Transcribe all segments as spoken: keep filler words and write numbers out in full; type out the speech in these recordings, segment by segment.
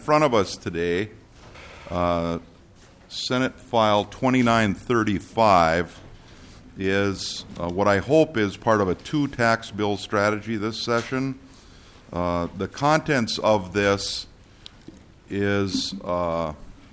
front of us today, uh, Senate File twenty-nine thirty-five, is uh, what I hope is part of a two tax bill strategy this session. Uh, the contents of this is uh,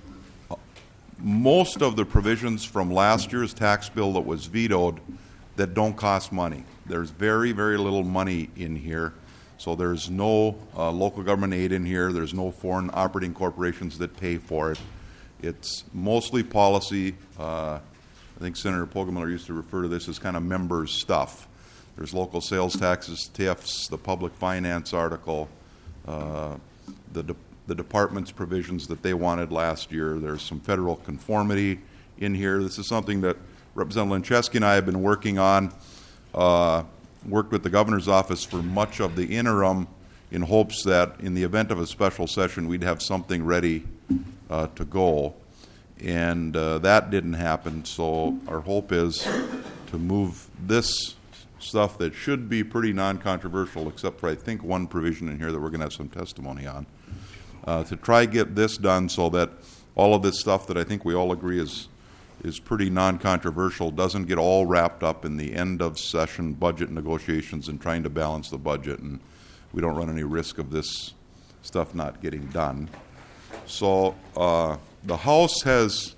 most of the provisions from last year's tax bill that was vetoed that don't cost money. There's very, very little money in here. So there's no uh, local government aid in here. There's no foreign operating corporations that pay for it. It's mostly policy. Uh, I think Senator Poggemiller used to refer to this as kind of members stuff. There's local sales taxes, T I Fs, the public finance article, uh, the, de- the department's provisions that they wanted last year. There's some federal conformity in here. This is something that Representative Lincheski and I have been working on. Uh, worked with the governor's office for much of the interim in hopes that in the event of a special session we'd have something ready uh, to go. And uh, that didn't happen, so our hope is to move this stuff that should be pretty non-controversial, except for I think one provision in here that we're going to have some testimony on, uh, to try get this done so that all of this stuff that I think we all agree is is pretty non-controversial doesn't get all wrapped up in the end of session budget negotiations and trying to balance the budget, and we don't run any risk of this stuff not getting done. So uh, the House has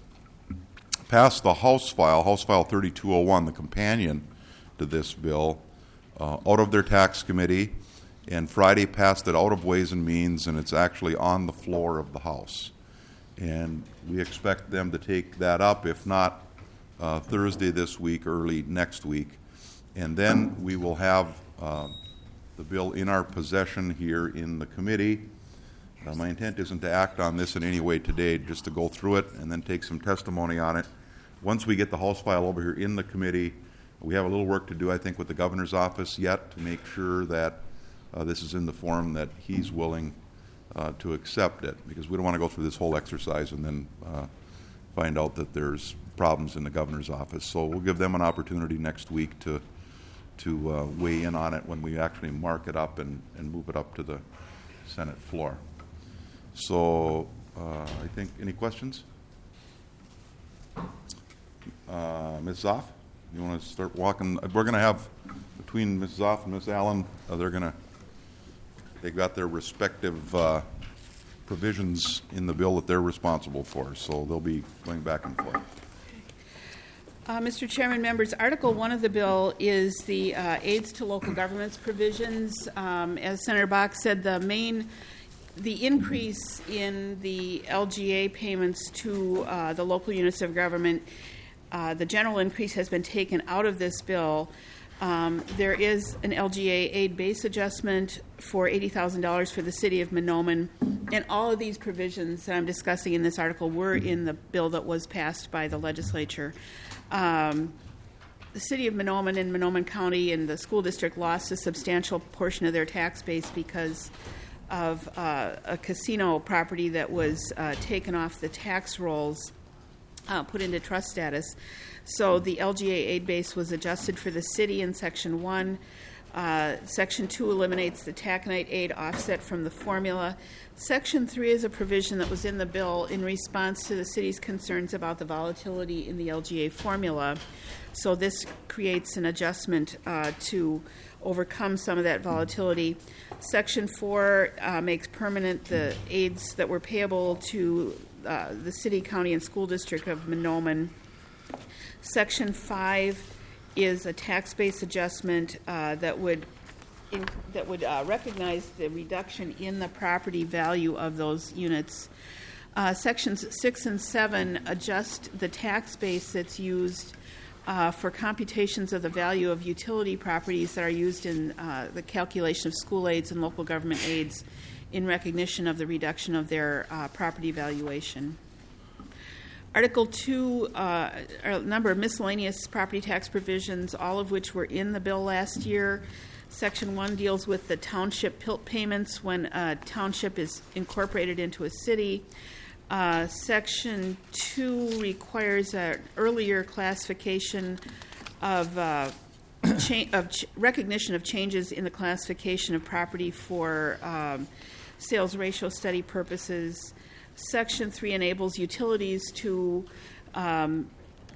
passed the House file, House File thirty-two oh one, the companion to this bill, uh, out of their tax committee, and Friday passed it out of Ways and Means, and it's actually on the floor of the House. And we expect them to take that up, if not uh, Thursday this week, early next week. And then we will have uh, the bill in our possession here in the committee. Uh, my intent isn't to act on this in any way today, just to go through it and then take some testimony on it. Once we get the House file over here in the committee, we have a little work to do, I think, with the governor's office yet to make sure that uh, this is in the form that he's willing Uh, to accept it, because we don't want to go through this whole exercise and then uh, find out that there's problems in the governor's office. So we'll give them an opportunity next week to to uh, weigh in on it when we actually mark it up and, and move it up to the Senate floor. So uh, I think, any questions? Uh, Miz Zoff, you want to start walking? We're going to have, between Miz Zoff and Miz Allen, uh, they're going to They've got their respective uh, provisions in the bill that they're responsible for, so they'll be going back and forth. Uh, Mister Chairman, members, Article one of the bill is the uh, aids to local governments provisions. Um, as Senator Bach said, the main, the increase in the L G A payments to uh, the local units of government, uh, the general increase has been taken out of this bill. Um, there is an L G A aid base adjustment for eighty thousand dollars for the city of Mahnomen, and all of these provisions that I'm discussing in this article were in the bill that was passed by the legislature. Um, the city of Mahnomen and Mahnomen County and the school district lost a substantial portion of their tax base because of uh, a casino property that was uh, taken off the tax rolls, uh, put into trust status. So the L G A aid base was adjusted for the city in Section one. Uh, Section two eliminates the taconite aid offset from the formula. Section three is a provision that was in the bill in response to the city's concerns about the volatility in the L G A formula. So this creates an adjustment uh, to overcome some of that volatility. Section four uh, makes permanent the aids that were payable to uh, the city, county, and school district of Mahnomen. Section five is a tax base adjustment uh, that would in, that would uh, recognize the reduction in the property value of those units. Uh, sections six and seven adjust the tax base that's used uh, for computations of the value of utility properties that are used in uh, the calculation of school aids and local government aids in recognition of the reduction of their uh, property valuation. Article two, uh, a number of miscellaneous property tax provisions, all of which were in the bill last year. Section one deals with the township P I L T payments when a township is incorporated into a city. Uh, section two requires an earlier classification of, uh, cha- of ch- recognition of changes in the classification of property for um, sales ratio study purposes. Section three enables utilities to, um,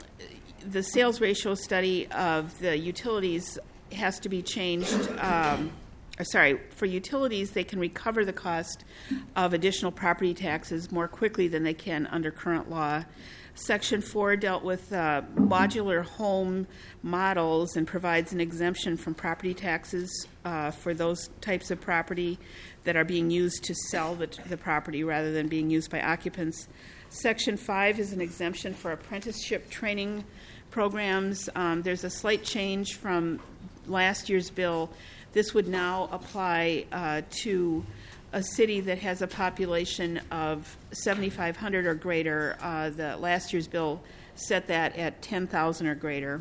the sales ratio study of the utilities has to be changed. Um, or sorry, for utilities, they can recover the cost of additional property taxes more quickly than they can under current law. Section four dealt with uh, modular home models and provides an exemption from property taxes uh, for those types of property that are being used to sell the, the property rather than being used by occupants. Section five is an exemption for apprenticeship training programs. Um, there's a slight change from last year's bill. This would now apply uh, to a city that has a population of seventy-five hundred or greater. Uh, the last year's bill set that at ten thousand or greater.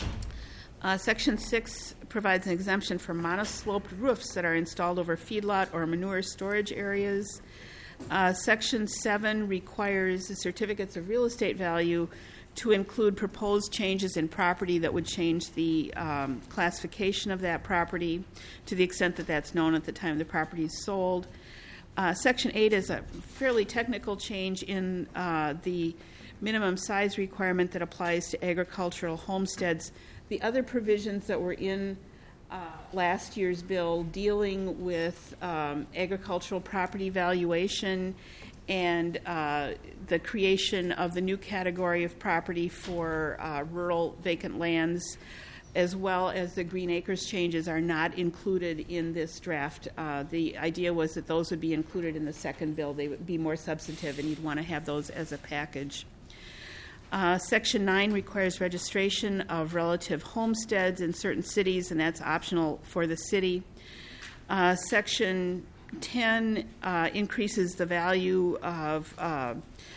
Uh, Section six provides an exemption for monosloped roofs that are installed over feedlot or manure storage areas. Uh, Section seven requires the certificates of real estate value to include proposed changes in property that would change the um, classification of that property to the extent that that's known at the time the property is sold. Uh, Section eight is a fairly technical change in uh, the minimum size requirement that applies to agricultural homesteads. The other provisions that were in uh, last year's bill dealing with um, agricultural property valuation and uh, the creation of the new category of property for uh, rural vacant lands, as well as the Green Acres changes, are not included in this draft. Uh, the idea was that those would be included in the second bill. They would be more substantive, and you'd want to have those as a package. Uh, Section nine requires registration of relative homesteads in certain cities, and that's optional for the city. Uh, Section ten uh, increases the value of uh,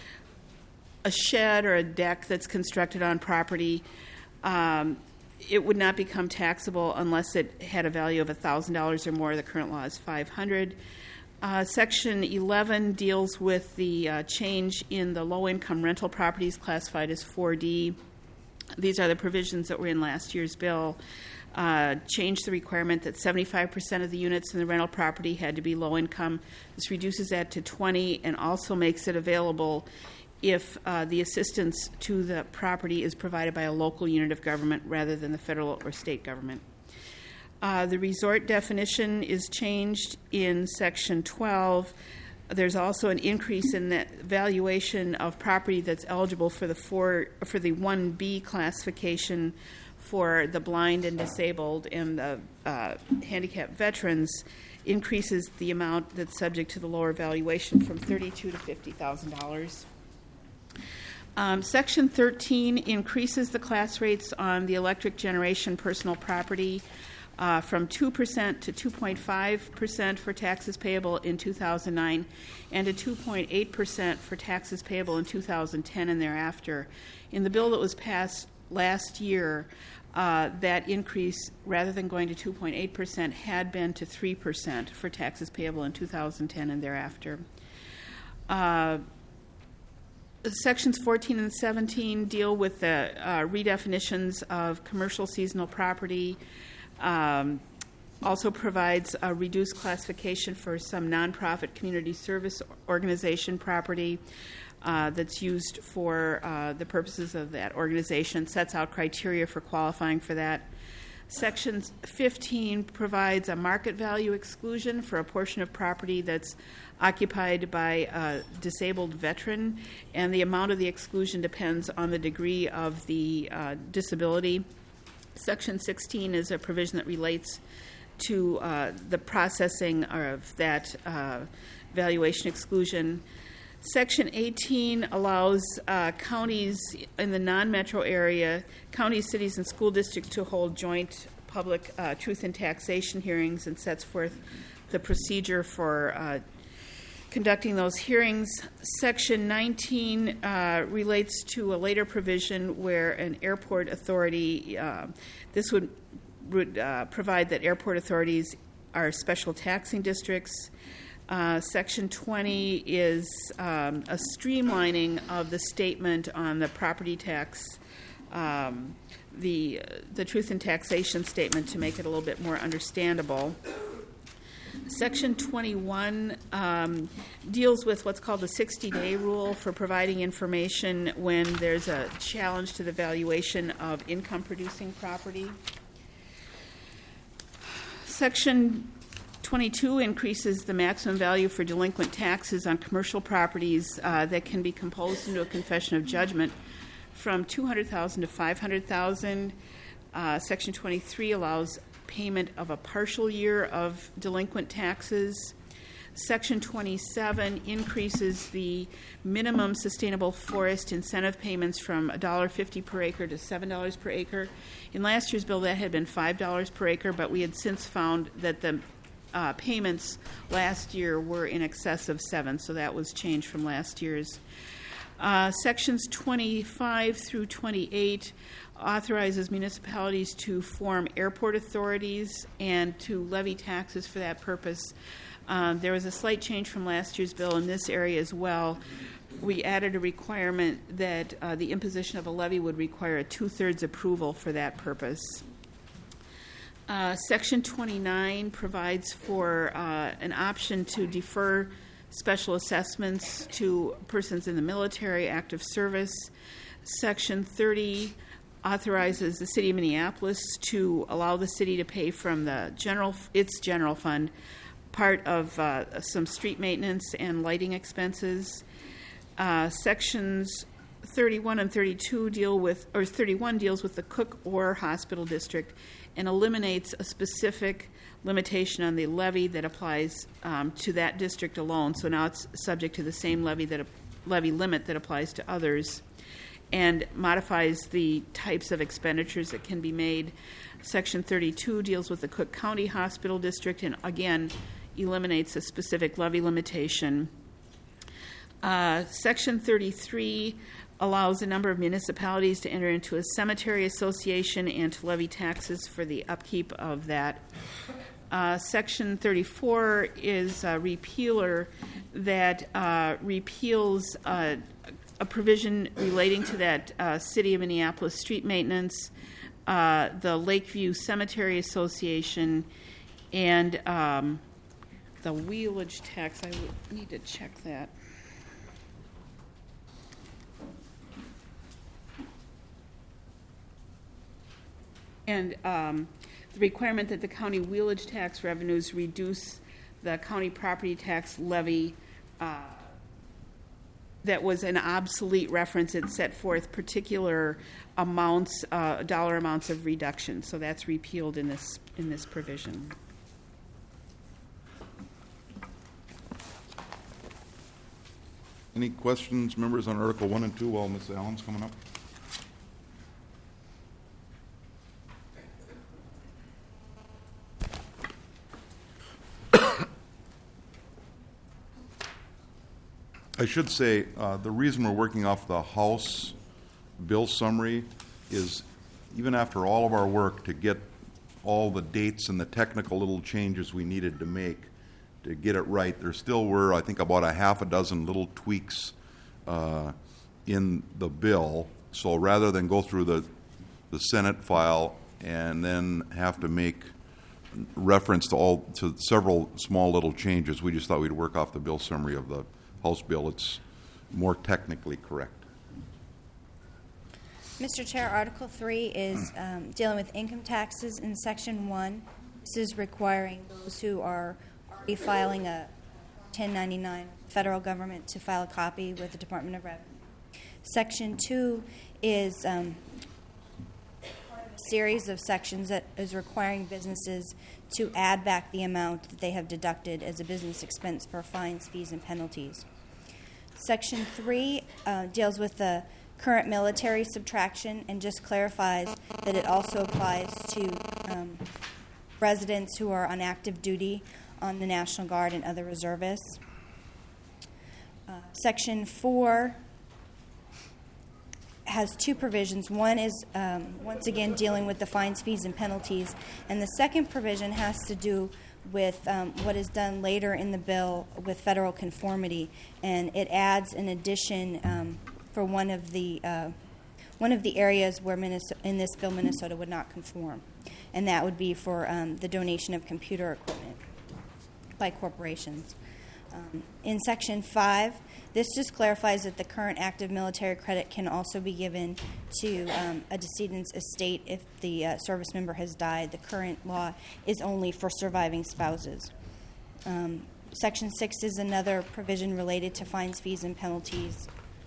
a shed or a deck that's constructed on property. Um, it would not become taxable unless it had a value of one thousand dollars or more. The current law is five hundred dollars. Uh, Section eleven deals with the uh, change in the low-income rental properties classified as four D. These are the provisions that were in last year's bill. Uh, changed the requirement that seventy-five percent of the units in the rental property had to be low income. This reduces that to twenty and also makes it available if uh, the assistance to the property is provided by a local unit of government rather than the federal or state government. Uh, the resort definition is changed in Section twelve. There's also an increase in the valuation of property that's eligible for the four, for the one B classification for the blind and disabled and the uh, handicapped veterans, increases the amount that's subject to the lower valuation from thirty-two thousand dollars to fifty thousand dollars. Um, Section thirteen increases the class rates on the electric generation personal property uh, from two percent to two point five percent for taxes payable in two thousand nine and to two point eight percent for taxes payable in two thousand ten and thereafter. In the bill that was passed last year, uh, that increase, rather than going to two point eight percent, had been to three percent for taxes payable in two thousand ten and thereafter. Uh, Sections fourteen and seventeen deal with the uh, redefinitions of commercial seasonal property, um, also provides a reduced classification for some nonprofit community service organization property uh, that's used for uh, the purposes of that organization, sets out criteria for qualifying for that. Section fifteen provides a market value exclusion for a portion of property that's occupied by a disabled veteran, and the amount of the exclusion depends on the degree of the uh, disability. Section sixteen is a provision that relates to uh, the processing of that uh, valuation exclusion. Section eighteen allows uh, counties in the non-metro area, counties, cities, and school districts to hold joint public uh, truth and taxation hearings and sets forth the procedure for uh, conducting those hearings. Section nineteen uh, relates to a later provision where an airport authority, uh, this would, would uh, provide that airport authorities are special taxing districts. Uh, Section twenty is um, a streamlining of the statement on the property tax, um, the, the truth and taxation statement, to make it a little bit more understandable. Section twenty-one um, deals with what's called the sixty-day rule for providing information when there's a challenge to the valuation of income-producing property. Section twenty-two increases the maximum value for delinquent taxes on commercial properties uh, that can be composed into a confession of judgment from two hundred thousand dollars to five hundred thousand dollars. Uh, Section twenty-three allows payment of a partial year of delinquent taxes. Section twenty-seven increases the minimum sustainable forest incentive payments from one dollar fifty per acre to seven dollars per acre. In last year's bill, that had been five dollars per acre, but we had since found that the uh, payments last year were in excess of seven, so that was changed from last year's. Uh, sections twenty-five through twenty-eight authorizes municipalities to form airport authorities and to levy taxes for that purpose. Um, there was a slight change from last year's bill in this area as well. We added a requirement that uh, the imposition of a levy would require a two-thirds approval for that purpose. Uh, Section twenty-nine provides for uh, an option to defer special assessments to persons in the military, active service. Section thirty authorizes the city of Minneapolis to allow the city to pay from the general, its general fund, part of uh, some street maintenance and lighting expenses. Uh, sections thirty-one and thirty-two deal with, or thirty-one deals with the Cook Orr Hospital District and eliminates a specific limitation on the levy that applies um, to that district alone. So now it's subject to the same levy that levy limit that applies to others, and modifies the types of expenditures that can be made. Section thirty-two deals with the Cook County Hospital District and again eliminates a specific levy limitation. Uh, Section thirty-three allows a number of municipalities to enter into a cemetery association and to levy taxes for the upkeep of that. Uh, Section thirty-four is a repealer that uh, repeals uh, a provision relating to that uh, City of Minneapolis street maintenance, uh, the Lakeview Cemetery Association, and um, the wheelage tax. I would need to check that. And um, the requirement that the county wheelage tax revenues reduce the county property tax levy uh, that was an obsolete reference. It set forth particular amounts, uh, dollar amounts of reduction. So that's repealed in this in this provision. Any questions, members, on Article one and two while Miz Allen's coming up? I should say uh, the reason we're working off the House bill summary is even after all of our work to get all the dates and the technical little changes we needed to make to get it right, there still were, I think, about a half a dozen little tweaks uh, in the bill. So rather than go through the, the Senate file and then have to make reference to all to several small little changes, we just thought we'd work off the bill summary of the House bill. It's more technically correct. Mister Chair, Article three is um, dealing with income taxes in Section one. This is requiring those who are already filing a ten ninety-nine federal government to file a copy with the Department of Revenue. Section two is um, a series of sections that is requiring businesses to add back the amount that they have deducted as a business expense for fines, fees, and penalties. Section three uh, deals with the current military subtraction and just clarifies that it also applies to um, residents who are on active duty on the National Guard and other reservists. Uh, Section four has two provisions. One is, um, once again, dealing with the fines, fees, and penalties. And the second provision has to do with um, what is done later in the bill with federal conformity. And it adds an addition um, for one of the uh, one of the areas where Minnesota, in this bill Minnesota would not conform. And that would be for um, the donation of computer equipment. by corporations. Um, in Section five, this just clarifies that the current active military credit can also be given to um, a decedent's estate if the uh, service member has died. The current law is only for surviving spouses. Um, Section six is another provision related to fines, fees, and penalties.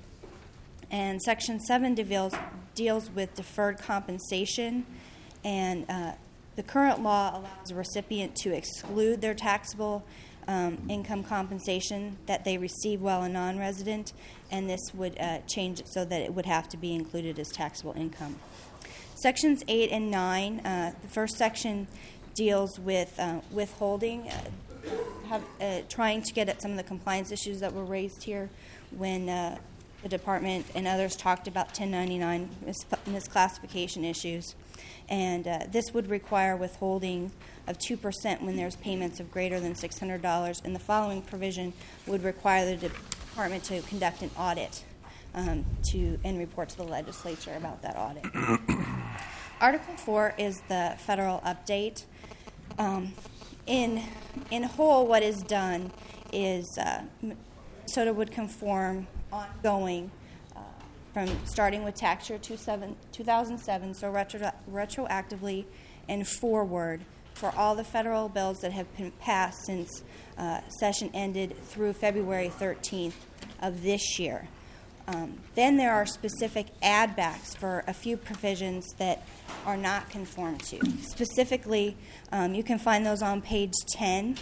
And Section seven deals, deals with deferred compensation, and uh, the current law allows a recipient to exclude their taxable um, income compensation that they receive while a non-resident, and this would uh, change it so that it would have to be included as taxable income. Sections eight and nine, uh, the first section deals with uh, withholding, uh, have, uh, trying to get at some of the compliance issues that were raised here when uh, the department and others talked about ten ninety-nine mis- misclassification issues. And uh, this would require withholding of two percent when there's payments of greater than six hundred dollars. And the following provision would require the department to conduct an audit um, to and report to the legislature about that audit. Article four is the federal update. Um, in, in whole, what is done is uh, Minnesota would conform ongoing uh, from starting with tax year two thousand seven, so retro- retroactively and forward for all the federal bills that have been passed since uh, session ended through February thirteenth of this year. Um, then there are specific add-backs for a few provisions that are not conformed to. Specifically, um, you can find those on page ten.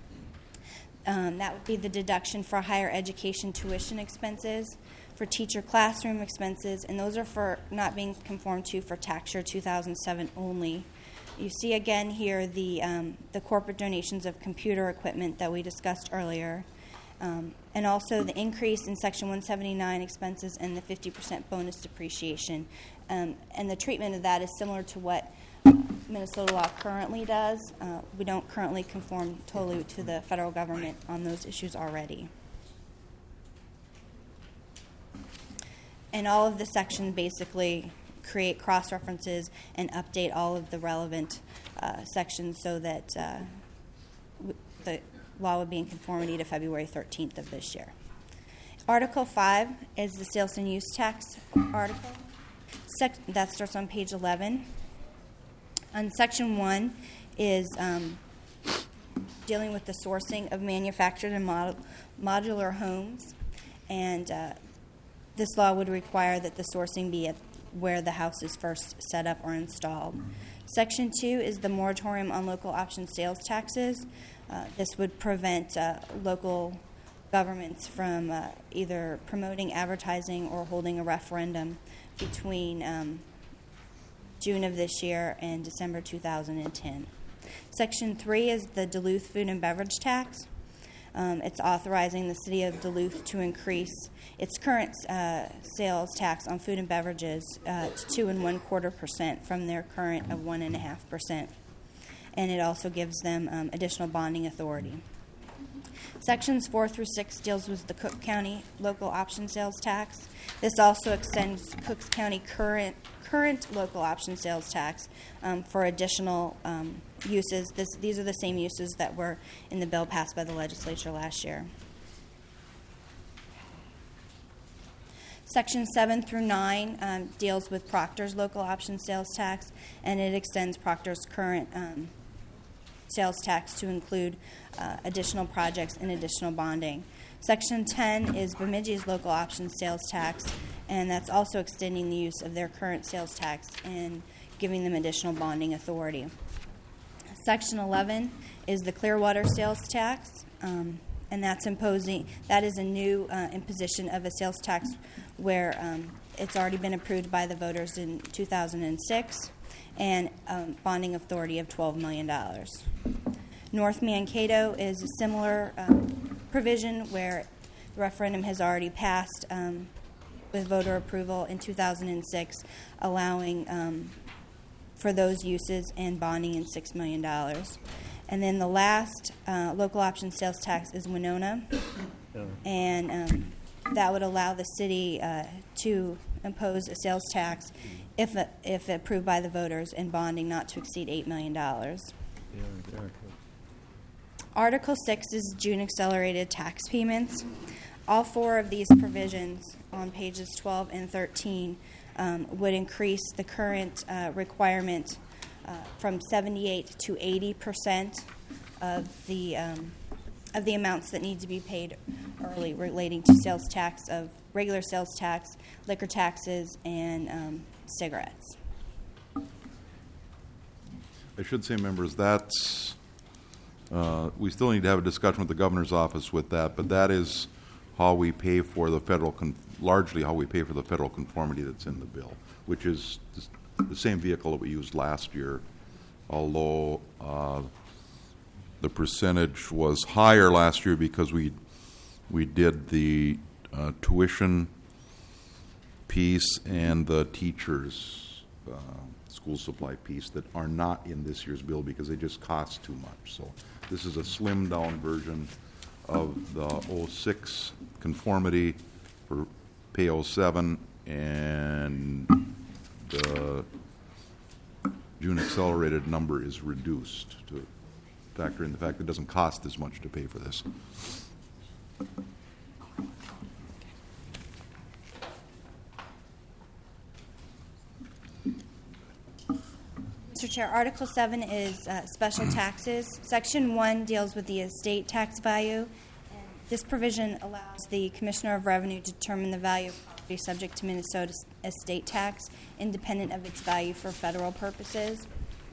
Um, that would be the deduction for higher education tuition expenses, for teacher classroom expenses, and those are for not being conformed to for tax year two thousand seven only. You see again here the um, the corporate donations of computer equipment that we discussed earlier, um, and also the increase in Section one seventy-nine expenses and the fifty percent bonus depreciation. Um, and the treatment of that is similar to what Minnesota law currently does. Uh, we don't currently conform totally to the federal government on those issues already. And all of the sections basically create cross-references and update all of the relevant uh, sections so that uh, w- the law would be in conformity to February thirteenth of this year. Article five is the sales and use tax article. Sec- that starts on page eleven. On Section one is um, dealing with the sourcing of manufactured and mod- modular homes, and uh, this law would require that the sourcing be at where the house is first set up or installed. Section two is the moratorium on local option sales taxes. Uh, this would prevent uh, local governments from uh, either promoting advertising or holding a referendum between um, June of this year and December two thousand ten. Section three is the Duluth food and beverage tax. Um, it's authorizing the city of Duluth to increase its current uh, sales tax on food and beverages uh, to two and one quarter percent from their current of one and a half percent, and it also gives them um, additional bonding authority. Sections four through six deals with the Cook County local option sales tax. This also extends Cook County current current local option sales tax um, for additional um, uses. This, these are the same uses that were in the bill passed by the legislature last year. Section seven through nine um, deals with Proctor's local option sales tax, and it extends Proctor's current um, sales tax to include uh, additional projects and additional bonding. Section ten is Bemidji's local option sales tax, and that's also extending the use of their current sales tax and giving them additional bonding authority. Section eleven is the Clearwater sales tax, um, and that's imposing, that is a new uh, imposition of a sales tax where um, it's already been approved by the voters in two thousand six, and um, bonding authority of twelve million dollars. North Mankato is a similar um, provision where the referendum has already passed um, with voter approval in two thousand six, allowing um, for those uses and bonding in six million dollars. And then the last uh, local option sales tax is Winona, and um, that would allow the city uh, to impose a sales tax if if approved by the voters and bonding not to exceed eight million dollars. Article six is June accelerated tax payments. All four of these provisions on pages twelve and thirteen um, would increase the current uh, requirement uh, from seventy-eight to eighty percent of the um, of the amounts that need to be paid early relating to sales tax of regular sales tax, liquor taxes, and um, cigarettes. I should say, members, that's, uh, we still need to have a discussion with the governor's office with that, but that is how we pay for the federal, con- largely how we pay for the federal conformity that's in the bill, which is the same vehicle that we used last year, although uh, the percentage was higher last year because we we did the uh, tuition piece and the teachers' uh, school supply piece that are not in this year's bill because they just cost too much. So this is a slimmed down version of the oh six conformity for pay oh seven, and the June accelerated number is reduced to factor in the fact that it doesn't cost as much to pay for this. Mister Chair, Article seven is uh, special taxes. Section one deals with the estate tax value. And this provision allows the Commissioner of Revenue to determine the value of property subject to Minnesota estate tax, independent of its value for federal purposes.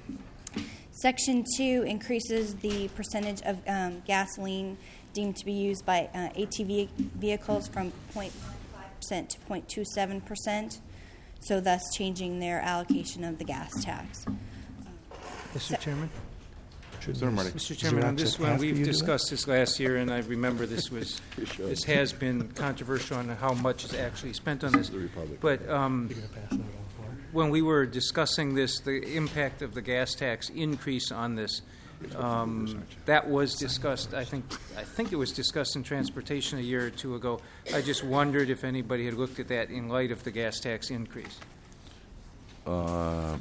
Section two increases the percentage of um, gasoline deemed to be used by uh, A T V vehicles from zero point one five percent to zero point two seven percent, so thus changing their allocation of the gas tax. Mister Chairman? Sir, Marty. Mister Chairman, on this one, we've discussed this last year, and I remember this was, this has been controversial on how much is actually spent on this. But um, when we were discussing this, the impact of the gas tax increase on this, um, that was discussed, I think, I think it was discussed in transportation a year or two ago. I just wondered if anybody had looked at that in light of the gas tax increase. Uh,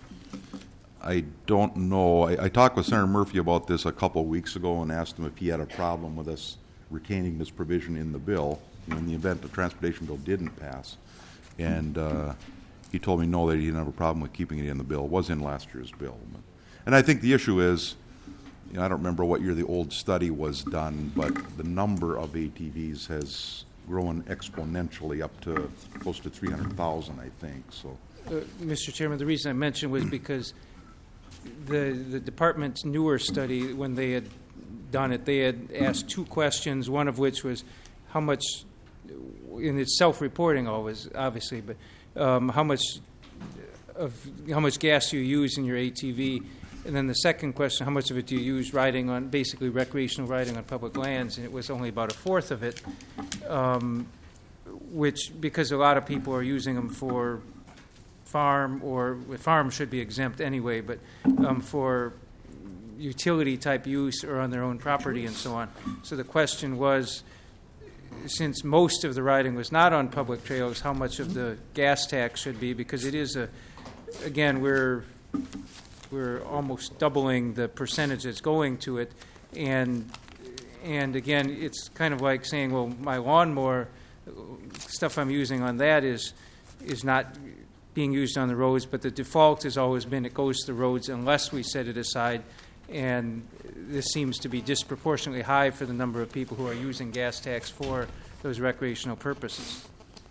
I don't know. I, I talked with Senator Murphy about this a couple of weeks ago and asked him if he had a problem with us retaining this provision in the bill in the event the transportation bill didn't pass. And uh, he told me no, that he didn't have a problem with keeping it in the bill. It was in last year's bill. And I think the issue is, you know, I don't remember what year the old study was done, but the number of A T Vs has grown exponentially up to close to three hundred thousand, I think. So, uh, Mister Chairman, the reason I mentioned was because the the department's newer study, when they had done it, they had asked two questions, one of which was how much, and it's self-reporting always, obviously, but um, how much of how much gas do you use in your A T V? And then the second question, how much of it do you use riding on, basically recreational riding on public lands? And it was only about a fourth of it, um, which, because a lot of people are using them for farm, or farm should be exempt anyway, but um, for utility type use or on their own property and so on. So the question was, since most of the riding was not on public trails, how much of the gas tax should be, because it is a, again, we're we're almost doubling the percentage that's going to it, and and again, it's kind of like saying, well, my lawnmower stuff I'm using on that is is not being used on the roads, but the default has always been it goes to the roads unless we set it aside, and this seems to be disproportionately high for the number of people who are using gas tax for those recreational purposes.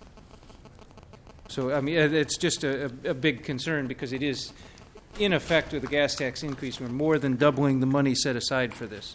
So, I mean, it's just a, a big concern because it is, in effect, with the gas tax increase, we're more than doubling the money set aside for this.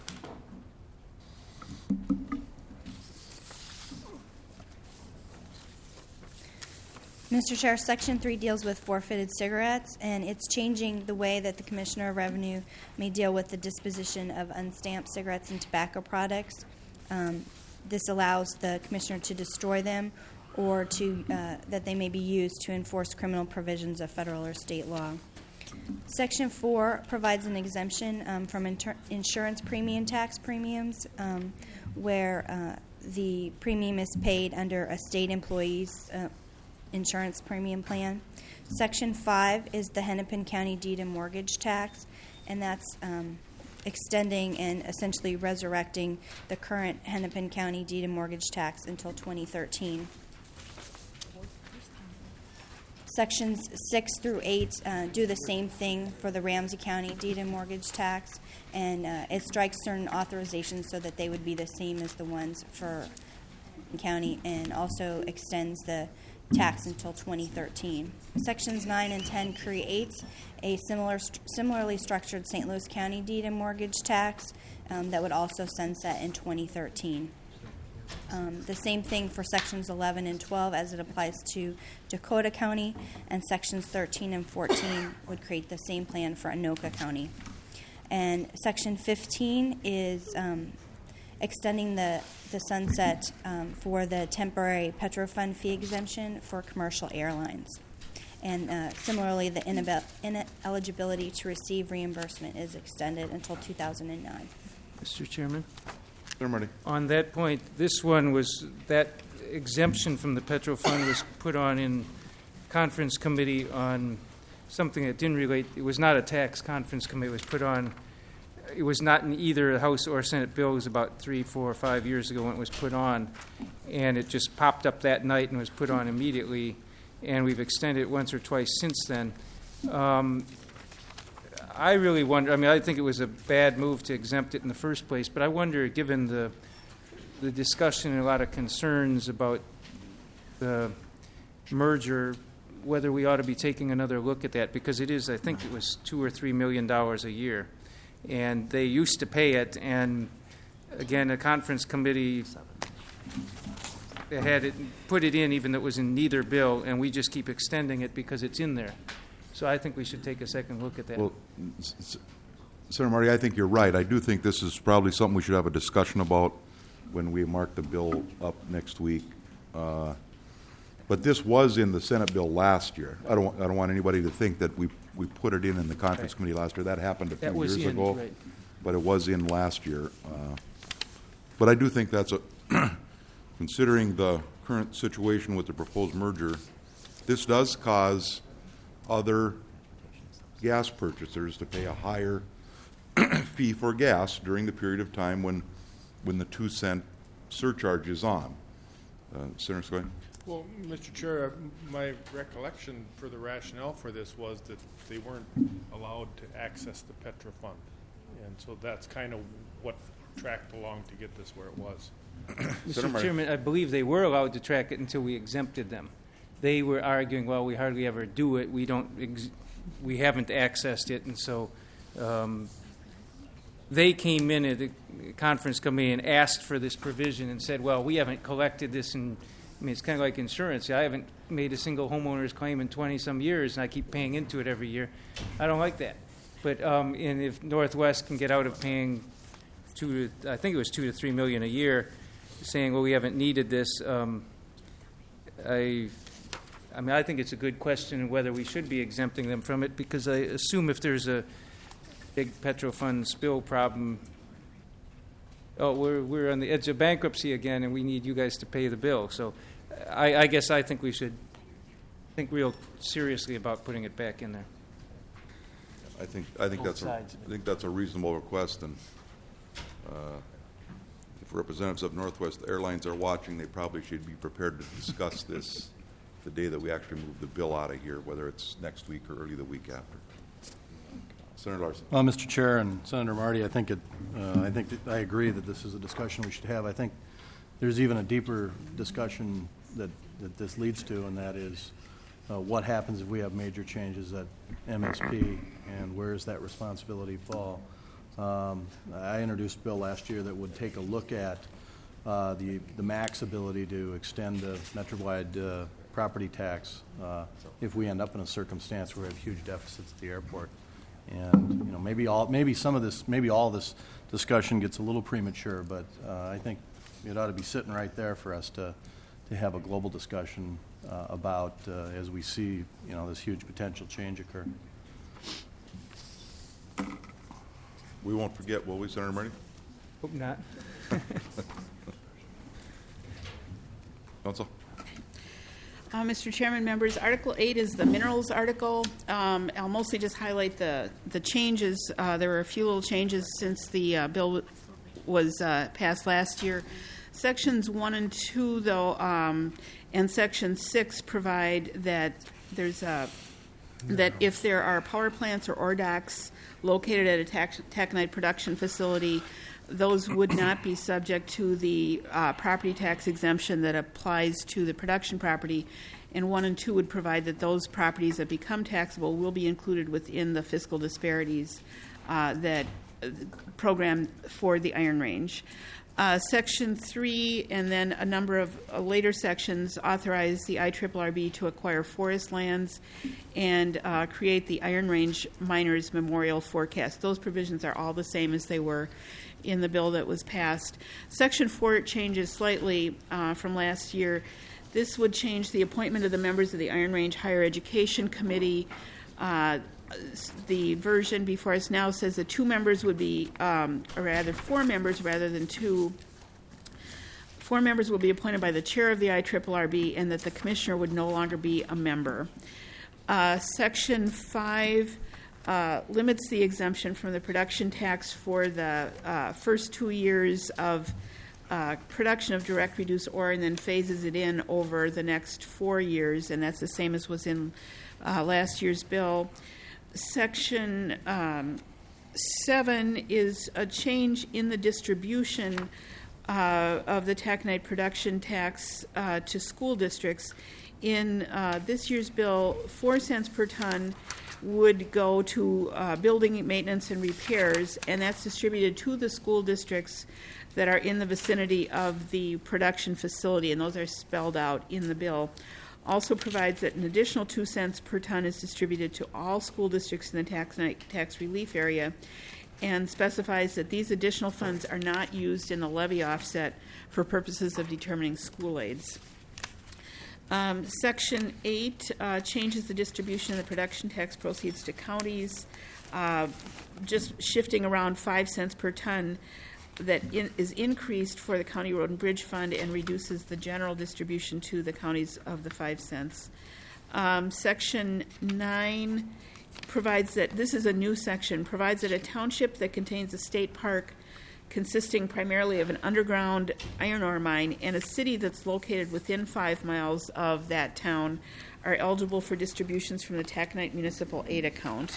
Mister Chair, Section three deals with forfeited cigarettes, and it's changing the way that the Commissioner of Revenue may deal with the disposition of unstamped cigarettes and tobacco products. Um, this allows the Commissioner to destroy them or to uh, that they may be used to enforce criminal provisions of federal or state law. Section four provides an exemption um, from inter- insurance premium tax premiums um, where uh, the premium is paid under a state employee's uh, insurance premium plan. Section five is the Hennepin County deed and mortgage tax, and that's um, extending and essentially resurrecting the current Hennepin County deed and mortgage tax until twenty thirteen. Sections six through eight uh, do the same thing for the Ramsey County deed and mortgage tax, and uh, it strikes certain authorizations so that they would be the same as the ones for county, and also extends the tax until twenty thirteen. Sections nine and ten creates a similar, similarly structured Saint Louis County deed and mortgage tax um, that would also sunset in twenty thirteen. Um, the same thing for sections eleven and twelve as it applies to Dakota County, and sections thirteen and fourteen would create the same plan for Anoka County. And section fifteen is um, extending the, the sunset um, for the temporary Petrofund fee exemption for commercial airlines. And uh, similarly, the inab- ineligibility to receive reimbursement is extended until two thousand nine. Mister Chairman? Senator Marty. On that point, this one was, that exemption from the Petro Fund was put on in conference committee on something that didn't relate, it was not a tax conference committee, it was put on, it was not in either House or Senate bill. It was about three, four, or five years ago when it was put on, and it just popped up that night and was put on immediately, and we've extended it once or twice since then. Um, I really wonder, I mean, I think it was a bad move to exempt it in the first place, but I wonder, given the the discussion and a lot of concerns about the merger, whether we ought to be taking another look at that, because it is, I think it was two or three million dollars a year, and they used to pay it, and again, a conference committee had it, put it in even though it was in neither bill, and we just keep extending it because it's in there. So I think we should take a second look at that. Well, S- S- Senator Marty, I think you're right. I do think this is probably something we should have a discussion about when we mark the bill up next week. Uh, but this was in the Senate bill last year. I don't. I don't want anybody to think that we we put it in in the conference Right. committee last year. That happened a few That was years in, ago, right. but it was in last year. Uh, but I do think that's a considering the current situation with the proposed merger, this does cause other gas purchasers to pay a higher fee for gas during the period of time when when the two cent surcharge is on. Uh, Senator Scoggin? Well, Mister Chair, my recollection for the rationale for this was that they weren't allowed to access the Petro Fund. And so that's kind of what tracked along to get this where it was. Mister Chairman, I believe they were allowed to track it until we exempted them. They were arguing, well, we hardly ever do it. We don't, ex- we haven't accessed it, and so um, they came in at the conference committee and asked for this provision and said, well, we haven't collected this, and I mean, it's kind of like insurance. I haven't made a single homeowner's claim in twenty-some years, and I keep paying into it every year. I don't like that. But um, and if Northwest can get out of paying two, to, I think it was two to three million a year, saying, well, we haven't needed this. Um, I, I mean, I think it's a good question whether we should be exempting them from it, because I assume if there's a big Petro Fund spill problem, oh, we're we're on the edge of bankruptcy again, and we need you guys to pay the bill. So, I, I guess I think we should think real seriously about putting it back in there. I think I think Both that's a, sides. I think that's a reasonable request, and uh, if representatives of Northwest Airlines are watching, they probably should be prepared to discuss this the day that we actually move the bill out of here, whether it's next week or early the week after. Senator Larson. Well, Mister Chair and Senator Marty, I think it. Uh, I think that I agree that this is a discussion we should have. I think there's even a deeper discussion that, that this leads to, and that is uh, what happens if we have major changes at M S P, and where does that responsibility fall? Um, I introduced a bill last year that would take a look at uh, the the max ability to extend the Metro-wide uh, property tax uh, if we end up in a circumstance where we have huge deficits at the airport. And you know, maybe all, maybe some of this, maybe all this discussion gets a little premature, but uh, I think it ought to be sitting right there for us to to have a global discussion uh, about uh, as we see, you know, this huge potential change occur. We won't forget, will we, Senator Marty? Hope not. Council? Uh, Mister Chairman, members, Article eight is the minerals article. Um, I'll mostly just highlight the, the changes. Uh, there were a few little changes since the uh, bill w- was uh, passed last year. Sections one and two, though, um, and Section six provide that there's a, that if there are power plants or ore docks located at a tac- taconite production facility, those would not be subject to the uh, property tax exemption that applies to the production property. And one and two would provide that those properties that become taxable will be included within the fiscal disparities uh, that uh, program for the Iron Range. Uh, Section three and then a number of uh, later sections authorize the I R R R B to acquire forest lands and uh, create the Iron Range Miners Memorial Forecast. Those provisions are all the same as they were in the bill that was passed. Section four changes slightly uh, from last year. This would change the appointment of the members of the Iron Range Higher Education Committee. Uh, the version before us now says that two members would be, um, or rather four members rather than two. Four members will be appointed by the chair of the I R R R B, and that the commissioner would no longer be a member. Uh, Section five uh, limits the exemption from the production tax for the uh, first two years of uh, production of direct reduced ore, and then phases it in over the next four years, and that's the same as was in uh, last year's bill. Section um, seven is a change in the distribution uh, of the taconite production tax uh, to school districts. In uh, this year's bill, four cents per ton would go to uh, building maintenance and repairs, and that's distributed to the school districts that are in the vicinity of the production facility, and those are spelled out in the bill. Also provides that an additional two cents per ton is distributed to all school districts in the tax, tax relief area, and specifies that these additional funds are not used in the levy offset for purposes of determining school aids. Um, Section eight uh, changes the distribution of the production tax proceeds to counties, uh, just shifting around five cents per ton that in, is increased for the County Road and Bridge Fund and reduces the general distribution to the counties of the five cents. Um, section nine provides that, this is a new section, provides that a township that contains a state park consisting primarily of an underground iron ore mine and a city that's located within five miles of that town are eligible for distributions from the Taconite Municipal Aid Account.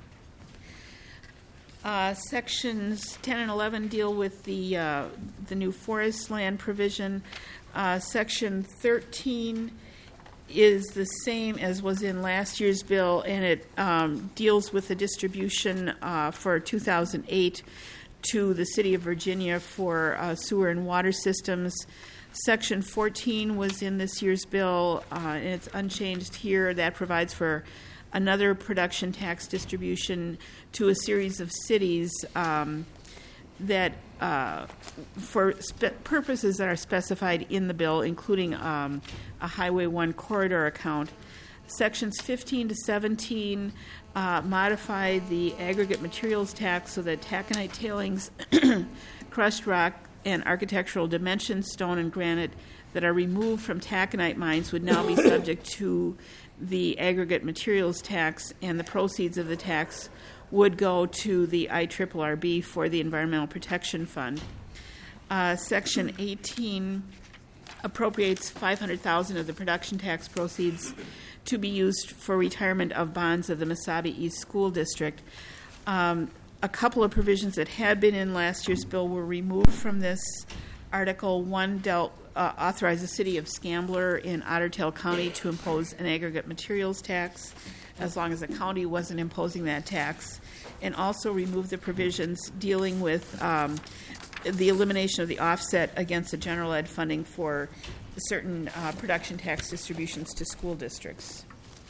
Uh, sections ten and eleven deal with the uh, the new forest land provision. Uh, section thirteen is the same as was in last year's bill, and it um, deals with the distribution uh, for two thousand eight to the City of Virginia for uh, sewer and water systems. Section fourteen was in this year's bill, uh, and it's unchanged here. That provides for another production tax distribution to a series of cities um, that, uh, for spe- purposes that are specified in the bill, including um, a Highway one corridor account. Sections fifteen to seventeen uh, modify the aggregate materials tax so that taconite tailings, crushed rock, and architectural dimension stone and granite that are removed from taconite mines would now be subject to the aggregate materials tax, and the proceeds of the tax would go to the I R R R B for the Environmental Protection Fund. Uh, Section eighteen appropriates five hundred thousand dollars of the production tax proceeds to be used for retirement of bonds of the Mesabi East School District. Um, a couple of provisions that had been in last year's bill were removed from this article. One dealt uh, authorized the city of Scambler in Otter Tail County to impose an aggregate materials tax as long as the county wasn't imposing that tax, and also removed the provisions dealing with um, the elimination of the offset against the general ed funding for certain uh, production tax distributions to school districts.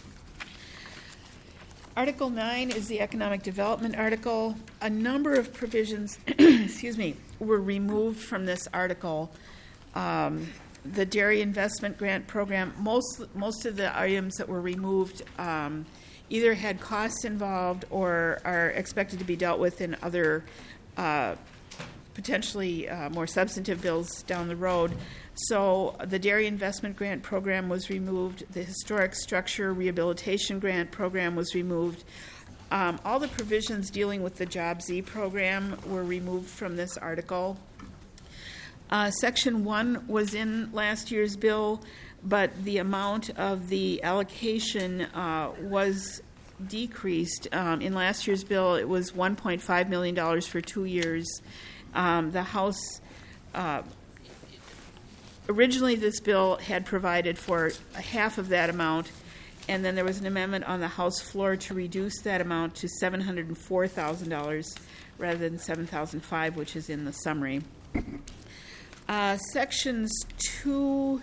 Article nine is the economic development article. A number of provisions, excuse me, were removed from this article. Um, the dairy investment grant program, most most of the items that were removed um, either had costs involved or are expected to be dealt with in other uh, potentially uh, more substantive bills down the road. So the Dairy Investment Grant Program was removed. The Historic Structure Rehabilitation Grant Program was removed. Um, all the provisions dealing with the Job Z program were removed from this article. Uh, Section one was in last year's bill, but the amount of the allocation uh, was decreased. Um, in last year's bill, it was one point five million dollars for two years. Um, the House, uh, originally this bill had provided for half of that amount, and then there was an amendment on the House floor to reduce that amount to seven hundred four thousand dollars rather than seven thousand five dollars, which is in the summary. Uh, sections two,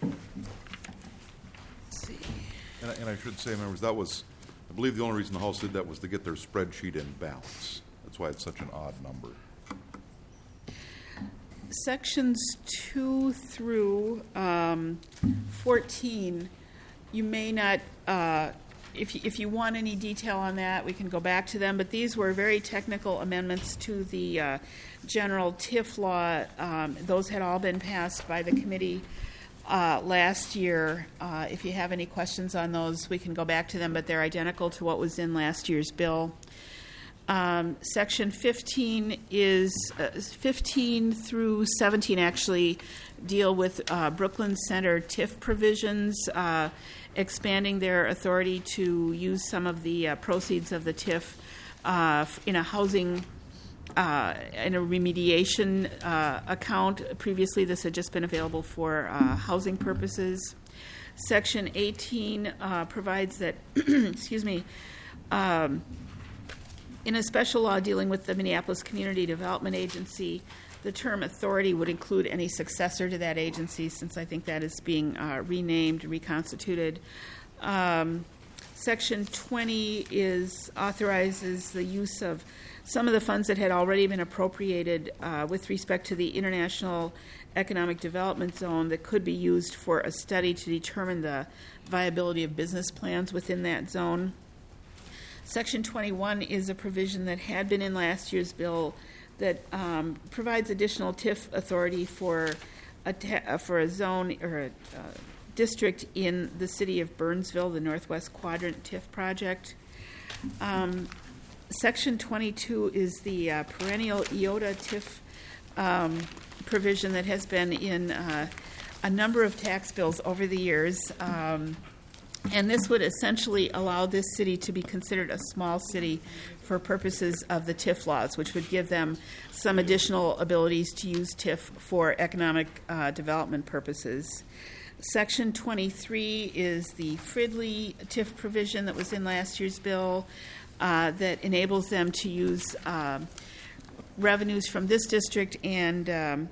let's see. And I, and I should say, members, that was, I believe the only reason the House did that was to get their spreadsheet in balance. That's why it's such an odd number. Sections two through um, fourteen, you may not, uh, if, you, if you want any detail on that, we can go back to them, but these were very technical amendments to the uh, general T I F law. Um, those had all been passed by the committee uh, last year. Uh, if you have any questions on those, we can go back to them, but they're identical to what was in last year's bill. Um, section fifteen is uh, fifteen through seventeen actually deal with uh, Brooklyn Center T I F provisions, uh, expanding their authority to use some of the uh, proceeds of the T I F uh, in a housing uh, in a remediation uh, account. Previously, this had just been available for uh, housing purposes. Section eighteen uh, provides that, excuse me. Um, In a special law dealing with the Minneapolis Community Development Agency, the term authority would include any successor to that agency, since I think that is being uh, renamed, reconstituted. Um, Section twenty is authorizes the use of some of the funds that had already been appropriated uh, with respect to the International Economic Development Zone that could be used for a study to determine the viability of business plans within that zone. Section twenty-one is a provision that had been in last year's bill that um, provides additional T I F authority for a, ta- for a zone or a uh, district in the city of Burnsville, the Northwest Quadrant T I F project. Um, Section twenty-two is the uh, perennial I O T A T I F um, provision that has been in uh, a number of tax bills over the years. Um, And this would essentially allow this city to be considered a small city for purposes of the T I F laws, which would give them some additional abilities to use T I F for economic uh, development purposes. Section twenty-three is the Fridley T I F provision that was in last year's bill uh, that enables them to use um, revenues from this district and um,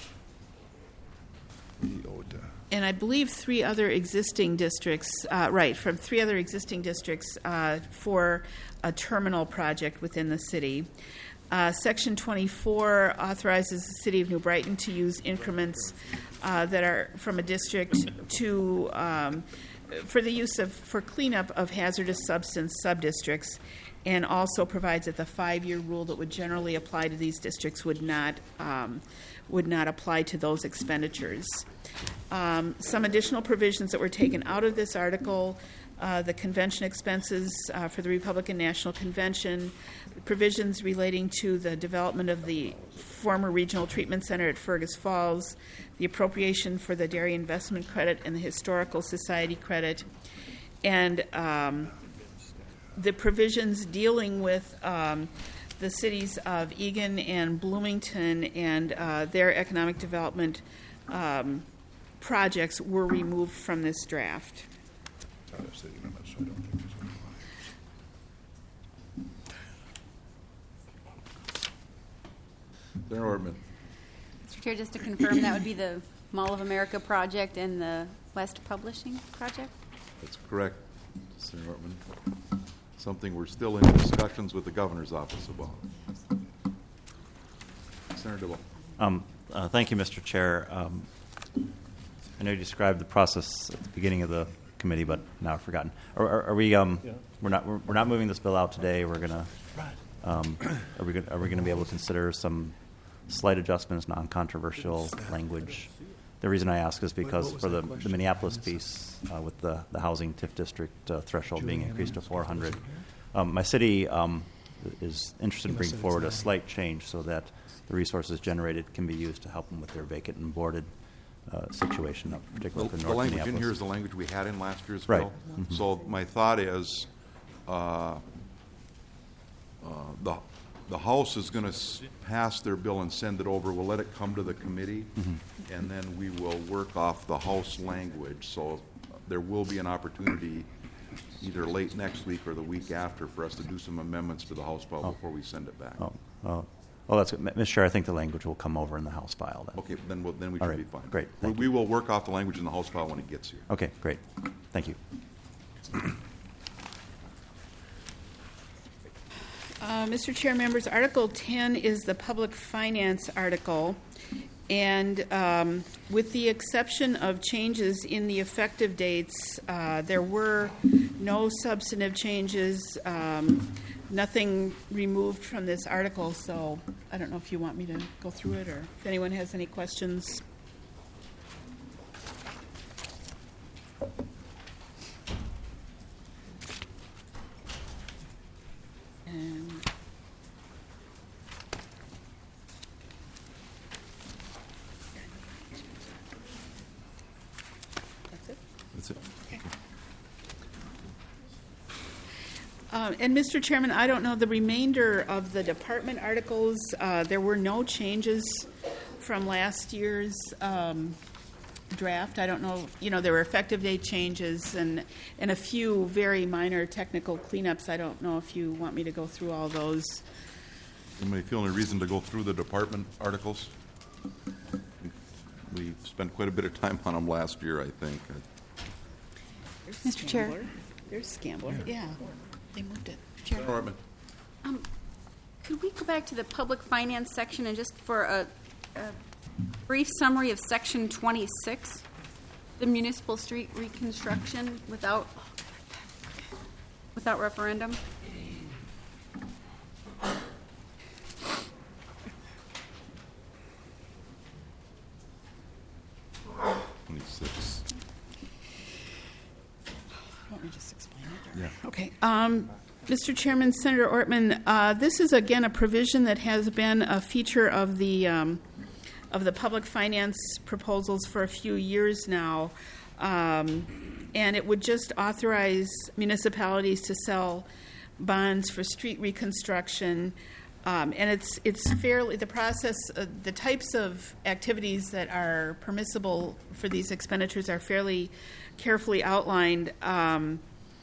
and I believe three other existing districts, uh, right, from three other existing districts uh, for a terminal project within the city. Uh, Section twenty-four authorizes the city of New Brighton to use increments uh, that are from a district to um, for the use of for cleanup of hazardous substance subdistricts, and also provides that the five-year rule that would generally apply to these districts would not um, would not apply to those expenditures. Um, some additional provisions that were taken out of this article, uh, the convention expenses uh, for the Republican National Convention, provisions relating to the development of the former regional treatment center at Fergus Falls, the appropriation for the Dairy Investment Credit and the Historical Society Credit, and um, the provisions dealing with um, the cities of Eagan and Bloomington and uh, their economic development um, projects were removed from this draft. Senator Ortman. Mister Chair, just to confirm, that would be the Mall of America project and the West Publishing project? That's correct, Senator Ortman. Something we're still in discussions with the governor's office about. Senator Dibble. Um, uh, thank you, Mister Chair. Um, I know you described the process at the beginning of the committee, but now I've forgotten. Are, are, are we? Um, yeah. We're not. We're, we're not moving this bill out today. We're gonna. Um, are we? Gonna, are we going to be able to consider some slight adjustments, non-controversial language The reason I ask is because what was for the, that the question? Minneapolis I missed piece, uh, with the, the housing TIF district uh, threshold being Julianne increased to Owens, four hundred, proposal um, my city um, is interested in He must bringing have said forward a it's nine. slight change so that the resources generated can be used to help them with their vacant and boarded uh, situation, uh, The particularly for the North language Minneapolis. in here is the language we had in last year's Right. bill. Mhm. So my thought is, uh, uh, the, the House is going to pass their bill and send it over. We'll let it come to the committee, Mm-hmm. and then we will work off the House language. So there will be an opportunity either late next week or the week after for us to do some amendments to the House file Oh. before we send it back. Oh, oh, oh, that's good. Mister Chair, I think the language will come over in the House file then. Okay, then we'll, then we All should right, be fine. great, We- thank We will work off the language in the House file when it gets here. Okay, great. Thank you. Uh, Mister Chair, members, Article ten is the public finance article, and um, with the exception of changes in the effective dates, uh, there were no substantive changes, um, nothing removed from this article, so I don't know if you want me to go through it or if anyone has any questions. And that's it. That's it. Um, And, Mister Chairman, I don't know the remainder of the department articles. Uh, There were no changes from last year's um, draft. I don't know, you know, there were effective date changes and, and a few very minor technical cleanups. I don't know if you want me to go through all those. Anybody feel any reason to go through the department articles? We spent quite a bit of time on them last year, I think. There's Mister Chair. Scambler. There's Scambler, yeah. They moved it. Chair. Norman? Um, Could we go back to the public finance section and just for a, a brief summary of section twenty-six, the municipal street reconstruction without, without referendum? Twenty-six. Want me to just explain it? or- Yeah. Okay. Um, Mister Chairman, Senator Ortman, uh, this is again a provision that has been a feature of the um, of the public finance proposals for a few years now, um, and it would just authorize municipalities to sell bonds for street reconstruction. Um, and it's it's fairly the process, uh, the types of activities that are permissible for these expenditures are fairly carefully outlined. Um,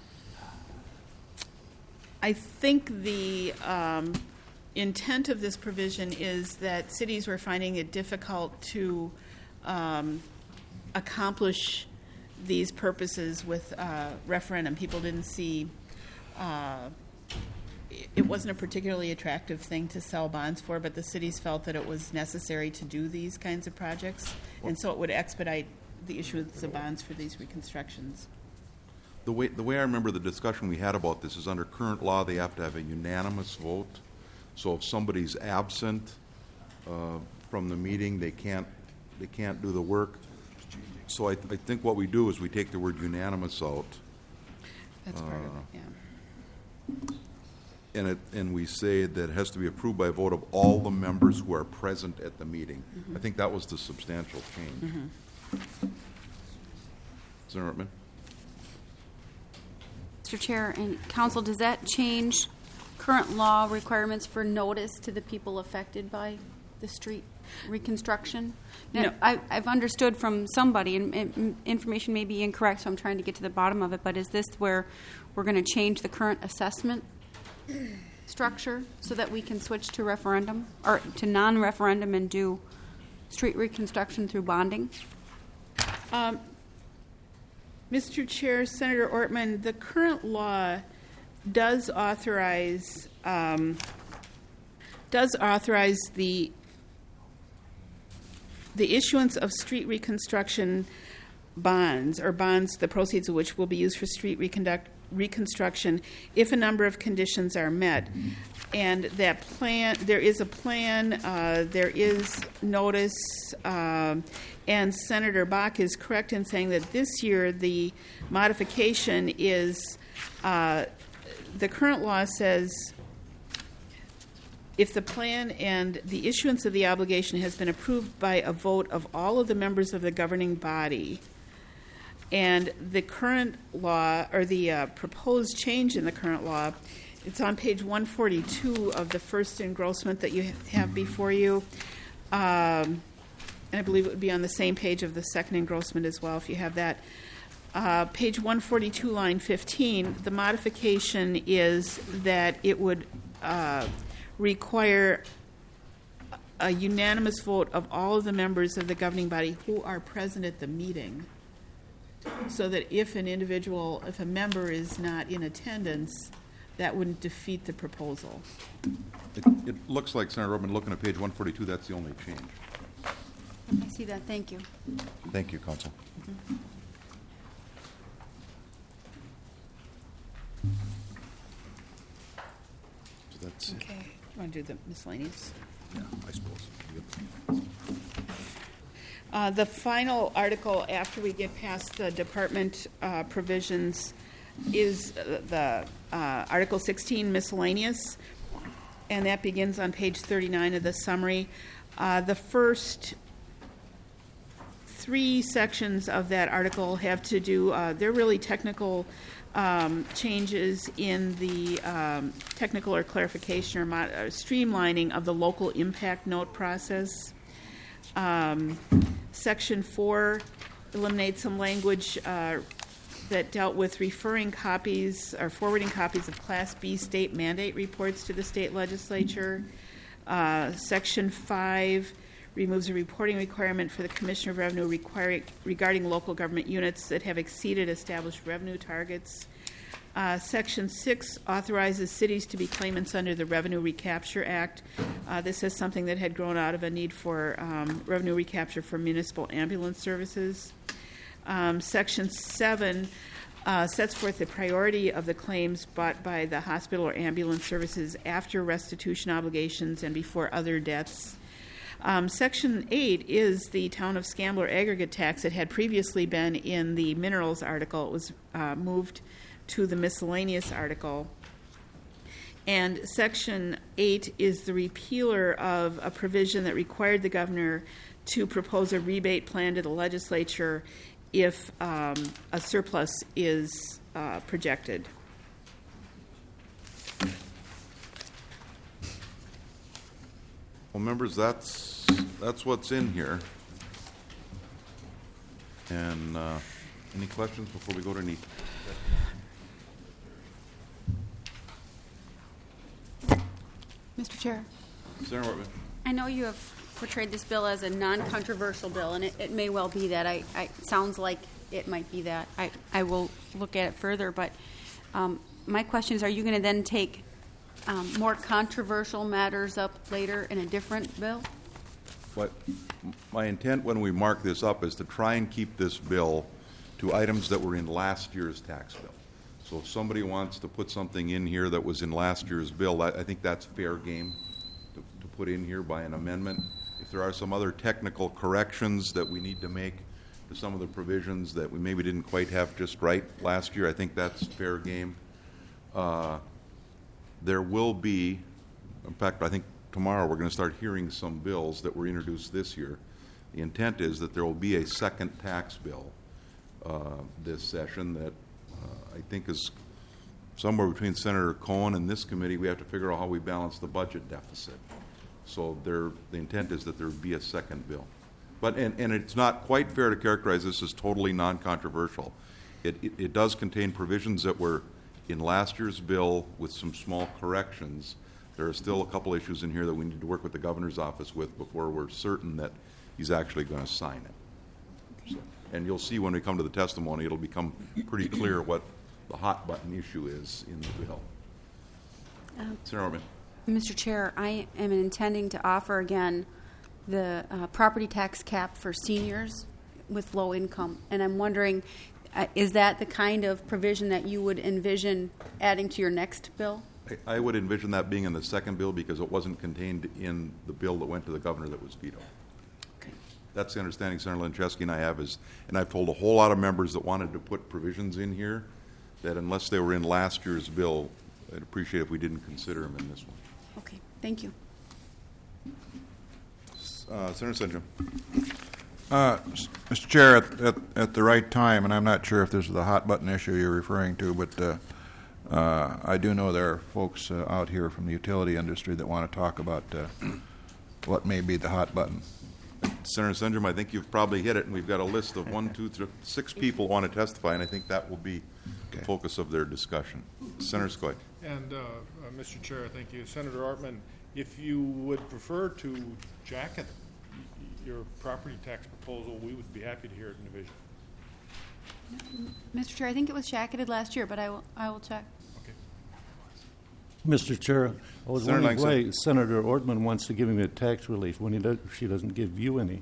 I think the um, intent of this provision is that cities were finding it difficult to um, accomplish these purposes with uh, referendum. People didn't see. Uh, It wasn't a particularly attractive thing to sell bonds for, but the cities felt that it was necessary to do these kinds of projects, and so it would expedite the issuance of bonds for these reconstructions. The way, the way I remember the discussion we had about this is under current law, they have to have a unanimous vote. So if somebody's absent uh, from the meeting, they can't, they can't do the work. So I, I think what we do is we take the word unanimous out, That's part of it, yeah. and it, and we say that it has to be approved by a vote of all the members who are present at the meeting. I think that was the substantial change. Senator Ortman? Mister Chair and Council, does that change current law requirements for notice to the people affected by the street reconstruction? Now, No. I, I've understood from somebody, and, and information may be incorrect, so I'm trying to get to the bottom of it, but is this where we're going to change the current assessment structure so that we can switch to referendum, or to non-referendum and do street reconstruction through bonding? Um, Mister Chair, Senator Ortman, the current law does authorize um, does authorize the the issuance of street reconstruction bonds, or bonds, the proceeds of which will be used for street reconduct, reconstruction if a number of conditions are met. and that plan, there is a plan, uh, there is notice, um, and Senator Bach is correct in saying that this year the modification is, uh, the current law says if the plan and the issuance of the obligation has been approved by a vote of all of the members of the governing body, and the current law, or the uh, proposed change in the current law, it's on page one forty-two of the first engrossment that you have before you. Um, and I believe it would be on the same page of the second engrossment as well, if you have that. Uh, page one forty-two, line fifteen, the modification is that it would uh, require a unanimous vote of all of the members of the governing body who are present at the meeting, so that if an individual, if a member is not in attendance, that wouldn't defeat the proposal. It, it looks like, Senator Rubin, looking at page one forty-two, that's the only change. I see that. Thank you. Thank you, Counsel. Mm-hmm. So that's it. Okay. You want to do the miscellaneous? Yeah, I suppose. Yep. Uh, the final article after we get past the department uh, provisions is uh, the uh, Article sixteen miscellaneous, and that begins on page thirty-nine of the summary. Uh, the first three sections of that article have to do, uh, they're really technical um, changes in the um, technical or clarification or, mod- or streamlining of the local impact note process. Um, section four eliminates some language uh, that dealt with referring copies or forwarding copies of Class B state mandate reports to the state legislature. Uh, section five removes a reporting requirement for the Commissioner of Revenue requiring, regarding local government units that have exceeded established revenue targets. Uh, Section six authorizes cities to be claimants under the Revenue Recapture Act. Uh, this is something that had grown out of a need for um, revenue recapture for municipal ambulance services. Um, Section seven uh, sets forth the priority of the claims bought by the hospital or ambulance services after restitution obligations and before other debts. Um, Section eight is the town of Scambler aggregate tax. It had previously been in the minerals article. It was uh, moved to the miscellaneous article. And Section eight is the repealer of a provision that required the governor to propose a rebate plan to the legislature if um, a surplus is uh, projected. Well, members, that's, that's what's in here. And uh, any questions before we go to any? Mister Chair, Senator Whitman. I know you have portrayed this bill as a non-controversial bill, and it, it may well be that. I, I it sounds like it might be that. I, I will look at it further, but um, my question is, are you going to then take um, more controversial matters up later in a different bill? What my intent when we mark this up is to try and keep this bill to items that were in last year's tax bill. So if somebody wants to put something in here that was in last year's bill, I, I think that's fair game to, to put in here by an amendment. If there are some other technical corrections that we need to make to some of the provisions that we maybe didn't quite have just right last year, I think that's fair game. Uh, there will be, in fact, I think tomorrow we're going to start hearing some bills that were introduced this year. The intent is that there will be a second tax bill uh, this session that uh, I think is somewhere between Senator Cohen and this committee. We have to figure out how we balance the budget deficit. So there, the intent is that there would be a second bill. But and, and it's not quite fair to characterize this as totally non-controversial. It, it, it does contain provisions that were in last year's bill with some small corrections. There are still a couple issues in here that we need to work with the governor's office with before we're certain that he's actually going to sign it. So, and you'll see when we come to the testimony, it'll become pretty clear what the hot button issue is in the bill. Um, Senator Orban. Mister Chair, I am intending to offer again the uh, property tax cap for seniors with low income, and I'm wondering, uh, is that the kind of provision that you would envision adding to your next bill? I, I would envision that being in the second bill because it wasn't contained in the bill that went to the governor that was vetoed. Okay. That's the understanding Senator Lencheski and I have is, and I've told a whole lot of members that wanted to put provisions in here that unless they were in last year's bill, I'd appreciate if we didn't consider them in this one. Okay, thank you. Uh, Senator Senjum. Uh, Mister Chair, at, at, at the right time, and I'm not sure if this is the hot button issue you're referring to, but uh, uh, I do know there are folks uh, out here from the utility industry that want to talk about uh, what may be the hot button. Senator Senjum, I think you've probably hit it, and we've got a list of one, two, three, six people want to testify, and I think that will be Okay. the focus of their discussion. Senator Skoye. And, uh, uh, Mister Chair, thank you. Senator Ortman, if you would prefer to jacket your property tax proposal, we would be happy to hear it in division. Mister Chair, I think it was jacketed last year, but I will, I will check. Okay. Mister Chair, I was Senator wondering why Langston. Senator Ortman wants to give him a tax relief when he does, she doesn't give you any.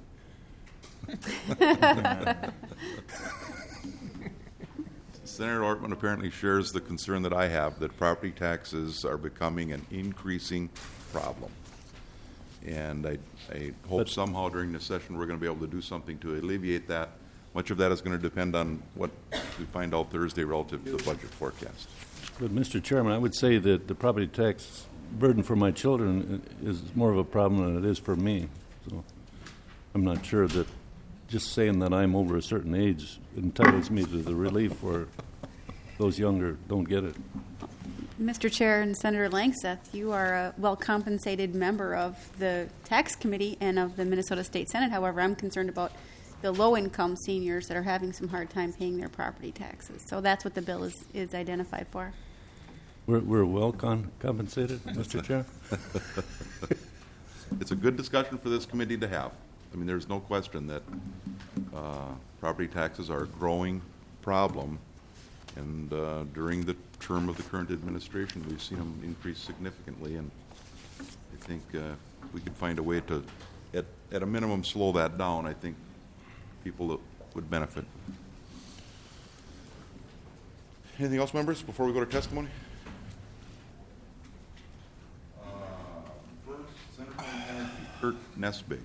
Senator Ortman apparently shares the concern that I have that property taxes are becoming an increasing problem. And I, I hope But- somehow during this session we're going to be able to do something to alleviate that. Much of that is going to depend on what we find out Thursday relative to the budget forecast. But, Mister Chairman, I would say that the property tax burden for my children is more of a problem than it is for me. So I'm not sure that just saying that I'm over a certain age entitles me to the relief where those younger don't get it. Mister Chair and Senator Langseth, you are a well-compensated member of the Tax Committee and of the Minnesota State Senate. However, I'm concerned about the low-income seniors that are having some hard time paying their property taxes. So that's what the bill is, is identified for. We're, we're well con- compensated, Mister Chair? It's a good discussion for this committee to have. I mean, there's no question that uh, property taxes are a growing problem, and uh, during the term of the current administration, we've seen them increase significantly, and I think uh, if we could find a way to, at, at a minimum, slow that down, I think people that would benefit. Anything else, members, before we go to testimony? Uh, first, Senator from Energy, Kurt Nesbig.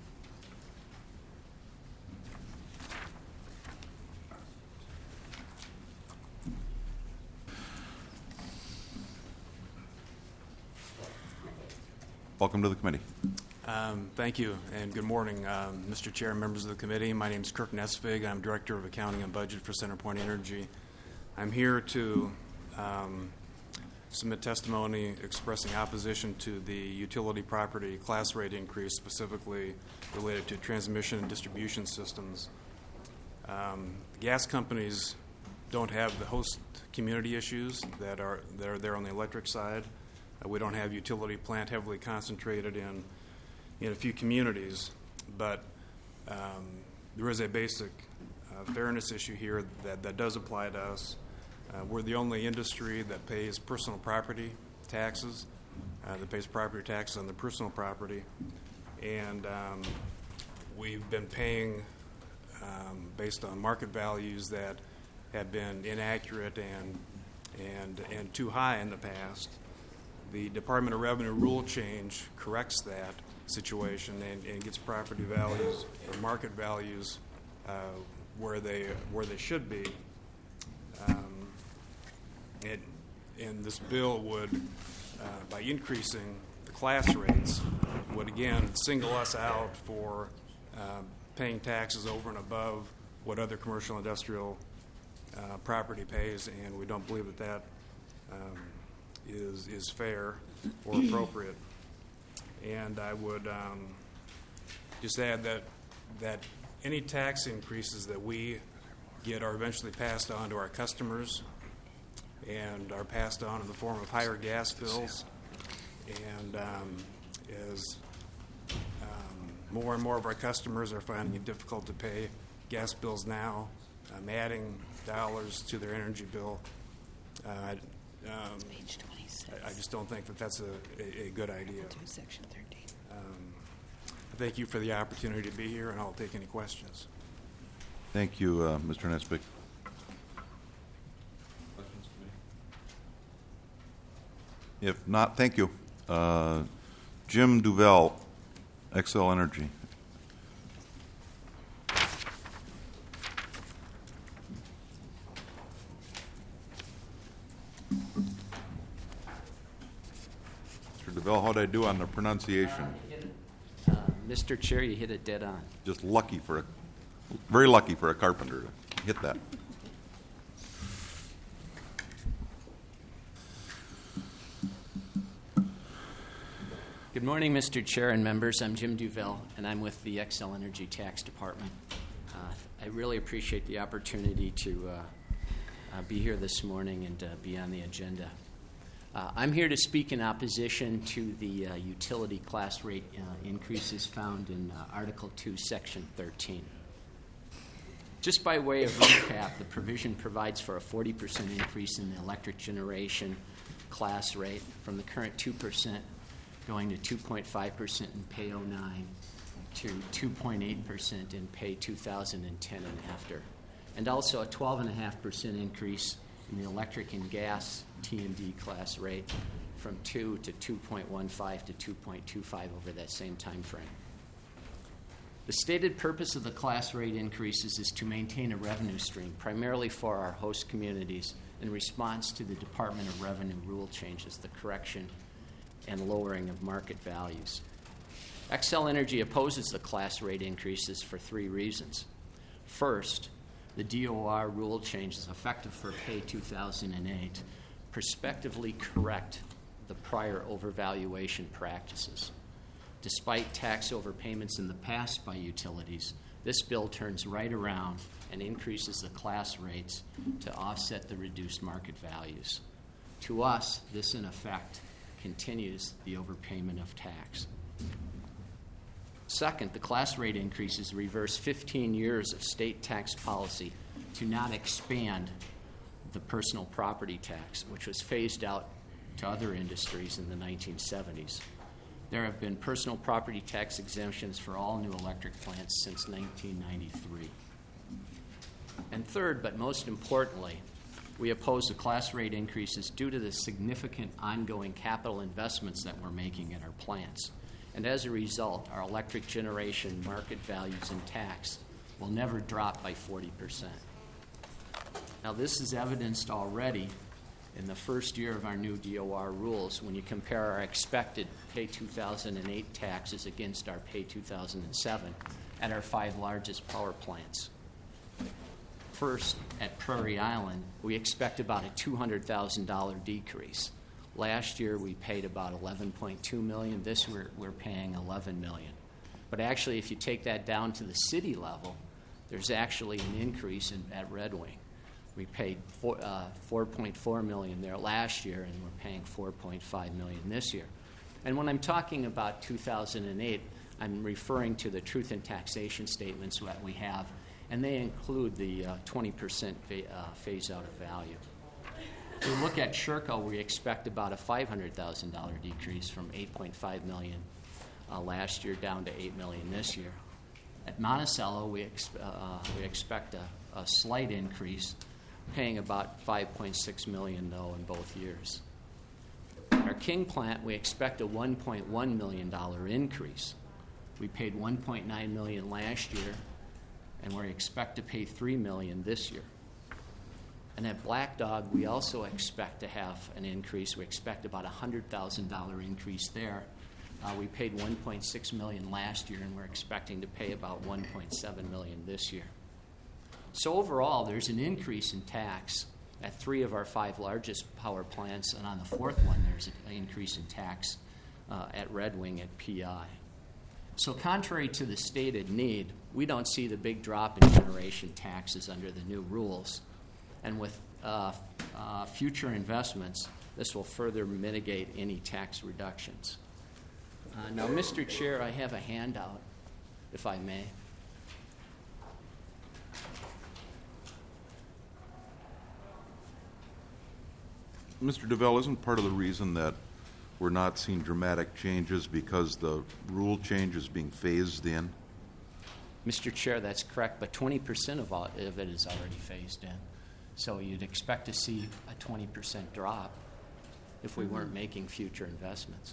Welcome to the committee. Um, thank you, and good morning, um, Mister Chair and members of the committee. My name is Kirk Nesvig. I'm Director of Accounting and Budget for CenterPoint Energy. I'm here to um, submit testimony expressing opposition to the utility property class rate increase, specifically related to transmission and distribution systems. Um, gas companies don't have the host community issues that are, that are there on the electric side. Uh, we don't have utility plant heavily concentrated in in a few communities, but um, there is a basic uh, fairness issue here that, that does apply to us. Uh, we're the only industry that pays personal property taxes, uh, that pays property taxes on the personal property, and um, we've been paying um, based on market values that have been inaccurate and and and too high in the past. The Department of Revenue rule change corrects that situation and, and gets property values or market values uh, where they where they should be. Um, it, and this bill would, uh, by increasing the class rates, would again single us out for uh, paying taxes over and above what other commercial industrial uh, property pays, and we don't believe that that um, is is fair or appropriate. And I would um, just add that that any tax increases that we get are eventually passed on to our customers and are passed on in the form of higher gas bills. And um, as um, more and more of our customers are finding it difficult to pay gas bills now, um, adding dollars to their energy bill, uh, um, I, I just don't think that that's a, a, a good idea. Section thirteen. Um, thank you for the opportunity to be here, and I'll take any questions. Thank you, uh, Mister Nesbitt. If not, thank you. Uh, Jim Duvel, Xcel Energy. Mister Duvel, how'd I do on the pronunciation? Uh, Mister Chair, you hit it dead on. Just lucky for a, very lucky for a carpenter to hit that. Good morning, Mister Chair and members. I'm Jim Duvel, and I'm with the Xcel Energy Tax Department. Uh, I really appreciate the opportunity to uh, uh, be here this morning and uh, be on the agenda. Uh, I'm here to speak in opposition to the uh, utility class rate uh, increases found in uh, Article two, Section thirteen. Just by way of recap, the provision provides for a forty percent increase in the electric generation class rate from the current two percent going to two point five percent in Pay oh nine to two point eight percent in Pay two thousand ten and after, and also a twelve point five percent increase in the electric and gas T and D class rate from two to two point one five to two point two five over that same time frame. The stated purpose of the class rate increases is to maintain a revenue stream, primarily for our host communities, in response to the Department of Revenue rule changes, the correction and lowering of market values. Xcel Energy opposes the class rate increases for three reasons. First, the D O R rule changes effective for Pay two thousand eight prospectively correct the prior overvaluation practices. Despite tax overpayments in the past by utilities, this bill turns right around and increases the class rates to offset the reduced market values. To us, this in effect continues the overpayment of tax. Second, the class rate increases reverse fifteen years of state tax policy to not expand the personal property tax, which was phased out to other industries in the nineteen seventies. There have been personal property tax exemptions for all new electric plants since nineteen ninety-three. And third, but most importantly, we oppose the class rate increases due to the significant ongoing capital investments that we're making in our plants. And as a result, our electric generation market values and tax will never drop by forty percent. Now, this is evidenced already in the first year of our new D O R rules when you compare our expected Pay two thousand eight taxes against our Pay two thousand seven at our five largest power plants. First, at Prairie Island, we expect about a two hundred thousand dollars decrease. Last year, we paid about eleven point two million dollars. This year, we're paying eleven million dollars. But actually, if you take that down to the city level, there's actually an increase in, at Red Wing. We paid four, uh, four point four million dollars there last year, and we're paying four point five million dollars this year. And when I'm talking about two thousand eight, I'm referring to the truth in taxation statements that we have, and they include the uh, twenty percent fa- uh, phase out of value. If we look at Sherco, we expect about a five hundred thousand dollars decrease from eight point five million dollars uh, last year down to eight million dollars this year. At Monticello, we, ex- uh, we expect a, a slight increase, paying about five point six million dollars, though, in both years. At our King plant, we expect a one point one million dollars increase. We paid one point nine million dollars last year, and we expect to pay three million dollars this year. And at Black Dog, we also expect to have an increase. We expect about a one hundred thousand dollars increase there. Uh, we paid one point six million dollars last year, and we're expecting to pay about one point seven million dollars this year. So overall, there's an increase in tax at three of our five largest power plants, and on the fourth one, there's an increase in tax uh, at Red Wing at P I. So contrary to the stated need, we don't see the big drop in generation taxes under the new rules. And with uh, uh, future investments, this will further mitigate any tax reductions. Uh, now, Mister Chair, I have a handout, if I may. Mister DeVell, isn't part of the reason that we're not seeing dramatic changes because the rule change is being phased in? Mister Chair, that's correct, but twenty percent of, all, of it is already phased in. So you'd expect to see a twenty percent drop. if we weren't making future investments.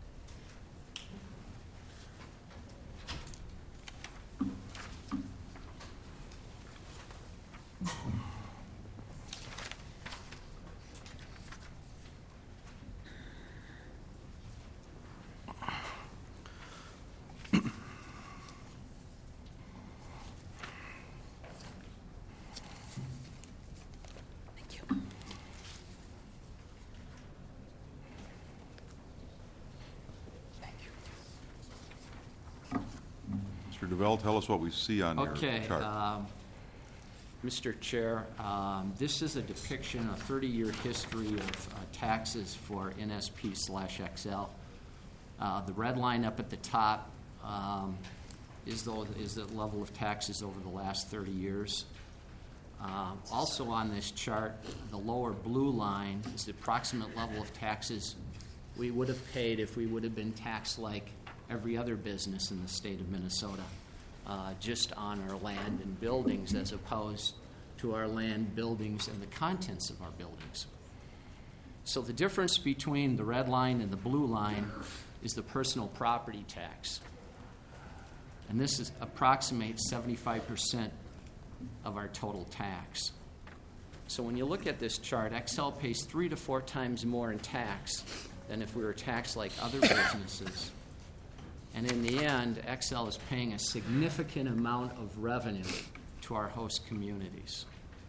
Mister DeVell, tell us what we see on Okay, your chart. um, Mister Chair, um, this is a depiction, a thirty-year history of uh, taxes for N S P slash X L. Uh, the red line up at the top um, is the is the level of taxes over the last thirty years. Um, also on this chart, the lower blue line is the approximate level of taxes we would have paid if we would have been taxed like every other business in the state of Minnesota, uh, just on our land and buildings as opposed to our land, buildings, and the contents of our buildings. So the difference between the red line and the blue line is the personal property tax. And this is approximates seventy-five percent of our total tax. So when you look at this chart, X L pays three to four times more in tax than if we were taxed like other businesses. And in the end, X L is paying a significant amount of revenue to our host communities.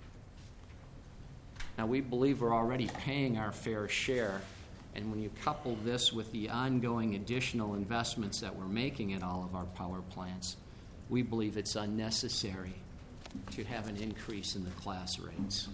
Now, we believe we're already paying our fair share, and when you couple this with the ongoing additional investments that we're making at all of our power plants, we believe it's unnecessary to have an increase in the class rates.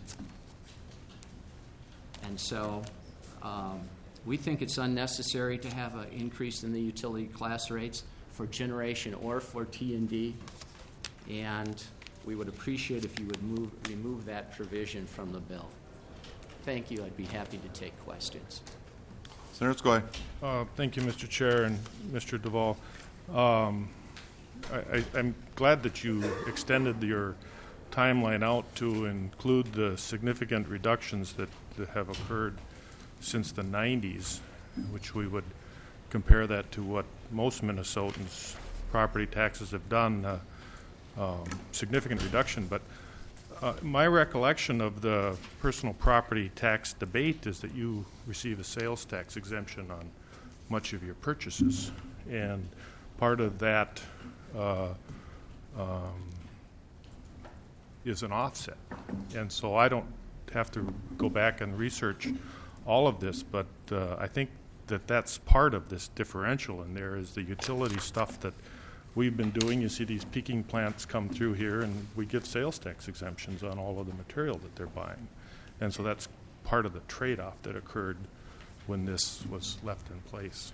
And so, um, we think it's unnecessary to have an increase in the utility class rates for generation or for T and D, and we would appreciate if you would move, remove that provision from the bill. Thank you. I'd be happy to take questions. Senator Skoye. Uh, thank you, Mister Chair and Mister DeVol. Um, I, I, I'm glad that you extended your timeline out to include the significant reductions that, that have occurred since the nineties, which we would compare that to what most Minnesotans' property taxes have done, uh, um, significant reduction. But uh, my recollection of the personal property tax debate is that you receive a sales tax exemption on much of your purchases, and part of that uh, um, is an offset. And so I don't have to go back and research all of this, but uh, I think that that's part of this differential, and there is the utility stuff that we've been doing. You see these peaking plants come through here, and we give sales tax exemptions on all of the material that they're buying. And so that's part of the trade-off that occurred when this was left in place.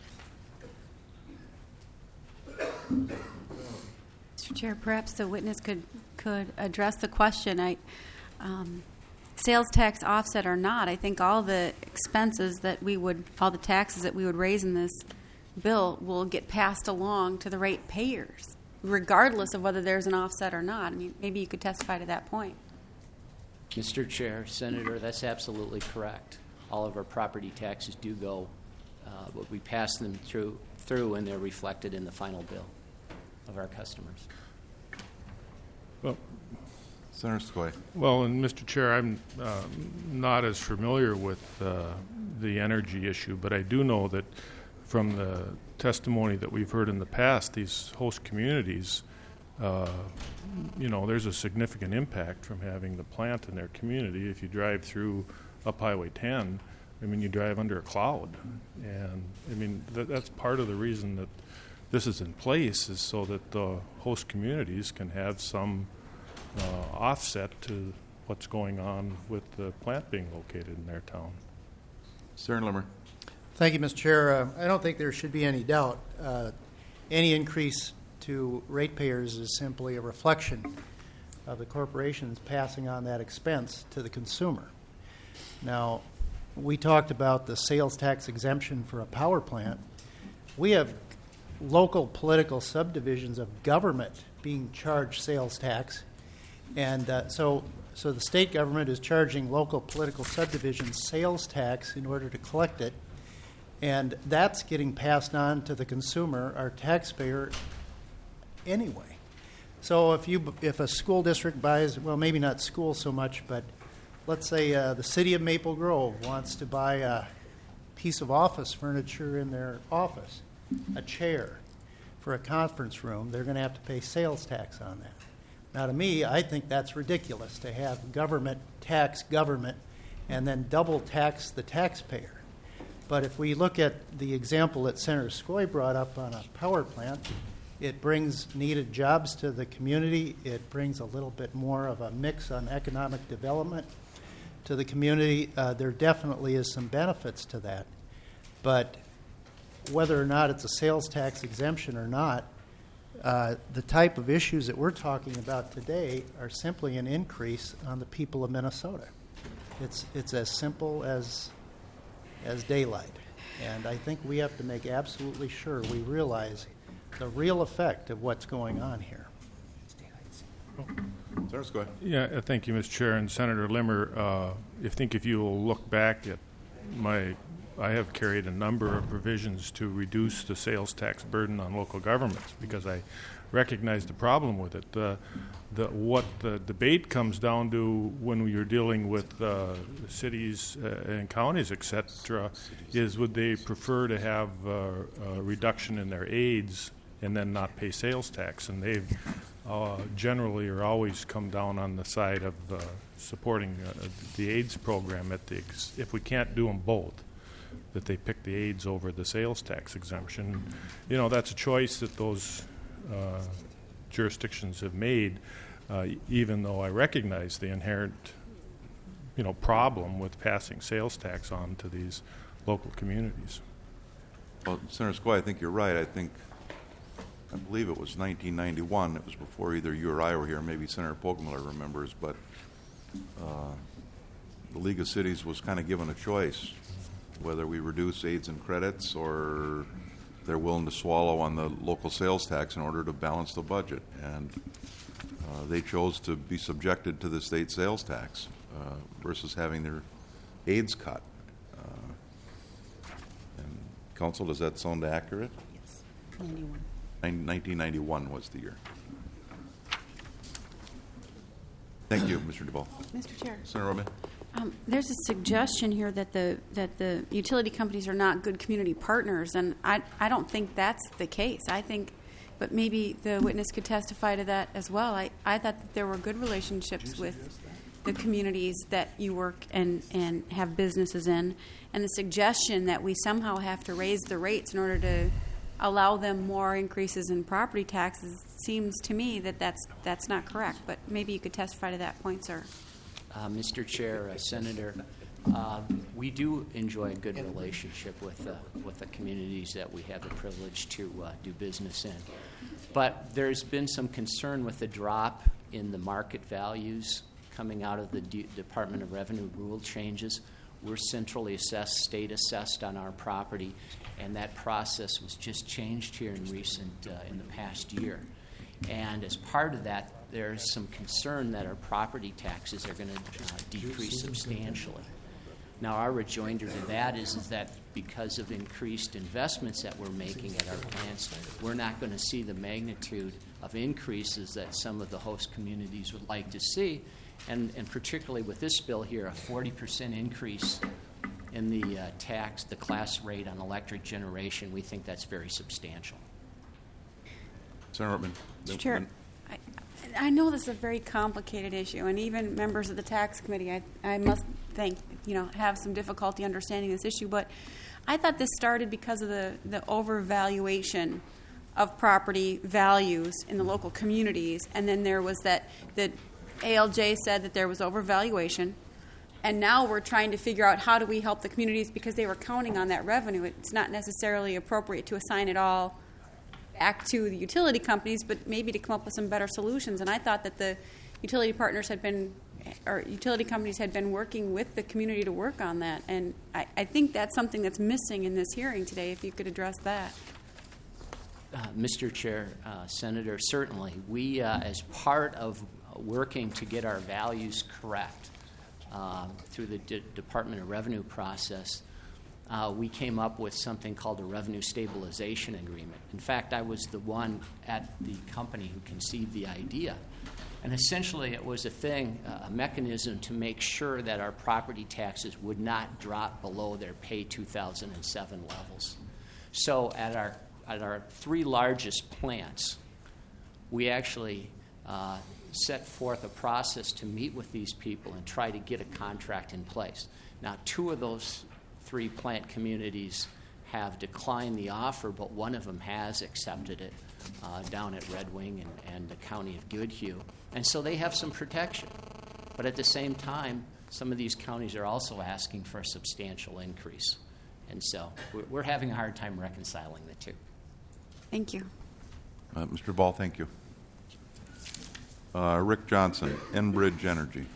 Mister Chair, perhaps the witness could, could address the question. I, um, sales tax offset or not, I think all the expenses that we would, all the taxes that we would raise in this bill will get passed along to the ratepayers, regardless of whether there's an offset or not. I mean, maybe you could testify to that point. Mister Chair, Senator, that's absolutely correct. All of our property taxes do go, uh, but we pass them through, through and they're reflected in the final bill of our customers. Well, Senator Skoye. Well, and Mister Chair, I'm uh, not as familiar with uh, the energy issue, but I do know that from the testimony that we've heard in the past, these host communities, uh, you know, there's a significant impact from having the plant in their community. If you drive through up Highway ten, I mean, you drive under a cloud. And, I mean, th- that's part of the reason that this is in place, is so that the host communities can have some Uh, offset to what's going on with the plant being located in their town. Senator Limmer. Thank you, Mister Chair. Uh, I don't think there should be any doubt. Uh, any increase to ratepayers is simply a reflection of the corporations passing on that expense to the consumer. Now, we talked about the sales tax exemption for a power plant. We have local political subdivisions of government being charged sales tax. And uh, so So the state government is charging local political subdivisions sales tax in order to collect it, and that's getting passed on to the consumer, our taxpayer, anyway. So if you if a school district buys, well, maybe not school so much, but let's say uh, the city of Maple Grove wants to buy a piece of office furniture in their office, a chair for a conference room, they're going to have to pay sales tax on that. Now, to me, I think that's ridiculous to have government tax government and then double tax the taxpayer. But if we look at the example that Senator Skoye brought up on a power plant, it brings needed jobs to the community. It brings a little bit more of a mix on economic development to the community. Uh, there definitely is some benefits to that. But whether or not it's a sales tax exemption or not, uh, the type of issues that we're talking about today are simply an increase on the people of Minnesota. It's it's as simple as as daylight. And I think we have to make absolutely sure we realize the real effect of what's going on here. Senator Skoye. Yeah, uh, thank you, Mister Chair. And Senator Limmer, uh, I think if you will look back at my, I have carried a number of provisions to reduce the sales tax burden on local governments because I recognize the problem with it. Uh, the, what the debate comes down to when you're dealing with uh, cities uh, and counties, et cetera, is would they prefer to have uh, a reduction in their aids and then not pay sales tax? And they've uh, generally or always come down on the side of uh, supporting uh, the AIDS program at the ex- if we can't do them both, that they pick the aids over the sales tax exemption. You know, that's a choice that those uh, jurisdictions have made, uh, even though I recognize the inherent, you know, problem with passing sales tax on to these local communities. Well, Senator Skoye, I think you're right. I think, I believe it was nineteen ninety-one. It was before either you or I were here. Maybe Senator Pogmiller remembers, but uh, the League of Cities was kind of given a choice whether we reduce aids and credits or they're willing to swallow on the local sales tax in order to balance the budget. And uh, they chose to be subjected to the state sales tax uh, versus having their aids cut. Uh, and Council, does that sound accurate? Yes, ninety-one. nineteen ninety-one was the year. Thank you, Mister DeVaul. Mister Chair. Senator Robin. Um, there's a suggestion here that the that the utility companies are not good community partners, and I I don't think that's the case. I think, but maybe the witness could testify to that as well. I, I thought that there were good relationships with the communities that you work and, and have businesses in, and the suggestion that we somehow have to raise the rates in order to allow them more increases in property taxes seems to me that that's that's not correct. But maybe you could testify to that point, sir. Uh, Mister Chair, uh, Senator, uh, we do enjoy a good relationship with uh, with the communities that we have the privilege to uh, do business in. But there's been some concern with the drop in the market values coming out of the D- Department of Revenue rule changes. We're centrally assessed, state assessed on our property, and that process was just changed here in recent, uh, in the past year. And as part of that, there's some concern that our property taxes are going to uh, decrease substantially. Now, our rejoinder to that is, is that because of increased investments that we're making at our plants, we're not going to see the magnitude of increases that some of the host communities would like to see. And, and particularly with this bill here, a forty percent increase in the uh, tax, the class rate on electric generation, we think that's very substantial. Senator Ortman. Mister Chair, I, I know this is a very complicated issue, and even members of the tax committee, I, I must think, you know, have some difficulty understanding this issue. But I thought this started because of the, the overvaluation of property values in the local communities, and then there was that the A L J said that there was overvaluation, and now we're trying to figure out how do we help the communities because they were counting on that revenue. It's not necessarily appropriate to assign it all back to the utility companies, but maybe to come up with some better solutions. And I thought that the utility partners had been, or utility companies had been working with the community to work on that. And I, I think that's something that's missing in this hearing today, if you could address that. Uh, Mister Chair, uh, Senator, certainly. We, uh, as part of working to get our values correct uh, through the D- Department of Revenue process, uh, we came up with something called a revenue stabilization agreement. In fact, I was the one at the company who conceived the idea. And essentially, it was a thing, a mechanism to make sure that our property taxes would not drop below their pay two thousand seven levels. So at our at our three largest plants, we actually uh, set forth a process to meet with these people and try to get a contract in place. Now, two of those three plant communities have declined the offer, but one of them has accepted it uh, down at Red Wing and, and the county of Goodhue. And so they have some protection. But at the same time, some of these counties are also asking for a substantial increase. And so we're, we're having a hard time reconciling the two. Thank you. Uh, Mister Ball, thank you. Uh, Rick Johnson, Enbridge Energy.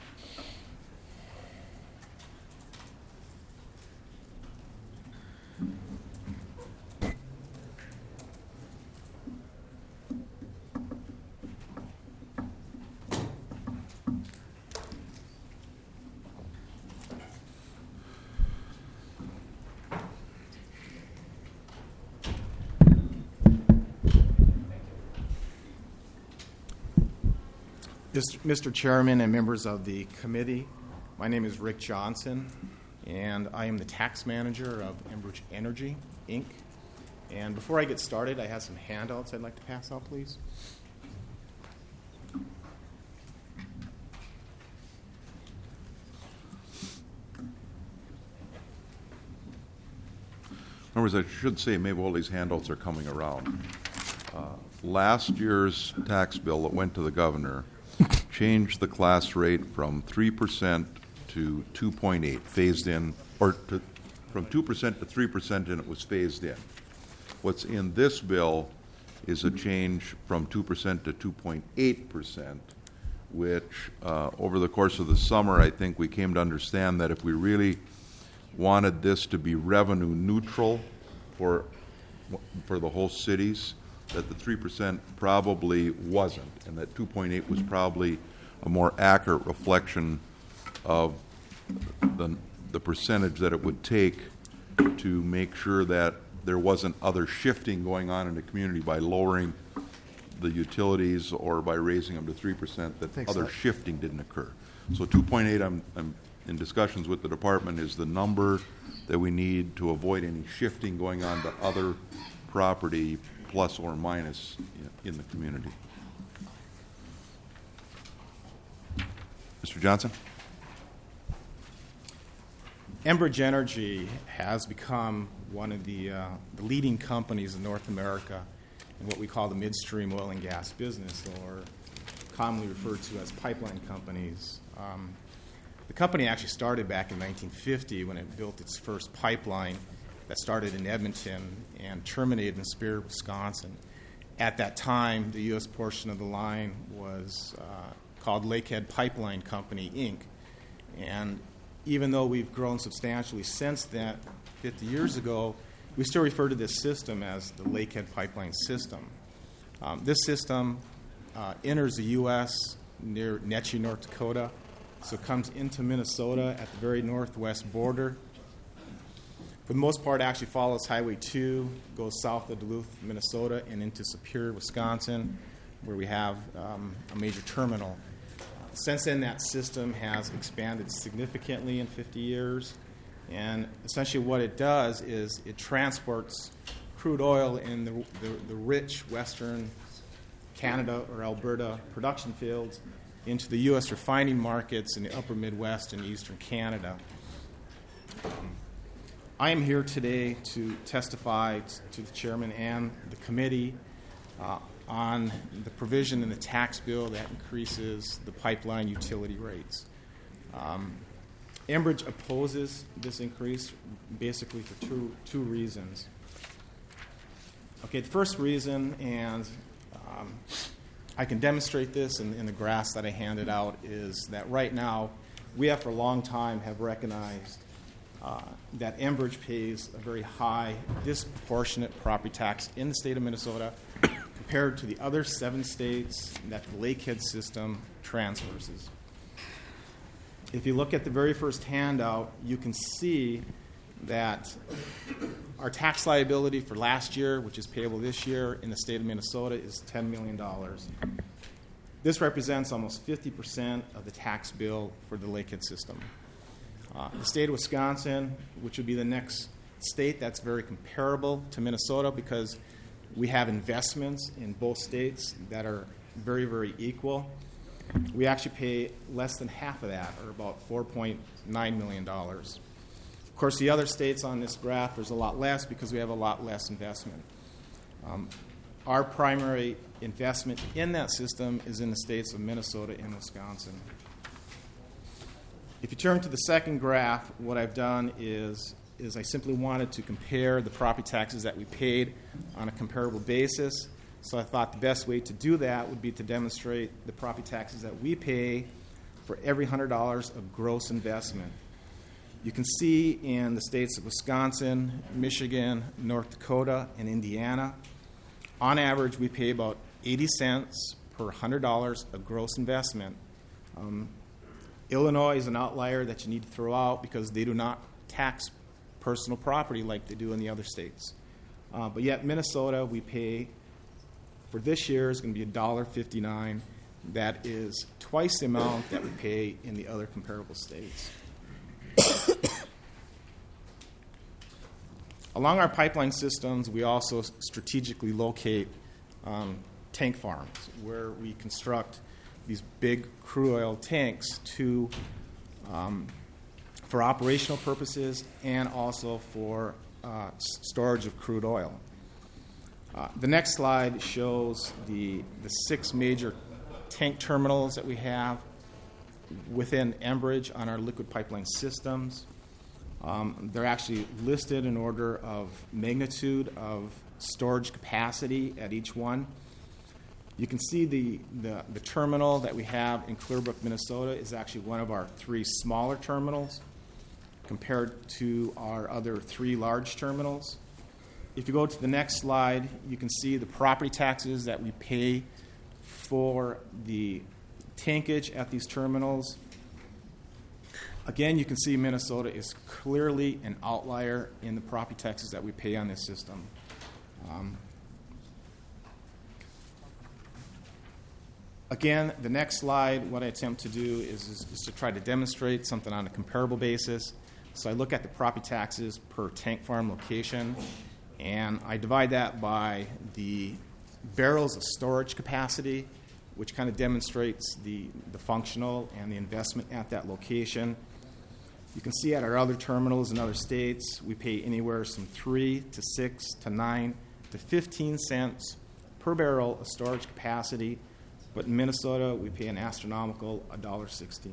Mister Chairman and members of the committee, my name is Rick Johnson, and I am the tax manager of Enbridge Energy, Incorporated. And before I get started, I have some handouts I'd like to pass out, please. Members, I should say maybe all these handouts are coming around. Uh, last year's tax bill that went to the governor changed the class rate from three percent to two point eight, phased in, or to, from two percent to three percent, and it was phased in. What's in this bill is a change from two percent to two point eight percent, which uh, over the course of the summer, I think we came to understand that if we really wanted this to be revenue neutral for, for the whole cities, that the three percent probably wasn't, and that two point eight was probably a more accurate reflection of the, the percentage that it would take to make sure that there wasn't other shifting going on in the community by lowering the utilities or by raising them to three percent, that Thanks, other Doug. shifting didn't occur. So two point eight, I'm, I'm in discussions with the department, is the number that we need to avoid any shifting going on to other property, plus or minus in the community. Mister Johnson? Enbridge Energy has become one of the, uh, the leading companies in North America in what we call the midstream oil and gas business, or commonly referred to as pipeline companies. Um, the company actually started back in nineteen fifty when it built its first pipeline that started in Edmonton and terminated in Superior, Wisconsin. At that time, the U S portion of the line was uh, called Lakehead Pipeline Company, Incorporated. And even though we've grown substantially since that, fifty years ago, we still refer to this system as the Lakehead Pipeline System. Um, this system uh, enters the U S near Netchie, North Dakota, so it comes into Minnesota at the very northwest border. For the most part, it actually follows Highway two, goes south of Duluth, Minnesota, and into Superior, Wisconsin, where we have um, a major terminal. Since then, that system has expanded significantly in fifty years, and essentially what it does is it transports crude oil in the, the, the rich western Canada or Alberta production fields into the U S refining markets in the upper Midwest and eastern Canada. I am here today to testify to the chairman and the committee uh, on the provision in the tax bill that increases the pipeline utility rates. Um, Enbridge opposes this increase basically for two, two reasons. Okay, the first reason, and um, I can demonstrate this in, in the graphs that I handed out, is that right now we have for a long time have recognized uh, that Enbridge pays a very high disproportionate property tax in the state of Minnesota compared to the other seven states that the Lakehead system transverses. If you look at the very first handout, you can see that our tax liability for last year, which is payable this year in the state of Minnesota, is ten million dollars. This represents almost fifty percent of the tax bill for the Lakehead system. Uh, the state of Wisconsin, which would be the next state that's very comparable to Minnesota because we have investments in both states that are very, very equal. We actually pay less than half of that, or about four point nine million dollars. Of course, the other states on this graph, there's a lot less because we have a lot less investment. Um, our primary investment in that system is in the states of Minnesota and Wisconsin. If you turn to the second graph, what I've done is, is I simply wanted to compare the property taxes that we paid on a comparable basis. So I thought the best way to do that would be to demonstrate the property taxes that we pay for every one hundred dollars of gross investment. You can see in the states of Wisconsin, Michigan, North Dakota, and Indiana, on average, we pay about eighty cents per one hundred dollars of gross investment. Um, Illinois is an outlier that you need to throw out because they do not tax personal property like they do in the other states. Uh, but yet Minnesota, we pay, for this year, is going to be one dollar fifty-nine. That is twice the amount that we pay in the other comparable states. Along our pipeline systems, we also strategically locate um, tank farms where we construct these big crude oil tanks to um, for operational purposes and also for uh, storage of crude oil. Uh, the next slide shows the, the six major tank terminals that we have within Enbridge on our liquid pipeline systems. Um, they're actually listed in order of magnitude of storage capacity at each one. You can see the, the, the terminal that we have in Clearbrook, Minnesota is actually one of our three smaller terminals compared to our other three large terminals. If you go to the next slide, you can see the property taxes that we pay for the tankage at these terminals. Again, you can see Minnesota is clearly an outlier in the property taxes that we pay on this system. Um, again, the next slide, what I attempt to do is, is, is to try to demonstrate something on a comparable basis. So I look at the property taxes per tank farm location, and I divide that by the barrels of storage capacity, which kind of demonstrates the, the functional and the investment at that location. You can see at our other terminals in other states, we pay anywhere from three to six to nine to fifteen cents per barrel of storage capacity, but in Minnesota, we pay an astronomical one dollar sixteen.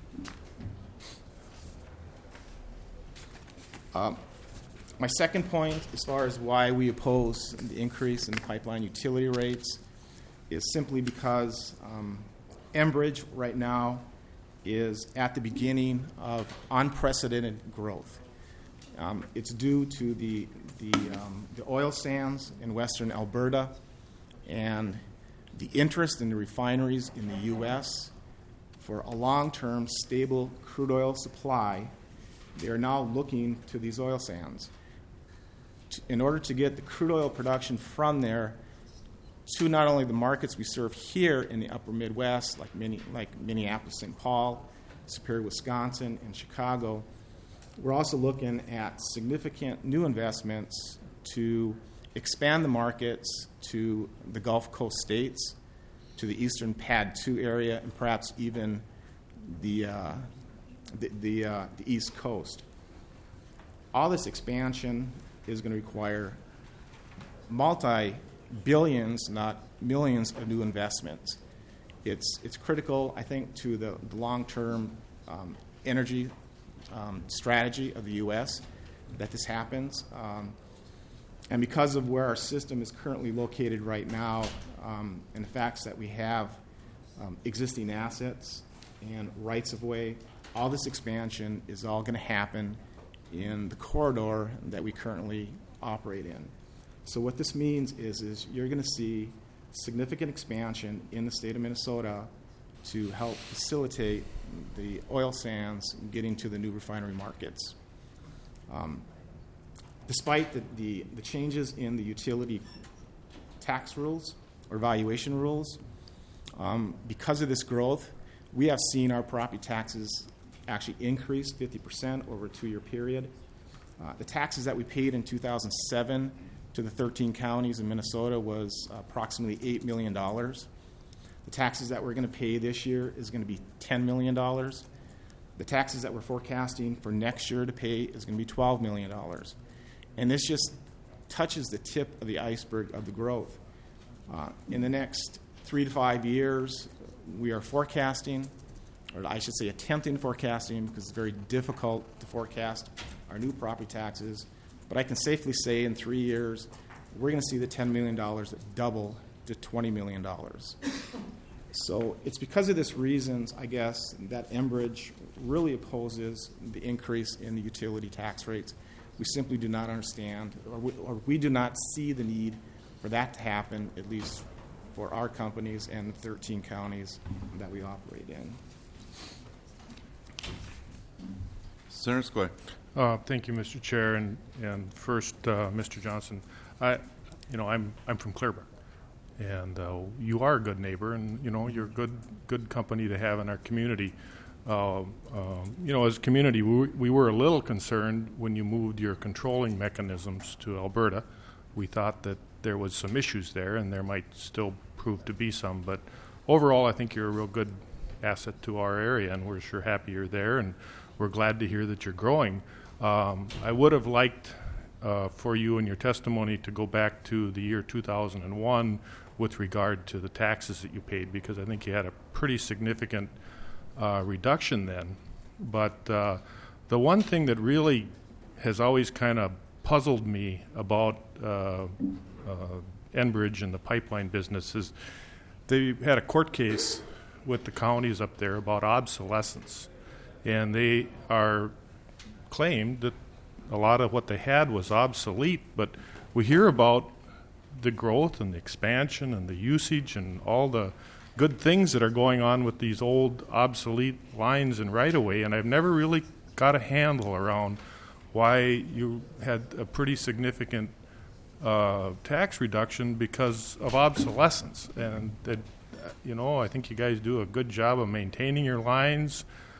Um, my second point, as far as why we oppose the increase in pipeline utility rates, is simply because um, Enbridge right now is at the beginning of unprecedented growth. Um, it's due to the the, um, the oil sands in western Alberta and the interest in the refineries in the U S for a long-term stable crude oil supply. They are now looking to these oil sands in order to get the crude oil production from there to not only the markets we serve here in the upper Midwest, like, many, like Minneapolis, Saint Paul, Superior, Wisconsin, and Chicago. We're also looking at significant new investments to expand the markets to the Gulf Coast states, to the eastern P A D two area, and perhaps even the, uh, the, the, uh, the East Coast. All this expansion is going to require multi-billions, not millions, of new investments. It's, it's critical, I think, to the, the long-term um, energy um, strategy of the U S that this happens. Um, and because of where our system is currently located right now, um, and the facts that we have um, existing assets and rights of way, all this expansion is all going to happen in the corridor that we currently operate in. So what this means is, is you're going to see significant expansion in the state of Minnesota to help facilitate the oil sands getting to the new refinery markets. Um, despite the, the, the changes in the utility tax rules or valuation rules, um, because of this growth, we have seen our property taxes actually increase fifty percent over a two-year period. Uh, the taxes that we paid in two thousand seven to the thirteen counties in Minnesota was approximately eight million dollars. The taxes that we're going to pay this year is going to be ten million dollars. The taxes that we're forecasting for next year to pay is going to be twelve million dollars. And this just touches the tip of the iceberg of the growth. Uh, in the next three to five years, we are forecasting, or I should say attempting forecasting, because it's very difficult to forecast our new property taxes. But I can safely say in three years, we're going to see the ten million dollars double to twenty million dollars. So it's because of this reasons, I guess, that Enbridge really opposes the increase in the utility tax rates. We simply do not understand, or we, or we do not see the need for that to happen, at least for our companies and the thirteen counties that we operate in. Senator Squay. Uh, thank you, Mister Chair, and and first, uh, Mister Johnson. I, you know, I'm I'm from Clearbrook, and uh, you are a good neighbor, and you know you're a good good company to have in our community. Uh, uh, you know, as a community, we, we were a little concerned when you moved your controlling mechanisms to Alberta. We thought that there was some issues there, and there might still prove to be some. But overall, I think you're a real good asset to our area, and we're sure happy you're there, and we're glad to hear that you're growing. Um, I would have liked uh, for you in your testimony to go back to the year two thousand one with regard to the taxes that you paid, because I think you had a pretty significant uh, reduction then. But uh, the one thing that really has always kind of puzzled me about uh, uh, Enbridge and the pipeline business is they had a court case with the counties up there about obsolescence, and they are claimed that a lot of what they had was obsolete, but we hear about the growth and the expansion and the usage and all the good things that are going on with these old obsolete lines and right-of-way, and I've never really got a handle around why you had a pretty significant uh, tax reduction because of obsolescence. And that, you know, I think you guys do a good job of maintaining your lines.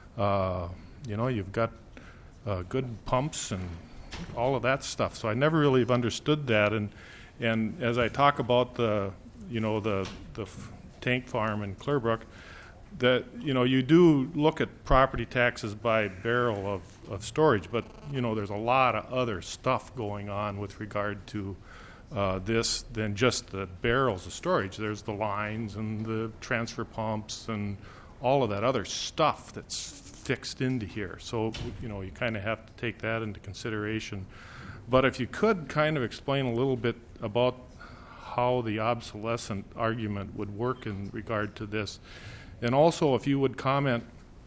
Uh, you know, you've got uh, good pumps and all of that stuff. So I never really have understood that. And and as I talk about the, you know, the the f- tank farm in Clearbrook, that, you know, you do look at property taxes by barrel of, of storage, but, you know, there's a lot of other stuff going on with regard to uh, this than just the barrels of storage. There's the lines and the transfer pumps and all of that other stuff that's fixed into here. So, you know, you kind of have to take that into consideration. But if you could kind of explain a little bit about how the obsolescent argument would work in regard to this. And also, if you would comment,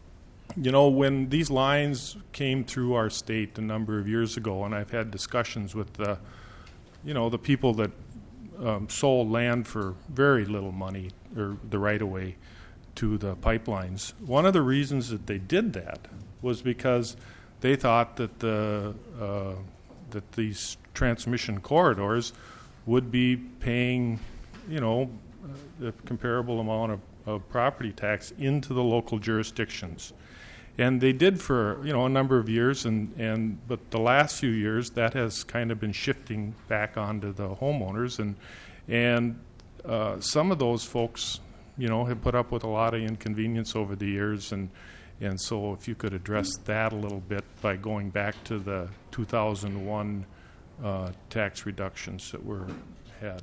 you know, when these lines came through our state a number of years ago, and I've had discussions with the, you know, the people that um, sold land for very little money, or the right-of-way to the pipelines. One of the reasons that they did that was because they thought that the uh, that these transmission corridors would be paying, you know, a comparable amount of of property tax into the local jurisdictions. And they did for, you know, a number of years, and, and but the last few years that has kind of been shifting back onto the homeowners, and and uh, some of those folks, you know, have put up with a lot of inconvenience over the years, and and so if you could address that a little bit by going back to the two thousand one uh, tax reductions that were had.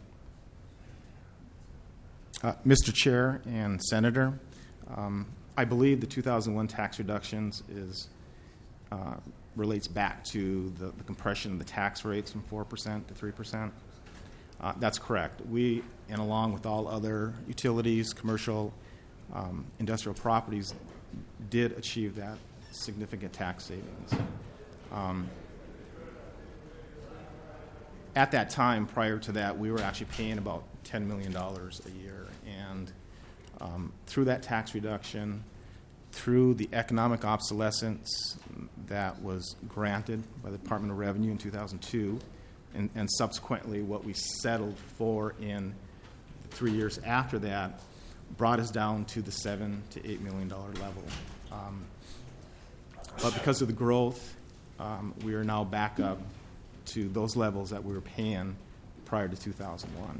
Uh, Mister Chair and Senator, um, I believe the two thousand one tax reductions is uh, relates back to the, the compression of the tax rates from four percent to three percent. Uh, that's correct. We, and along with all other utilities, commercial, um, industrial properties, did achieve that significant tax savings. Um, at that time, prior to that, we were actually paying about ten million dollars a year. And um, through that tax reduction, through the economic obsolescence that was granted by the Department of Revenue in two thousand two, and, and subsequently what we settled for in three years after that, brought us down to the seven to eight million dollar level. Um, but because of the growth, um, we are now back up to those levels that we were paying prior to two thousand one.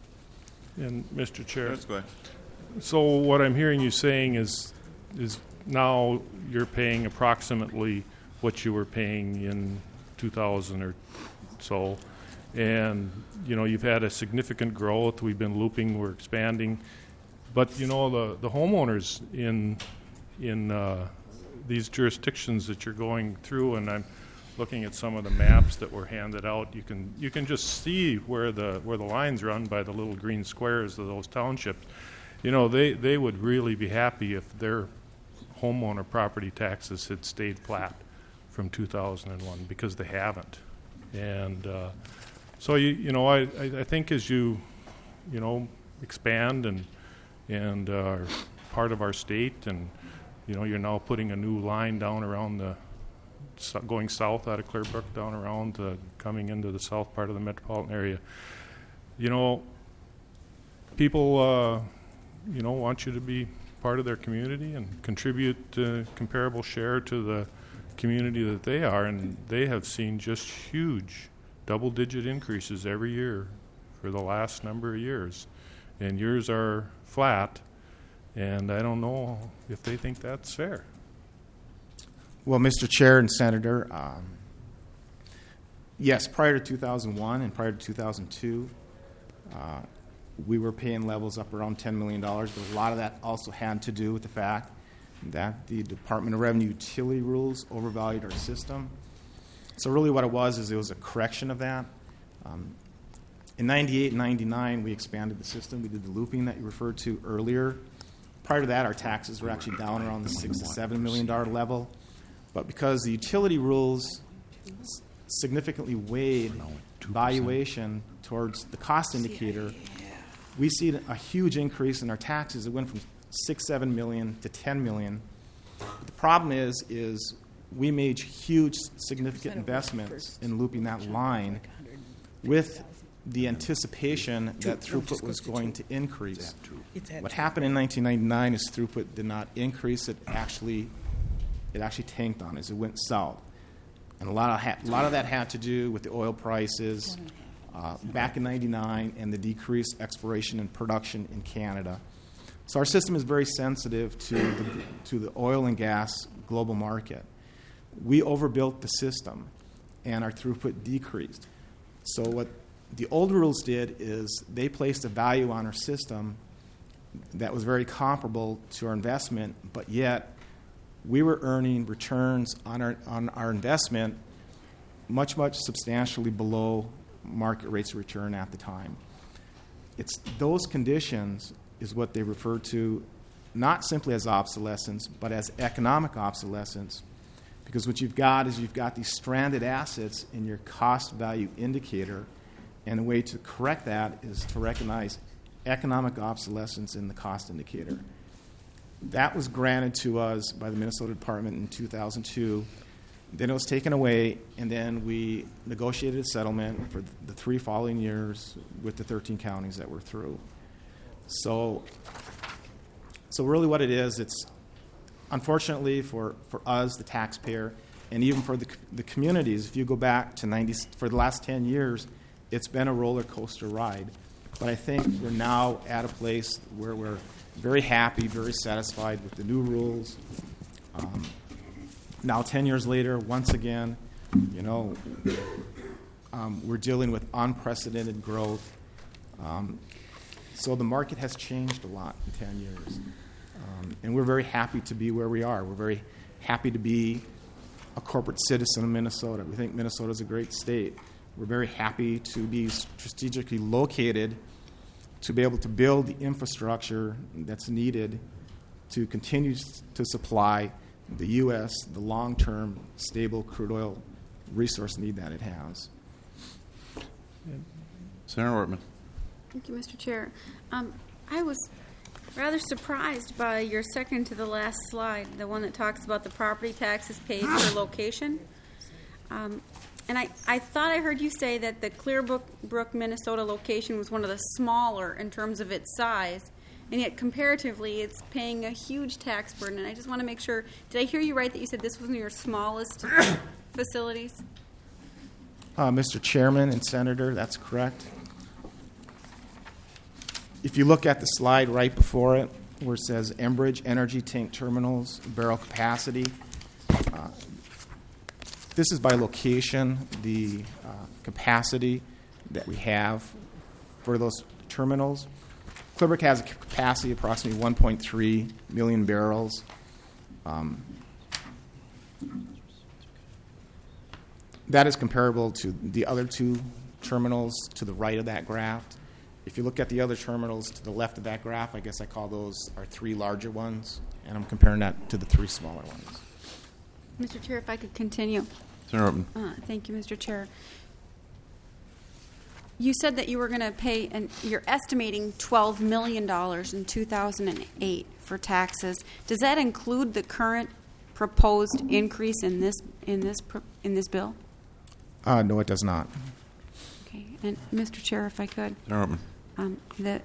And Mister Chair, Yes, go ahead. so what I'm hearing you saying is, is now you're paying approximately what you were paying in two thousand or so, and you know you've had a significant growth. We've been looping, we're expanding, but you know the the homeowners in in uh, these jurisdictions that you're going through, and I'm looking at some of the maps that were handed out. You can you can just see where the where the lines run by the little green squares of those townships. You know they they would really be happy if their homeowner property taxes had stayed flat from two thousand one, because they haven't. And uh, so you you know I, I I think as you you know expand and and uh, are part of our state, and you know you're now putting a new line down around the so going south out of Clearbrook down around uh, coming into the south part of the metropolitan area. You know people uh, you know want you to be part of their community and contribute a comparable share to the community that they are, and they have seen just huge double-digit increases every year for the last number of years, and yours are flat, and I don't know if they think that's fair. Well, Mister Chair and Senator, um, yes, prior to two thousand one and prior to two thousand two, uh, we were paying levels up around ten million dollars, but a lot of that also had to do with the fact that the Department of Revenue utility rules overvalued our system. So really what it was is it was a correction of that. Um, in ninety-eight and ninety-nine, we expanded the system. We did the looping that you referred to earlier. Prior to that, our taxes were actually down around the six to seven million dollar level. But because the utility rules significantly weighed valuation towards the cost indicator, we see a huge increase in our taxes. It went from six, seven million to ten million. But the problem is, is we made huge, significant investments in looping that line with the anticipation that throughput was going to increase. What happened in nineteen ninety-nine is throughput did not increase. It actually, it actually tanked on us. It went south, and a lot of ha- a lot of that had to do with the oil prices uh, back in ninety-nine and the decreased exploration and production in Canada. So our system is very sensitive to the, to the oil and gas global market. We overbuilt the system, and our throughput decreased. So what the old rules did is they placed a value on our system that was very comparable to our investment, but yet we were earning returns on our on our investment much, much substantially below market rates of return at the time. It's those conditions is what they refer to not simply as obsolescence, but as economic obsolescence, because what you've got is you've got these stranded assets in your cost value indicator, and the way to correct that is to recognize economic obsolescence in the cost indicator. That was granted to us by the Minnesota Department in two thousand two. Then it was taken away, and then we negotiated a settlement for the three following years with the thirteen counties that we're through. So, so really what it is, it's unfortunately for, for us, the taxpayer, and even for the, the communities, if you go back to ninety, for the last ten years, it's been a roller coaster ride. But I think we're now at a place where we're very happy, very satisfied with the new rules. Um, now, ten years later, once again, you know, um, we're dealing with unprecedented growth. Um, so the market has changed a lot in ten years. Um, and we're very happy to be where we are. We're very happy to be a corporate citizen of Minnesota. We think Minnesota is a great state. We're very happy to be strategically located to be able to build the infrastructure that's needed to continue to supply the U S the long-term stable crude oil resource need that it has. Senator Ortman. Thank you, Mister Chair. Um, I was rather surprised by your second to the last slide, the one that talks about the property taxes paid per location. Um, and I, I thought I heard you say that the Clearbrook, Brook, Minnesota location was one of the smaller in terms of its size, and yet comparatively it's paying a huge tax burden. And I just want to make sure, did I hear you right that you said this was one of your smallest facilities? Uh, Mister Chairman and Senator, that's correct. If you look at the slide right before it, where it says Enbridge Energy Tank Terminals, barrel capacity, uh, this is by location, the uh, capacity that we have for those terminals. Clearbrook has a capacity of approximately one point three million barrels. Um, that is comparable to the other two terminals to the right of that graph. If you look at the other terminals to the left of that graph, I guess I call those our three larger ones, and I'm comparing that to the three smaller ones. Mister Chair, if I could continue. Senator Ortman. Uh, thank you, Mister Chair. You said that you were going to pay, and you're estimating twelve million dollars in two thousand eight for taxes. Does that include the current proposed increase in this in this in this bill? Uh, no, it does not. Okay, and Mister Chair, if I could, Senator Ortman. um, the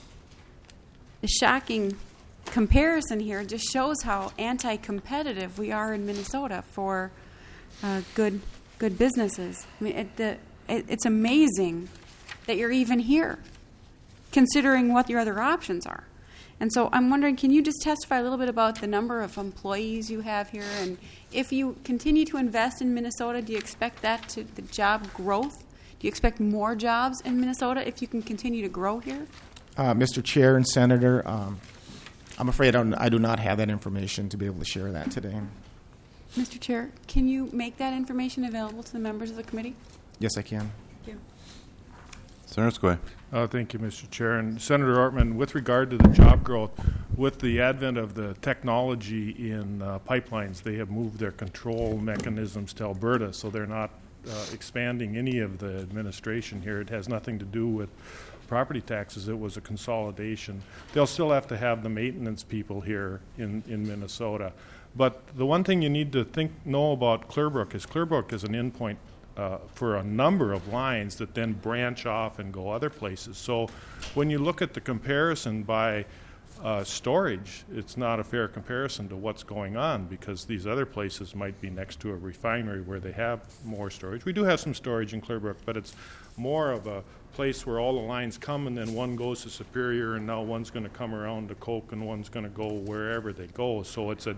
the shocking comparison here just shows how anti-competitive we are in Minnesota for uh, good good businesses. I mean, it, the, it, it's amazing that you're even here, considering what your other options are. And so I'm wondering, can you just testify a little bit about the number of employees you have here, and if you continue to invest in Minnesota, do you expect that to the job growth? Do you expect more jobs in Minnesota if you can continue to grow here? Uh, Mister Chair and Senator, um, I'm afraid I, don't, I do not have that information to be able to share that today. Mister Chair, can you make that information available to the members of the committee? Yes, I can. Thank you. Senator Squay. Uh, thank you, Mister Chair. And Senator Ortman, with regard to the job growth, with the advent of the technology in uh, pipelines, they have moved their control mechanisms to Alberta, so they're not uh, expanding any of the administration here. It has nothing to do with property taxes. It was a consolidation. They'll still have to have the maintenance people here in, in Minnesota. But the one thing you need to think know about Clearbrook is Clearbrook is an endpoint uh, for a number of lines that then branch off and go other places. So when you look at the comparison by uh, storage, it's not a fair comparison to what's going on, because these other places might be next to a refinery where they have more storage. We do have some storage in Clearbrook, but it's more of a place where all the lines come and then one goes to Superior, and now one's going to come around to Coke and one's going to go wherever they go. So it's a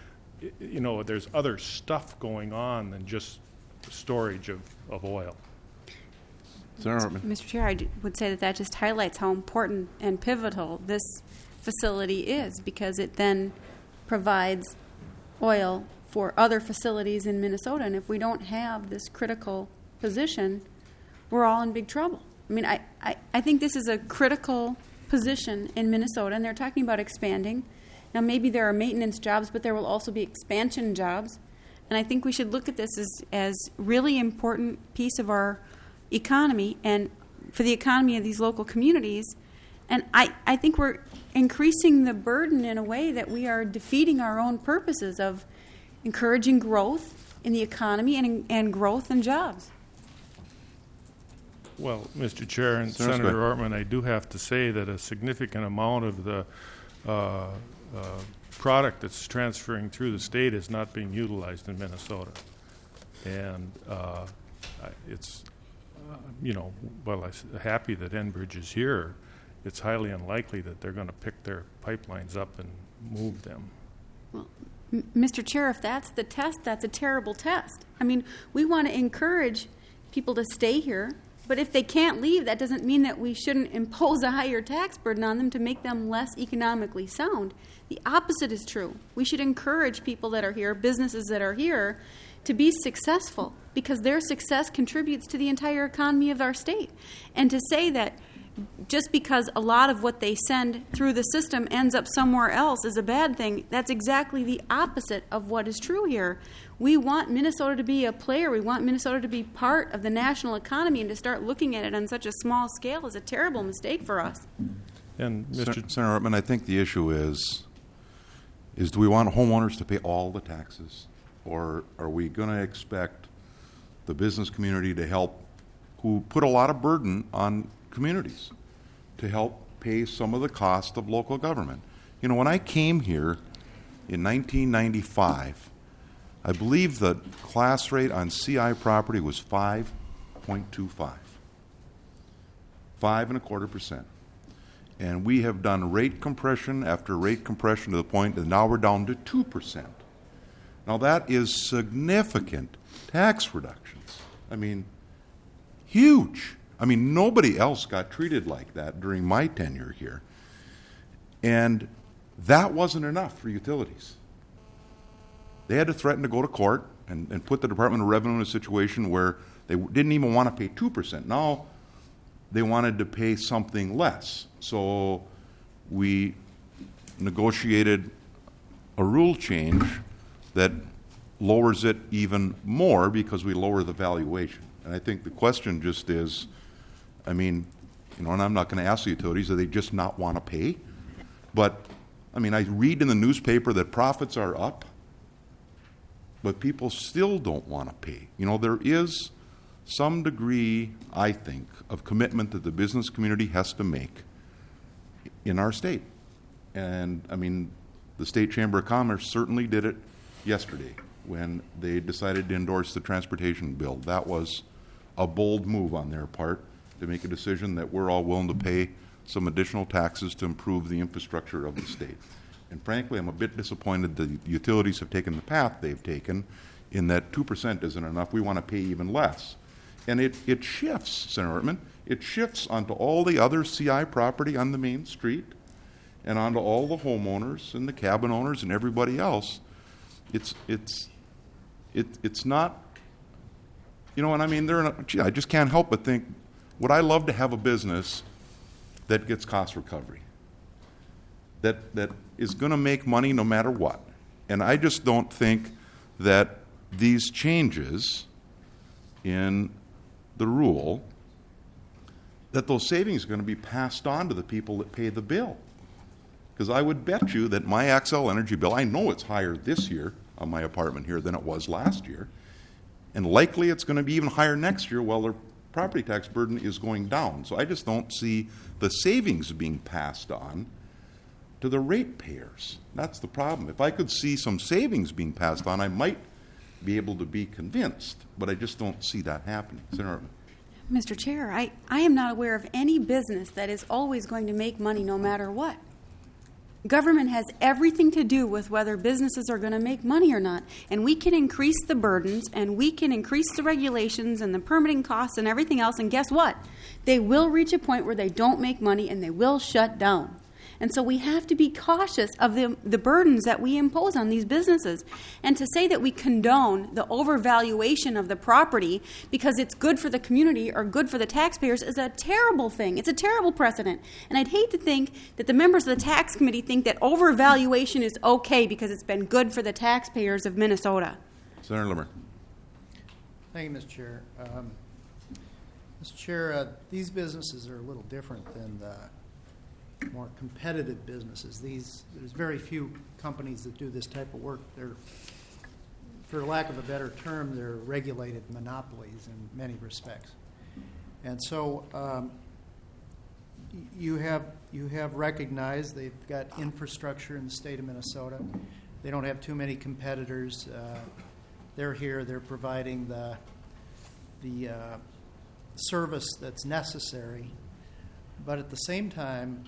you know, there's other stuff going on than just storage of, of oil. Senator Ortman. Mister Chair, I d- would say that that just highlights how important and pivotal this facility is, because it then provides oil for other facilities in Minnesota. And if we don't have this critical position, we're all in big trouble. I mean, I, I, I think this is a critical position in Minnesota, and they're talking about expanding. Now, maybe there are maintenance jobs, but there will also be expansion jobs. And I think we should look at this as as really important piece of our economy and for the economy of these local communities. And I, I think we're increasing the burden in a way that we are defeating our own purposes of encouraging growth in the economy and, and growth in jobs. Well, Mister Chair and Senator Senator Squay. Ortman, I do have to say that a significant amount of the uh, uh, product that's transferring through the state is not being utilized in Minnesota. And uh, I- it's, uh, you know, well, I'm happy that Enbridge is here. It's highly unlikely that they're going to pick their pipelines up and move them. M- Mister Chair, if that's the test, that's a terrible test. I mean, we want to encourage people to stay here, but if they can't leave, that doesn't mean that we shouldn't impose a higher tax burden on them to make them less economically sound. The opposite is true. We should encourage people that are here, businesses that are here, to be successful, because their success contributes to the entire economy of our state. And to say that just because a lot of what they send through the system ends up somewhere else is a bad thing. That's exactly the opposite of what is true here. We want Minnesota to be a player. We want Minnesota to be part of the national economy, and to start looking at it on such a small scale is a terrible mistake for us. And Mister Sen- Senator Ruttman, I think the issue is, is do we want homeowners to pay all the taxes? Or are we going to expect the business community to help, who put a lot of burden on communities, to help pay some of the cost of local government? You know, when I came here in nineteen ninety-five, I believe the class rate on C I property was five point two five. Five and a quarter percent. And we have done rate compression after rate compression to the point that now we're down to two percent. Now that is significant tax reductions. I mean, huge. I mean, nobody else got treated like that during my tenure here. And that wasn't enough for utilities. They had to threaten to go to court and, and put the Department of Revenue in a situation where they didn't even want to pay two percent. Now they wanted to pay something less. So we negotiated a rule change that lowers it even more because we lower the valuation. And I think the question just is, I mean, you know, and I'm not going to ask the utilities, do they just not want to pay? But, I mean, I read in the newspaper that profits are up, but people still don't want to pay. You know, there is some degree, I think, of commitment that the business community has to make in our state. And, I mean, the State Chamber of Commerce certainly did it yesterday when they decided to endorse the transportation bill. That was a bold move on their part to make a decision that we're all willing to pay some additional taxes to improve the infrastructure of the state. And frankly, I'm a bit disappointed that the utilities have taken the path they've taken in that two percent isn't enough. We want to pay even less. And it, it shifts, Senator Ortman, it shifts onto all the other C I property on the main street and onto all the homeowners and the cabin owners and everybody else. It's, it's, it, it's not, you know, and I mean, they're in a, gee, I just can't help but think, would I love to have a business that gets cost recovery, that that is going to make money no matter what? And I just don't think that these changes in the rule, that those savings are going to be passed on to the people that pay the bill. Because I would bet you that my Xcel Energy bill, I know it's higher this year on my apartment here than it was last year, and likely it's going to be even higher next year while their property tax burden is going down. So I just don't see the savings being passed on to the ratepayers. That's the problem. If I could see some savings being passed on, I might be able to be convinced, but I just don't see that happening. Senator Ortman. Mister Chair, I, I am not aware of any business that is always going to make money no matter what. Government has everything to do with whether businesses are going to make money or not. And we can increase the burdens, and we can increase the regulations and the permitting costs and everything else, and guess what? They will reach a point where they don't make money and they will shut down. And so we have to be cautious of the, the burdens that we impose on these businesses. And to say that we condone the overvaluation of the property because it's good for the community or good for the taxpayers is a terrible thing. It's a terrible precedent. And I'd hate to think that the members of the tax committee think that overvaluation is okay because it's been good for the taxpayers of Minnesota. Senator Limmer. Thank you, Mister Chair. Um, Mister Chair, uh, these businesses are a little different than the more competitive businesses. These, there's very few companies that do this type of work. They're, for lack of a better term, they're regulated monopolies in many respects. And so um, you have you have recognized they've got infrastructure in the state of Minnesota. They don't have too many competitors. Uh, they're here. They're providing the the uh, service that's necessary. But at the same time,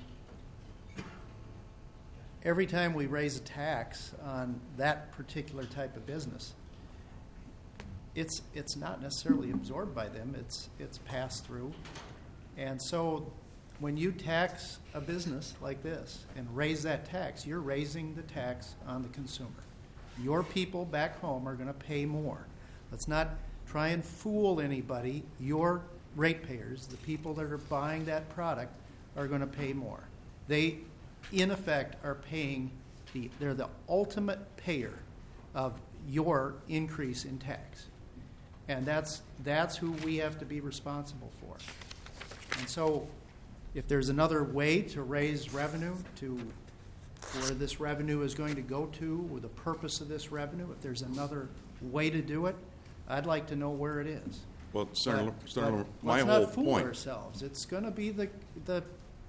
every time we raise a tax on that particular type of business, it's it's not necessarily absorbed by them. It's it's passed through. And so when you tax a business like this and raise that tax, you're raising the tax on the consumer. Your people back home are going to pay more. Let's not try and fool anybody. Your ratepayers, the people that are buying that product, are going to pay more. They, in effect, are paying the, they're the ultimate payer of your increase in tax. And that's, that's who we have to be responsible for. And so if there's another way to raise revenue, to where this revenue is going to go to, with the purpose of this revenue, if there's another way to do it, I'd like to know where it is. Well, Senator, But- Senator, but my let's whole not fool point. ourselves. It's going to be the, the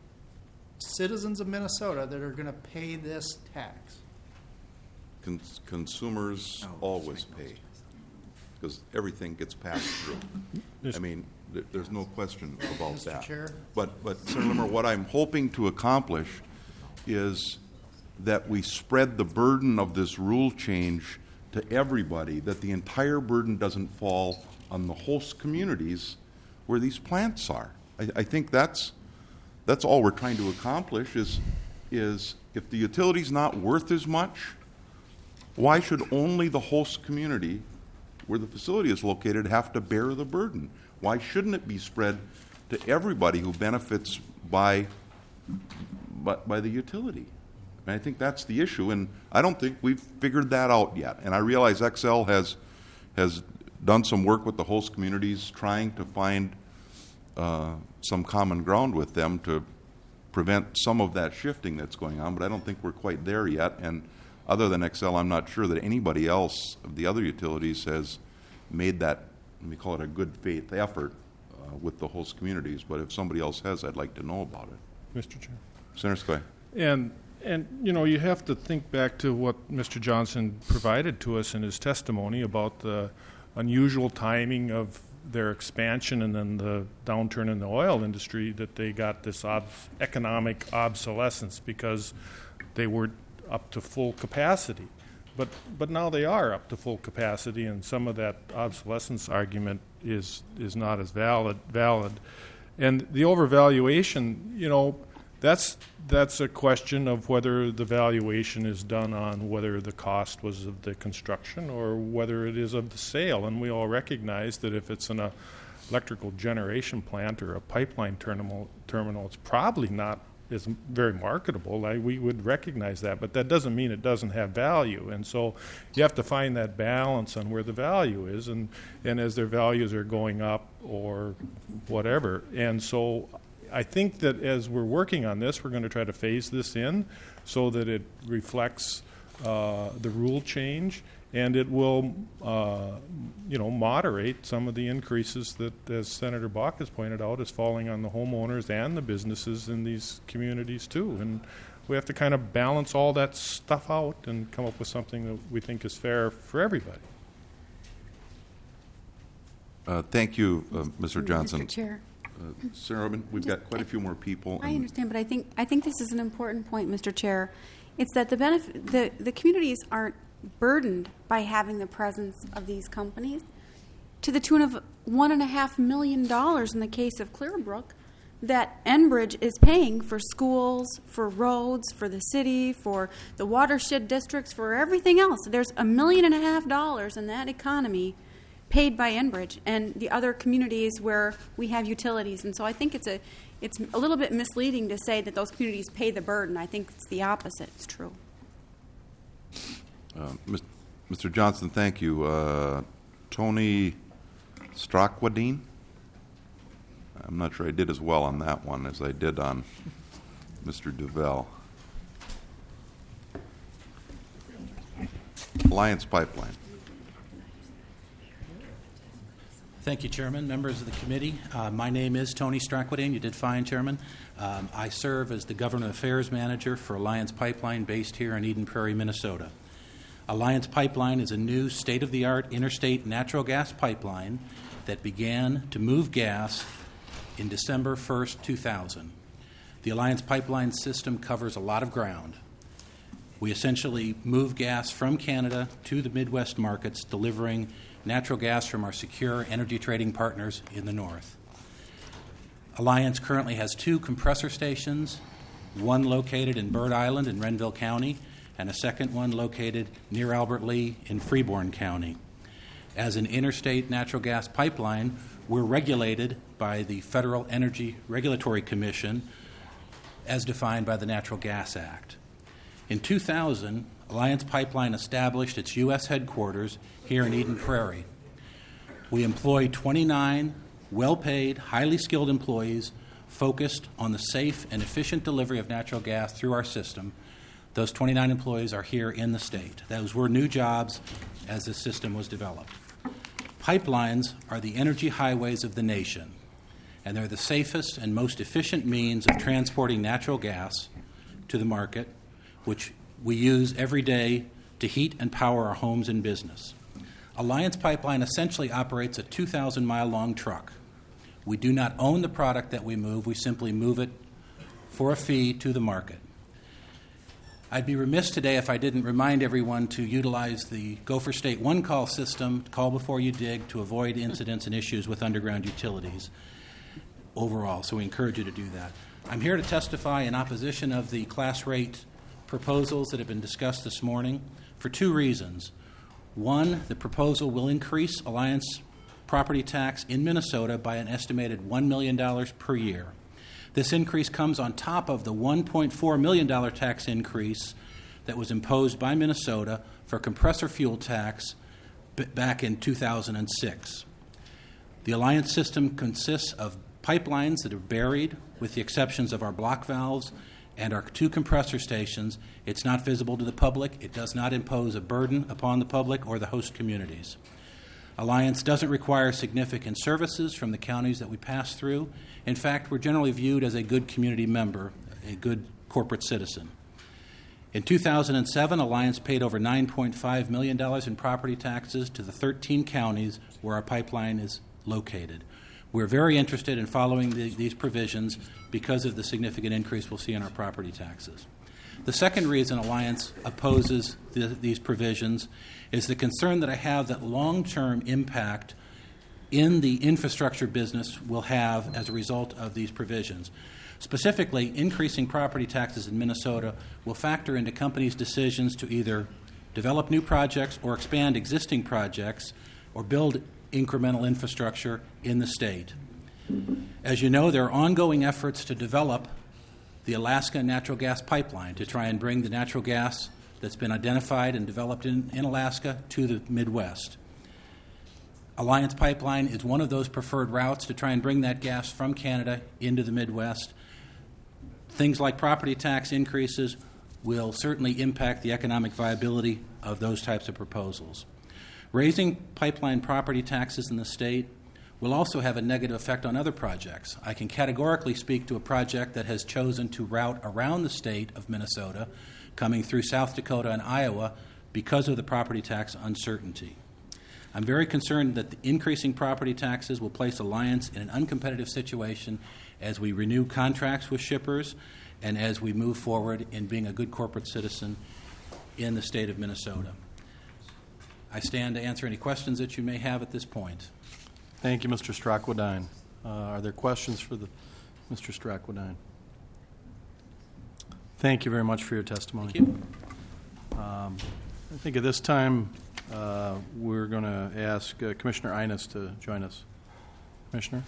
citizens of Minnesota that are going to pay this tax. Cons- consumers always pay, because everything gets passed through. I mean, th- there's no question about Mister that. Chair? But, but, Senator Limmer, what I'm hoping to accomplish is that we spread the burden of this rule change to everybody, that the entire burden doesn't fall on the host communities where these plants are. I, I think that's, that's all we're trying to accomplish is, is if the utility's not worth as much, why should only the host community where the facility is located have to bear the burden? Why shouldn't it be spread to everybody who benefits by, by, by the utility? And I think that's the issue, and I don't think we've figured that out yet. And I realize X L has, has done some work with the host communities trying to find uh, some common ground with them to prevent some of that shifting that's going on, but I don't think we're quite there yet. And other than X L, I'm not sure that anybody else of the other utilities has made that, let me call it a good faith effort uh, with the host communities. But if somebody else has, I'd like to know about it. Mister Chair. Senator Skoye. And, and, you know, you have to think back to what Mister Johnson provided to us in his testimony about the unusual timing of their expansion and then the downturn in the oil industry, that they got this ob- economic obsolescence because they were up to full capacity. But but now they are up to full capacity, and some of that obsolescence argument is is not as valid valid. And the overvaluation, you know, that's that's a question of whether the valuation is done on whether the cost was of the construction or whether it is of the sale. And we all recognize that if it's an uh, electrical generation plant or a pipeline terminal, terminal, it's probably not is very marketable. Like, we would recognize that, but that doesn't mean it doesn't have value. And so you have to find that balance on where the value is, and, and as their values are going up or whatever. And so I think that as we're working on this, we're going to try to phase this in so that it reflects uh, the rule change, and it will, uh, you know, moderate some of the increases that, as Senator Bach has pointed out, is falling on the homeowners and the businesses in these communities too. And we have to kind of balance all that stuff out and come up with something that we think is fair for everybody. Uh, thank you, uh, Mister Johnson. Mister Chair. Uh, Senator Rubin, we've got quite a few more people. I and- understand, but I think I think this is an important point, Mister Chair. It's that the benefit the, the communities aren't burdened by having the presence of these companies to the tune of one and a half million dollars in the case of Clearbrook that Enbridge is paying for schools, for roads, for the city, for the watershed districts, for everything else. There's a million and a half dollars in that economy paid by Enbridge and the other communities where we have utilities. And so I think it's a it's a little bit misleading to say that those communities pay the burden. I think it's the opposite. It's true. Uh, Mister Johnson, thank you. Uh, Tony Strakwadine? I'm not sure I did as well on that one as I did on Mister Duvel. Alliance Pipeline. Thank you, Chairman, members of the committee. Uh, my name is Tony Strakwadine. You did fine, Chairman. Um, I serve as the Government Affairs Manager for Alliance Pipeline based here in Eden Prairie, Minnesota. Alliance Pipeline is a new state-of-the-art interstate natural gas pipeline that began to move gas in December first, two thousand. The Alliance Pipeline system covers a lot of ground. We essentially move gas from Canada to the Midwest markets, delivering natural gas from our secure energy trading partners in the north. Alliance currently has two compressor stations, one located in Bird Island in Renville County, and a second one located near Albert Lea in Freeborn County. As an interstate natural gas pipeline, we're regulated by the Federal Energy Regulatory Commission as defined by the Natural Gas Act. In two thousand, Alliance Pipeline established its U S headquarters here in Eden Prairie. We employ twenty-nine well-paid, highly skilled employees focused on the safe and efficient delivery of natural gas through our system. Those twenty-nine employees are here in the state. Those were new jobs as the system was developed. Pipelines are the energy highways of the nation, and they're the safest and most efficient means of transporting natural gas to the market, which we use every day to heat and power our homes and business. Alliance Pipeline essentially operates a two thousand mile long truck. We do not own the product that we move. We simply move it for a fee to the market. I'd be remiss today if I didn't remind everyone to utilize the Gopher State One Call system, call before you dig, to avoid incidents and issues with underground utilities overall. So we encourage you to do that. I'm here to testify in opposition of the class rate proposals that have been discussed this morning for two reasons. One, the proposal will increase Alliance property tax in Minnesota by an estimated one million dollars per year. This increase comes on top of the one point four million dollars tax increase that was imposed by Minnesota for compressor fuel tax b- back in two thousand six. The Alliance system consists of pipelines that are buried, with the exceptions of our block valves and our two compressor stations. It's not visible to the public. It does not impose a burden upon the public or the host communities. Alliance doesn't require significant services from the counties that we pass through. In fact, we're generally viewed as a good community member, a good corporate citizen. In two thousand seven, Alliance paid over nine point five million dollars in property taxes to the thirteen counties where our pipeline is located. We're very interested in following the, these provisions because of the significant increase we'll see in our property taxes. The second reason Alliance opposes the, these provisions is the concern that I have that long-term impact in the infrastructure business will have as a result of these provisions. Specifically, increasing property taxes in Minnesota will factor into companies' decisions to either develop new projects or expand existing projects or build incremental infrastructure in the state. As you know, there are ongoing efforts to develop the Alaska Natural Gas Pipeline to try and bring the natural gas that's been identified and developed in, in Alaska to the Midwest. Alliance Pipeline is one of those preferred routes to try and bring that gas from Canada into the Midwest. Things like property tax increases will certainly impact the economic viability of those types of proposals. Raising pipeline property taxes in the state will also have a negative effect on other projects. I can categorically speak to a project that has chosen to route around the state of Minnesota, coming through South Dakota and Iowa because of the property tax uncertainty. I'm very concerned that the increasing property taxes will place Alliance in an uncompetitive situation as we renew contracts with shippers and as we move forward in being a good corporate citizen in the state of Minnesota. I stand to answer any questions that you may have at this point. Thank you, Mister Strakwadine. Uh, are there questions for the Mister Strakwadine? Thank you very much for your testimony. Thank you. Um, I think at this time uh, we're going to ask uh, Commissioner Innes to join us. Commissioner?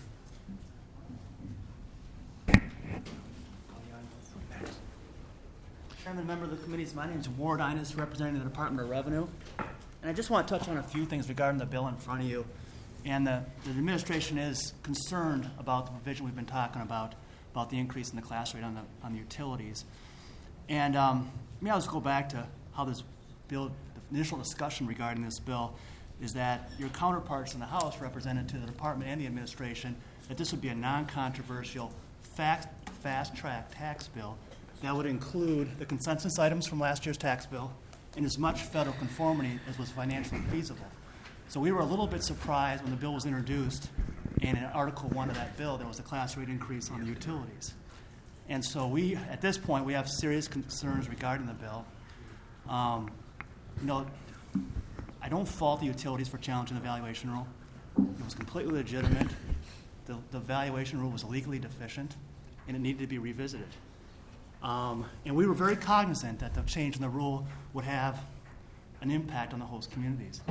Chairman, member of the committees, my name is Ward Innes, representing the Department of Revenue. And I just want to touch on a few things regarding the bill in front of you. And the, the administration is concerned about the provision we've been talking about, about the increase in the class rate on the, on the utilities. And um, maybe I'll just go back to how this bill, the initial discussion regarding this bill, is that your counterparts in the House represented to the Department and the administration that this would be a non-controversial, fast, fast-track tax bill that would include the consensus items from last year's tax bill in as much federal conformity as was financially feasible. So we were a little bit surprised when the bill was introduced, and in Article one of that bill, there was a class rate increase on the utilities. And so we, at this point, we have serious concerns regarding the bill. Um, you know, I don't fault the utilities for challenging the valuation rule. It was completely legitimate. The, the valuation rule was legally deficient, and it needed to be revisited. Um, and we were very cognizant that the change in the rule would have an impact on the host communities.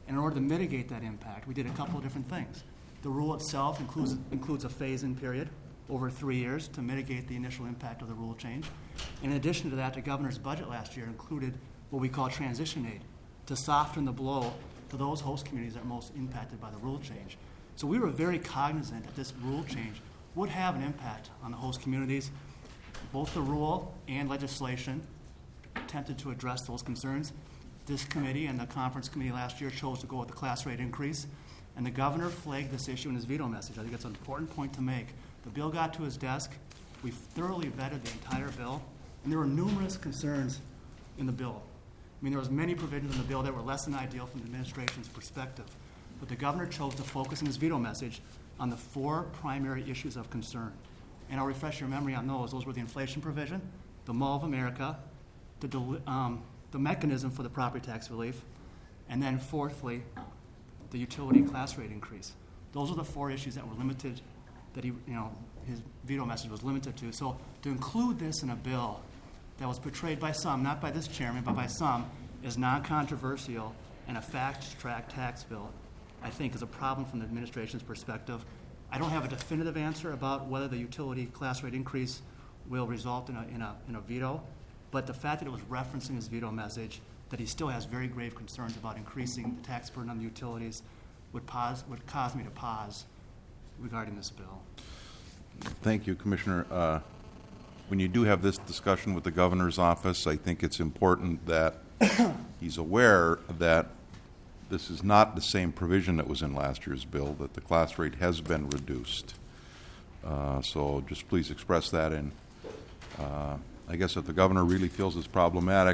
And in order to mitigate that impact, we did a couple of different things. The rule itself includes, includes a phase-in period over three years to mitigate the initial impact of the rule change. In addition to that, the governor's budget last year included what we call transition aid to soften the blow to those host communities that are most impacted by the rule change. So we were very cognizant that this rule change would have an impact on the host communities. Both the rule and legislation attempted to address those concerns. This committee and the conference committee last year chose to go with the class rate increase, and the governor flagged this issue in his veto message. I think it's an important point to make. The bill got to his desk. We thoroughly vetted the entire bill, and there were numerous concerns in the bill. I mean, there was many provisions in the bill that were less than ideal from the administration's perspective. But the governor chose to focus in his veto message on the four primary issues of concern. And I'll refresh your memory on those. Those were the inflation provision, the Mall of America, the, deli- um, the mechanism for the property tax relief, and then fourthly, the utility class rate increase. Those are the four issues that were limited, that he, you know, his veto message was limited to. So to include this in a bill that was portrayed by some, not by this chairman, but by some, as non-controversial and a fact-track tax bill, I think is a problem from the administration's perspective. I don't have a definitive answer about whether the utility class rate increase will result in a, in a, in a veto, but the fact that it was referencing his veto message, that he still has very grave concerns about increasing the tax burden on the utilities, would, pause, would cause me to pause regarding this bill. Thank you, Commissioner. Uh, when you do have this discussion with the governor's office, I think it's important that he's aware that this is not the same provision that was in last year's bill, that the class rate has been reduced. Uh, so just please express that. And uh, I guess if the governor really feels it's problematic,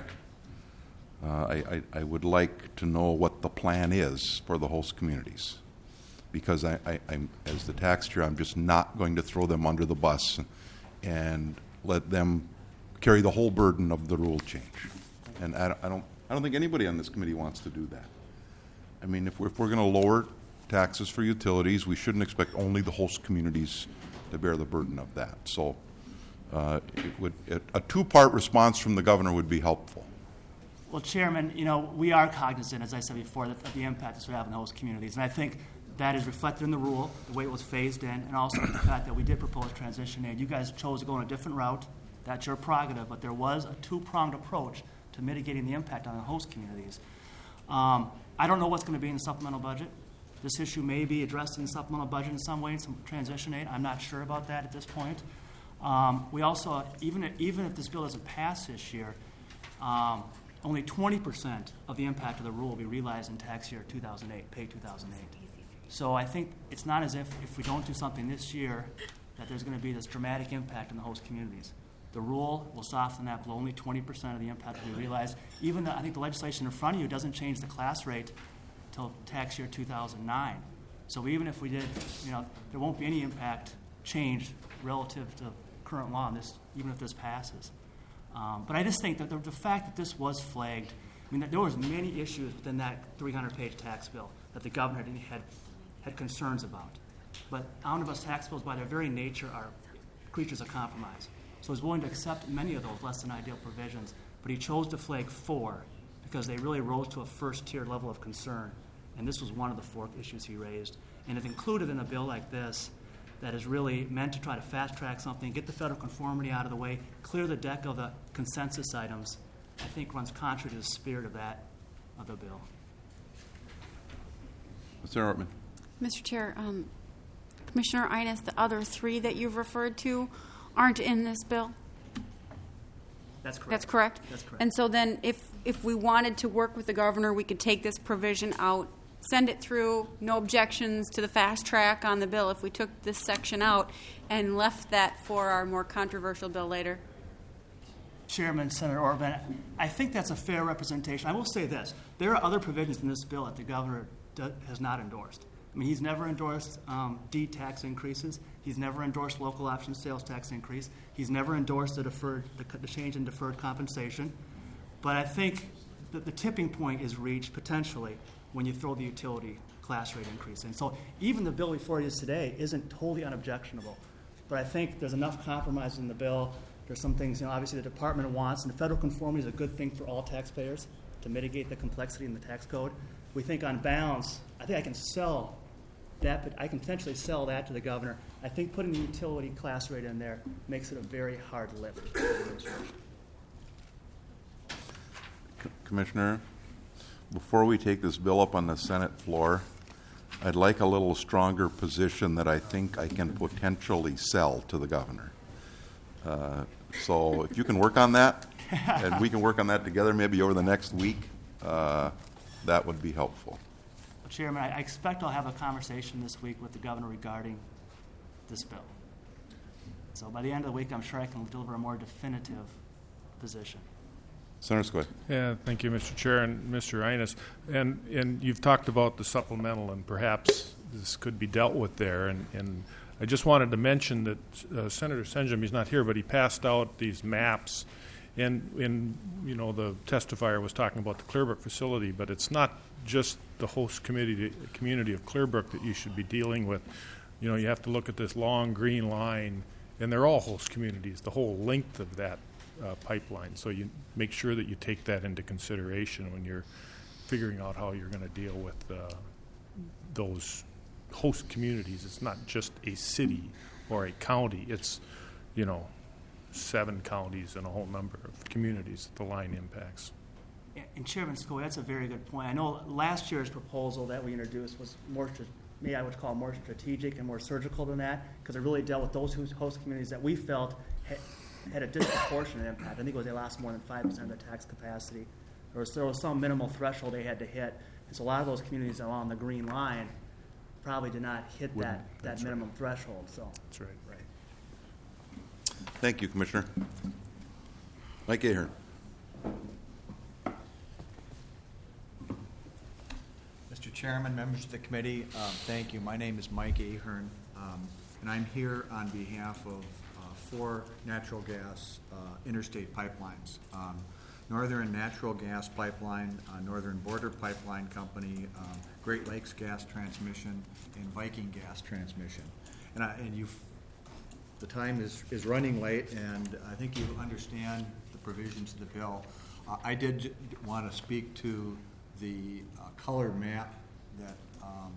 uh, I, I, I would like to know what the plan is for the host communities. Because I, I, I'm, as the tax chair, I'm just not going to throw them under the bus and let them carry the whole burden of the rule change. And I, I don't, I don't think anybody on this committee wants to do that. I mean, if we're, if we're going to lower taxes for utilities, we shouldn't expect only the host communities to bear the burden of that. So, uh, it would it, a two-part response from the governor would be helpful. Well, Chairman, you know, we are cognizant, as I said before, that, of the impact this would have on the host communities, and I think that is reflected in the rule, the way it was phased in, and also the fact that we did propose transition aid. You guys chose to go on a different route. That's your prerogative, but there was a two-pronged approach to mitigating the impact on the host communities. Um, I don't know what's going to be in the supplemental budget. This issue may be addressed in the supplemental budget in some way, in some transition aid. I'm not sure about that at this point. Um, we also, even if, even if this bill doesn't pass this year, um, only twenty percent of the impact of the rule will be realized in tax year two thousand eight, pay two thousand eight. So I think it's not as if if we don't do something this year that there's going to be this dramatic impact on the host communities. The rule will soften that, but only twenty percent of the impact will be realized. Even the, I think the legislation in front of you doesn't change the class rate until tax year two thousand nine. So even if we did, you know, there won't be any impact change relative to current law on this, even if this passes. Um, but I just think that the, the fact that this was flagged, I mean, that there was many issues within that three hundred page tax bill that the governor had had concerns about. But omnibus tax bills, by their very nature, are creatures of compromise. So he's willing to accept many of those less than ideal provisions, but he chose to flag four because they really rose to a first-tier level of concern. And this was one of the four issues he raised. And if included in a bill like this that is really meant to try to fast-track something, get the federal conformity out of the way, clear the deck of the consensus items, I think runs contrary to the spirit of that, of the bill. Mister Ortman. Mister Chair, um, Commissioner Innes, the other three that you've referred to aren't in this bill? That's correct. That's correct? That's correct. And so then if, if we wanted to work with the governor, we could take this provision out, send it through, no objections to the fast track on the bill if we took this section out and left that for our more controversial bill later? Chairman, Senator Orban, I think that's a fair representation. I will say this. There are other provisions in this bill that the governor do, has not endorsed. I mean, he's never endorsed um, D tax increases. He's never endorsed local option sales tax increase. He's never endorsed the deferred, the, the change in deferred compensation. But I think that the tipping point is reached potentially when you throw the utility class rate increase in. So even the bill before you today isn't totally unobjectionable. But I think there's enough compromise in the bill. There's some things, you know, obviously the department wants, and the federal conformity is a good thing for all taxpayers to mitigate the complexity in the tax code. we think on balance, I think I can sell that, but I can potentially sell that to the governor. I think putting the utility class rate in there makes it a very hard lift for the administration. Commissioner, before we take this bill up on the Senate floor, I'd like a little stronger position that I think I can potentially sell to the governor. Uh, so if you can work on that, and we can work on that together maybe over the next week, uh, that would be helpful. Chairman, I expect I'll have a conversation this week with the governor regarding this bill. So by the end of the week, I'm sure I can deliver a more definitive position. Senator Squid. Yeah, thank you, Mister Chair and Mister Innes. And and you've talked about the supplemental, and perhaps this could be dealt with there. And, and I just wanted to mention that uh, Senator Senjum, he's not here, but he passed out these maps. And, and, you know, the testifier was talking about the Clearbrook facility, but it's not just the host community, community of Clearbrook that you should be dealing with. You know, you have to look at this long green line, and they're all host communities, the whole length of that uh, pipeline. So you make sure that you take that into consideration when you're figuring out how you're going to deal with uh, those host communities. It's not just a city or a county. It's, you know, seven counties and a whole number of communities that the line impacts. And Chairman Scoy, that's a very good point. I know last year's proposal that we introduced was more, maybe I would call more strategic and more surgical than that, because it really dealt with those host communities that we felt had, had a disproportionate impact. I think it was they lost more than five percent of their tax capacity. There was, there was some minimal threshold they had to hit. And so a lot of those communities along the green line probably did not hit Wouldn't, that, that minimum right. threshold. So That's right. Right. Thank you, Commissioner. Mike Ahern. Mister Chairman, members of the committee, um, thank you. My name is Mike Ahern, um, and I'm here on behalf of uh, four natural gas uh, interstate pipelines. Um, Northern Natural Gas Pipeline, uh, Northern Border Pipeline Company, um, Great Lakes Gas Transmission, and Viking Gas Transmission. And, I, and you've, the time is, is running late, and I think you understand the provisions of the bill. Uh, I did j- want to speak to the uh, color map that um,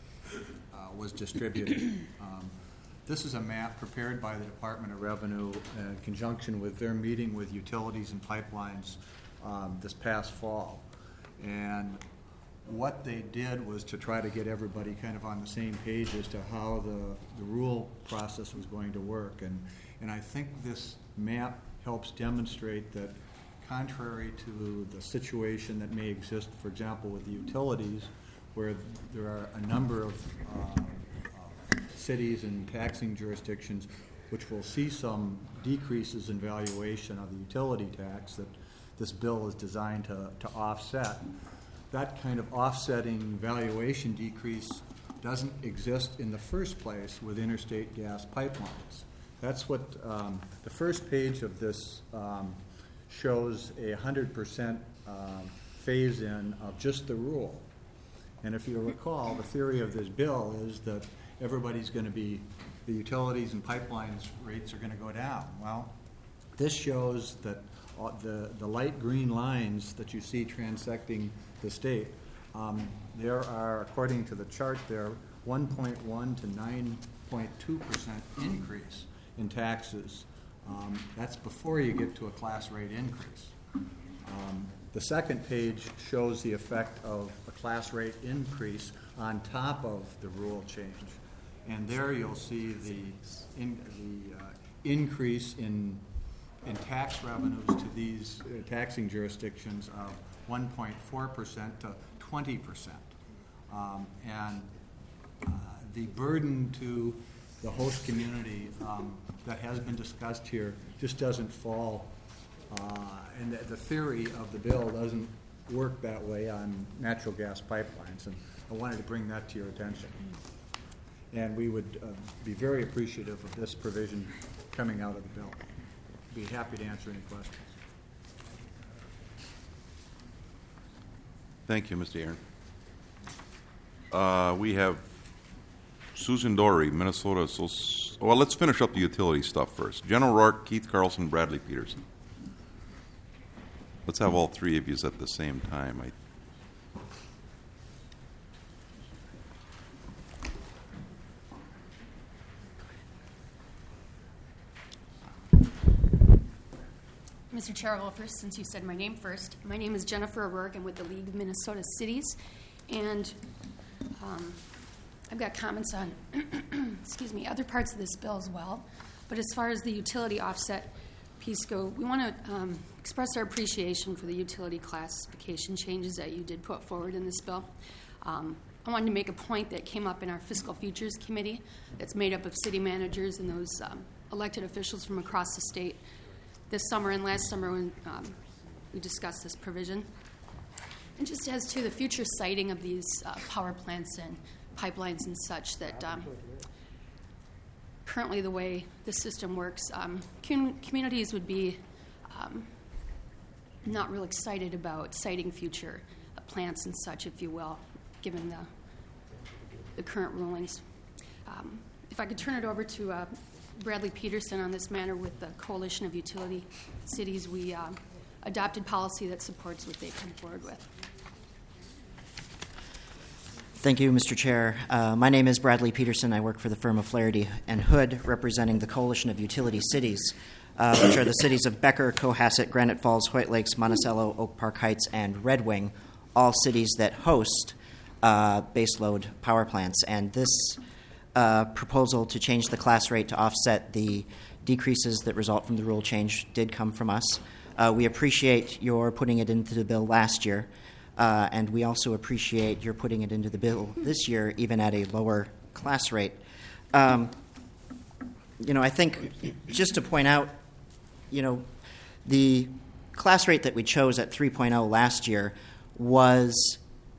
uh, was distributed. Um, this is a map prepared by the Department of Revenue in conjunction with their meeting with utilities and pipelines um, this past fall. And what they did was to try to get everybody kind of on the same page as to how the, the rule process was going to work. And, and I think this map helps demonstrate that contrary to the situation that may exist, for example, with the utilities, where there are a number of uh, uh, cities and taxing jurisdictions which will see some decreases in valuation of the utility tax that this bill is designed to, to offset. That kind of offsetting valuation decrease doesn't exist in the first place with interstate gas pipelines. That's what um, the first page of this um, shows a one hundred percent um, phase-in of just the rule. And if you recall, the theory of this bill is that everybody's going to be, the utilities and pipelines rates are going to go down. Well, this shows that uh, the, the light green lines that you see transecting the state, um, there are, according to the chart there, one point one to nine point two percent increase in taxes. Um, that's before you get to a class rate increase. Um, the second page shows the effect of a class rate increase on top of the rule change. And there you'll see the, in, the uh, increase in, in tax revenues to these uh, taxing jurisdictions of one point four percent to twenty percent. Um, and uh, the burden to the host community um, that has been discussed here just doesn't fall, uh, and the, the theory of the bill doesn't work that way on natural gas pipelines, and I wanted to bring that to your attention. And we would uh, be very appreciative of this provision coming out of the bill. Be happy to answer any questions. Thank you, Mister Aaron. Uh, we have Susan Dory, Minnesota. So, well, let's finish up the utility stuff first. Jen O'Rourke, Keith Carlson, Bradley Peterson. Let's have all three of you at the same time. I, Mister Chair, I'll go first since you said my name first. My name is Jennifer O'Rourke. I'm with the League of Minnesota Cities. And um, I've got comments on, excuse me, other parts of this bill as well. But as far as the utility offset piece go, we want to um, express our appreciation for the utility classification changes that you did put forward in this bill. Um, I wanted to make a point that came up in our Fiscal Futures Committee that's made up of city managers and those um, elected officials from across the state this summer and last summer when um, we discussed this provision. And just as to the future siting of these uh, power plants and pipelines and such, that um, currently the way the system works, um, com- communities would be um, not real excited about siting future uh, plants and such, if you will, given the, the current rulings. Um, if I could turn it over to uh, Bradley Peterson on this matter with the Coalition of Utility Cities, we uh, adopted policy that supports what they've come forward with. Thank you, Mister Chair. Uh, my name is Bradley Peterson. I work for the firm of Flaherty and Hood, representing the Coalition of Utility Cities, uh, which are the cities of Becker, Cohasset, Granite Falls, White Lakes, Monticello, Oak Park Heights, and Red Wing, all cities that host uh, baseload power plants. And this uh, proposal to change the class rate to offset the decreases that result from the rule change did come from us. Uh, we appreciate your putting it into the bill last year. Uh, and we also appreciate your putting it into the bill this year, even at a lower class rate. Um, you know, I think just to point out, you know, the class rate that we chose at three point oh last year was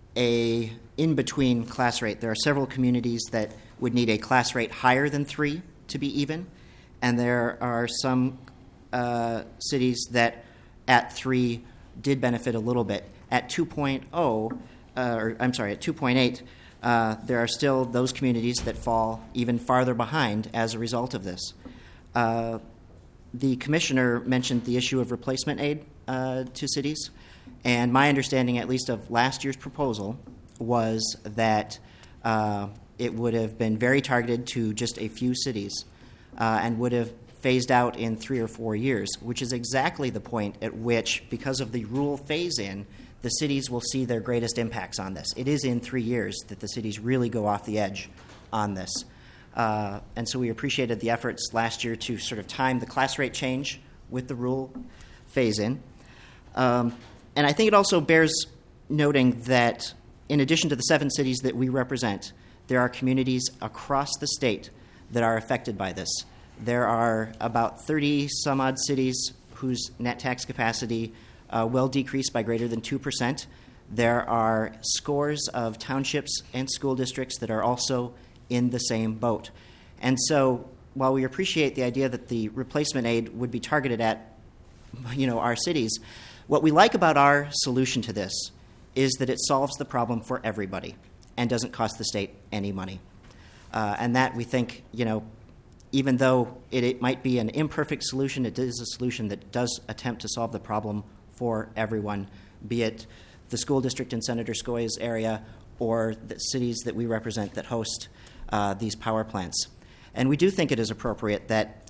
a in-between class rate. There are several communities that would need a class rate higher than three to be even, and there are some uh, cities that at three did benefit a little bit. At two point oh, uh, or I'm sorry, at two point eight, uh, there are still those communities that fall even farther behind as a result of this. Uh, the commissioner mentioned the issue of replacement aid uh, to cities, and my understanding, at least of last year's proposal, was that uh, it would have been very targeted to just a few cities uh, and would have phased out in three or four years, which is exactly the point at which, because of the rule phase-in, the cities will see their greatest impacts on this. It is in three years that the cities really go off the edge on this. Uh, and so we appreciated the efforts last year to sort of time the class rate change with the rule phase-in. Um, and I think it also bears noting that in addition to the seven cities that we represent, there are communities across the state that are affected by this. There are about thirty some odd cities whose net tax capacity Uh, will decrease by greater than two percent. There are scores of townships and school districts that are also in the same boat. And so while we appreciate the idea that the replacement aid would be targeted at, you know, our cities, what we like about our solution to this is that it solves the problem for everybody and doesn't cost the state any money. Uh, and that we think, you know, even though it, it might be an imperfect solution, it is a solution that does attempt to solve the problem for everyone, be it the school district in Senator Skoye's area or the cities that we represent that host uh, these power plants. And we do think it is appropriate that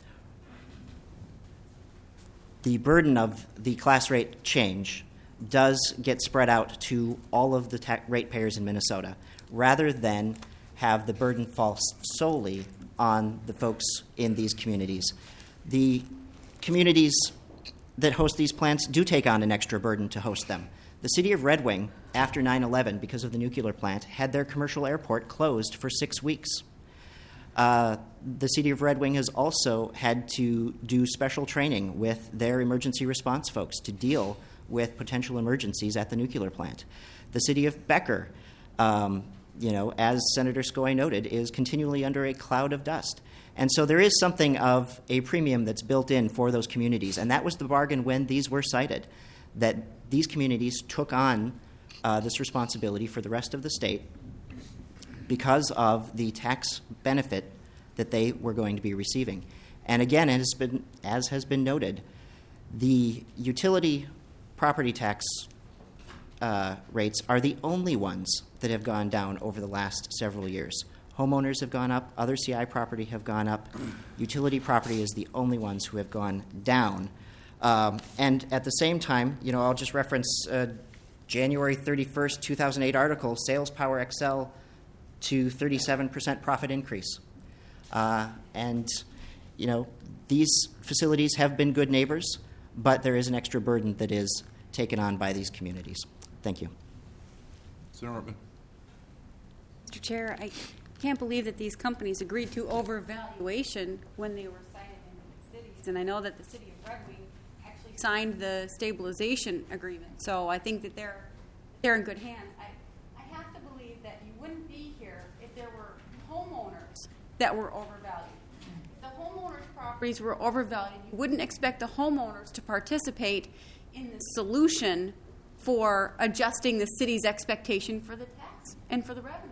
the burden of the class rate change does get spread out to all of the ta- ratepayers in Minnesota, rather than have the burden fall solely on the folks in these communities. The communities that host these plants do take on an extra burden to host them. The city of Red Wing, after nine eleven, because of the nuclear plant, had their commercial airport closed for six weeks. Uh, the city of Red Wing has also had to do special training with their emergency response folks to deal with potential emergencies at the nuclear plant. The city of Becker, um, you know, as Senator Skoye noted, is continually under a cloud of dust. And so there is something of a premium that's built in for those communities. And that was the bargain when these were cited, that these communities took on uh, this responsibility for the rest of the state because of the tax benefit that they were going to be receiving. And again, it has been, as has been noted, the utility property tax uh, rates are the only ones that have gone down over the last several years. Homeowners have gone up, other C I property have gone up. Utility property is the only ones who have gone down. Um, and at the same time, you know, I'll just reference uh, January thirty-first, two thousand eight article, Sales Power X L to thirty-seven percent profit increase. Uh, and, you know, these facilities have been good neighbors, but there is an extra burden that is taken on by these communities. Thank you. Senator Ortman. Mister Chair, I can't believe that these companies agreed to overvaluation when they were cited in the cities. And I know that the city of Red Wing actually signed the stabilization agreement. So I think that they're they're in good hands. I, I have to believe that you wouldn't be here if there were homeowners that were overvalued. If the homeowners' properties were overvalued, you wouldn't expect the homeowners to participate in the solution for adjusting the city's expectation for the tax and for the revenues.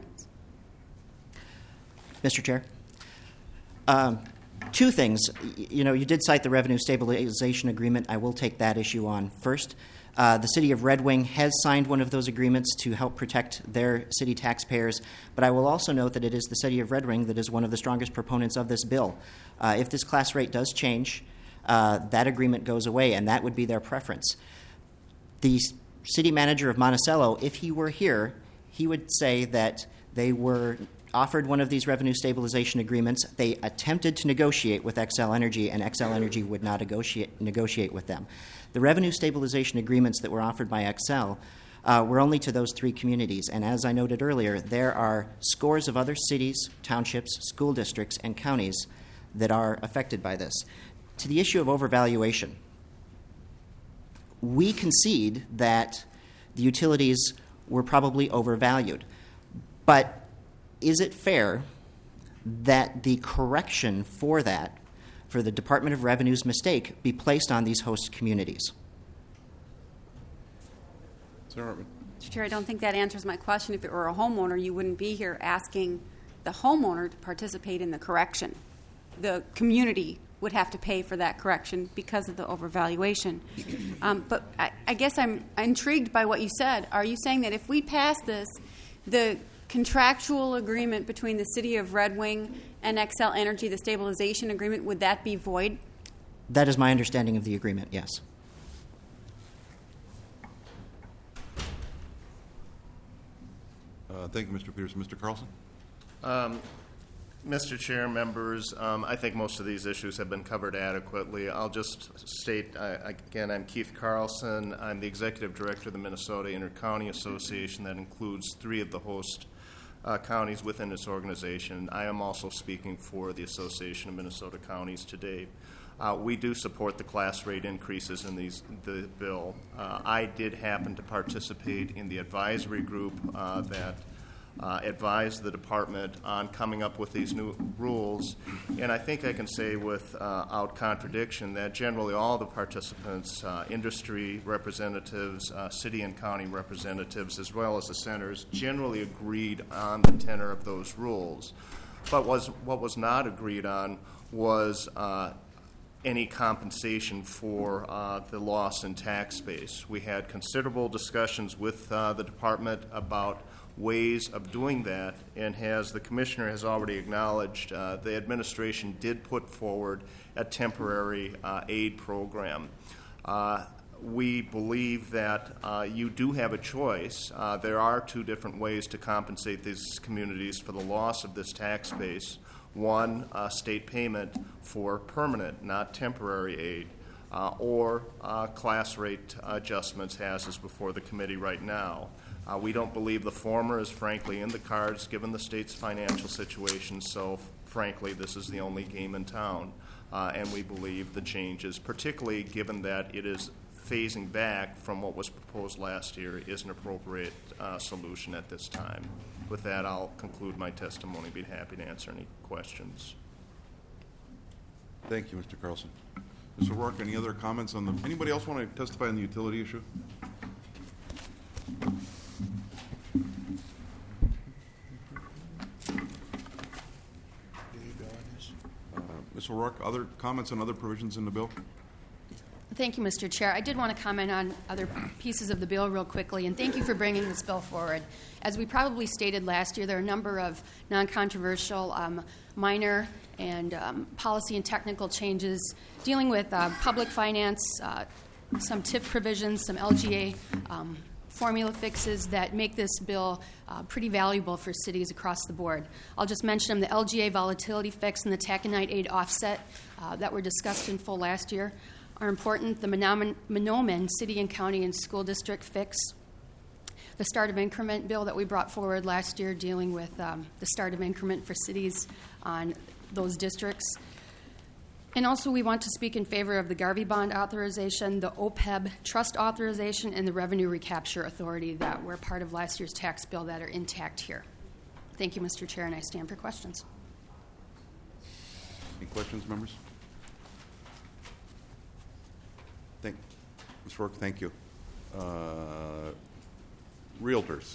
Mister Chair, um, two things. Y- You know, you did cite the revenue stabilization agreement. I will take that issue on first. Uh, the city of Red Wing has signed one of those agreements to help protect their city taxpayers, but I will also note that it is the city of Red Wing that is one of the strongest proponents of this bill. Uh, if this class rate does change, uh, that agreement goes away, and that would be their preference. The s- city manager of Monticello, if he were here, he would say that they were offered one of these revenue stabilization agreements. They attempted to negotiate with Xcel Energy, and Xcel Energy would not negotiate, negotiate with them. The revenue stabilization agreements that were offered by Xcel uh, were only to those three communities. And as I noted earlier, there are scores of other cities, townships, school districts, and counties that are affected by this. To the issue of overvaluation, we concede that the utilities were probably overvalued. But is it fair that the correction for that, for the Department of Revenue's mistake, be placed on these host communities? Senator Ortman. Mister Chair, I don't think that answers my question. If it were a homeowner, you wouldn't be here asking the homeowner to participate in the correction. The community would have to pay for that correction because of the overvaluation. Um, but I, I guess I'm intrigued by what you said. Are you saying that if we pass this, the contractual agreement between the city of Red Wing and Xcel Energy, the stabilization agreement, would that be void? That is my understanding of the agreement, yes. Uh, thank you, Mister Peterson. Mister Carlson? Um, Mister Chair, members, um, I think most of these issues have been covered adequately. I'll just state, uh, again, I'm Keith Carlson. I'm the Executive Director of the Minnesota Intercounty Association that includes three of the host uh, counties within its organization. I am also speaking for the Association of Minnesota Counties today. Uh, we do support the class rate increases in these, the bill. Uh, I did happen to participate in the advisory group uh, that Uh, advised the department on coming up with these new rules. And I think I can say without contradiction that generally all the participants, uh, industry representatives, uh, city and county representatives, as well as the centers, generally agreed on the tenor of those rules. But was, what was not agreed on was uh, any compensation for uh, the loss in tax base. We had considerable discussions with uh, the department about ways of doing that, and as the commissioner has already acknowledged, uh, the administration did put forward a temporary uh, aid program. Uh, we believe that uh, you do have a choice. Uh, there are two different ways to compensate these communities for the loss of this tax base. One, uh, state payment for permanent, not temporary aid, uh, or uh, class rate adjustments, as is before the committee right now. Uh, we don't believe the former is frankly in the cards given the state's financial situation, so frankly this is the only game in town. Uh, and we believe the changes, particularly given that it is phasing back from what was proposed last year, is an appropriate uh, solution at this time. With that, I'll conclude my testimony. Be happy to answer any questions. Thank you, Mister Carlson. Mister Rourke, any other comments on the, anybody else want to testify on the utility issue? Uh, Miz O'Rourke, other comments on other provisions in the bill? Thank you, Mister Chair. I did want to comment on other pieces of the bill real quickly, and thank you for bringing this bill forward. As we probably stated last year, there are a number of non-controversial, um, minor, and um, policy and technical changes dealing with uh, public finance, uh, some T I F provisions, some L G A um, formula fixes that make this bill uh, pretty valuable for cities across the board. I'll just mention them: the L G A volatility fix and the taconite aid offset uh, that were discussed in full last year are important. The Monoman, Monoman City and County and School District fix, the start of increment bill that we brought forward last year dealing with um, the start of increment for cities on those districts. And also we want to speak in favor of the Garvey bond authorization, the O P E B trust authorization, and the revenue recapture authority that were part of last year's tax bill that are intact here. Thank you, Mister Chair, and I stand for questions. Any questions, members? Thank, Miz Rourke, thank you. Uh, Realtors.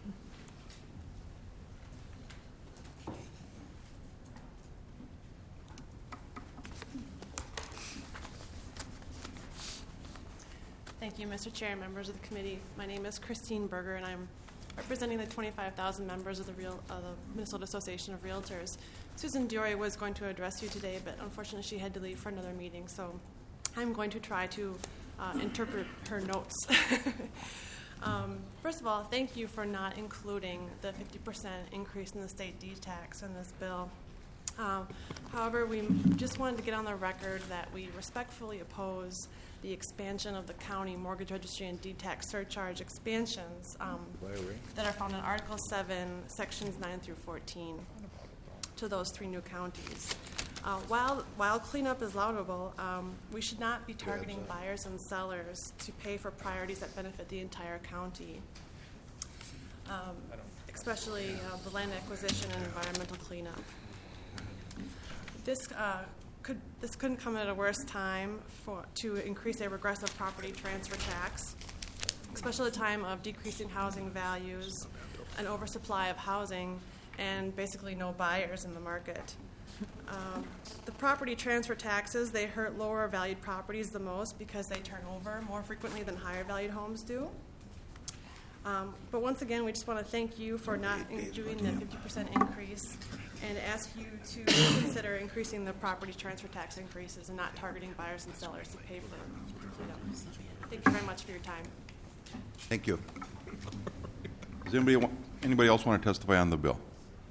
Thank you, Mister Chair and members of the committee. My name is Christine Berger, and I'm representing the twenty-five thousand members of the, Real, uh, the Minnesota Association of Realtors. Susan Diori was going to address you today, but unfortunately she had to leave for another meeting, so I'm going to try to uh, interpret her notes. um, first of all, thank you for not including the fifty percent increase in the state D tax in this bill. Um, however, we just wanted to get on the record that we respectfully oppose the expansion of the county mortgage registry and deed tax surcharge expansions um, that are found in Article seven, Sections nine through fourteen to those three new counties. Uh, while, while cleanup is laudable, um, we should not be targeting buyers and sellers to pay for priorities that benefit the entire county, um, especially uh, the land acquisition and environmental cleanup. This uh, Could, this couldn't come at a worse time for, to increase a regressive property transfer tax, especially at a time of decreasing housing values, an oversupply of housing, and basically no buyers in the market. Um, the property transfer taxes, they hurt lower valued properties the most because they turn over more frequently than higher valued homes do. Um, but once again, we just want to thank you for not in- doing the fifty percent increase and ask you to consider increasing the property transfer tax increases and not targeting buyers and sellers to pay for cleanup. Thank you very much for your time. Thank you. Does anybody, wa- anybody else want to testify on the bill?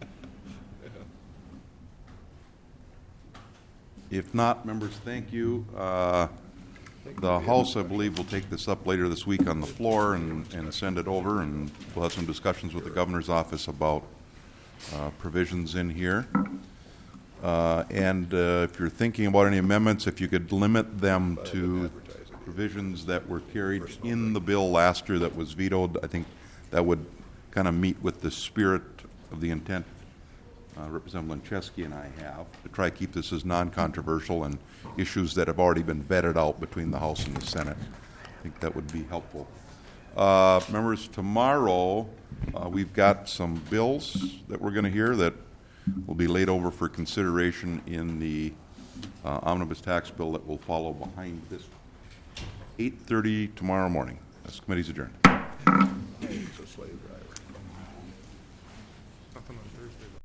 If not, members, thank you. Uh, The House, I believe, will take this up later this week on the floor and, and send it over, and we'll have some discussions with the governor's office about uh, provisions in here. Uh, and uh, if you're thinking about any amendments, if you could limit them to provisions that were carried in the bill last year that was vetoed, I think that would kind of meet with the spirit of the intent Uh, Representative Lencheski and I have, to try to keep this as non-controversial and issues that have already been vetted out between the House and the Senate. I think that would be helpful. Uh, members, tomorrow uh, we've got some bills that we're going to hear that will be laid over for consideration in the uh, omnibus tax bill that will follow behind this. eight thirty tomorrow morning. This committee's adjourned. Nothing on Thursday.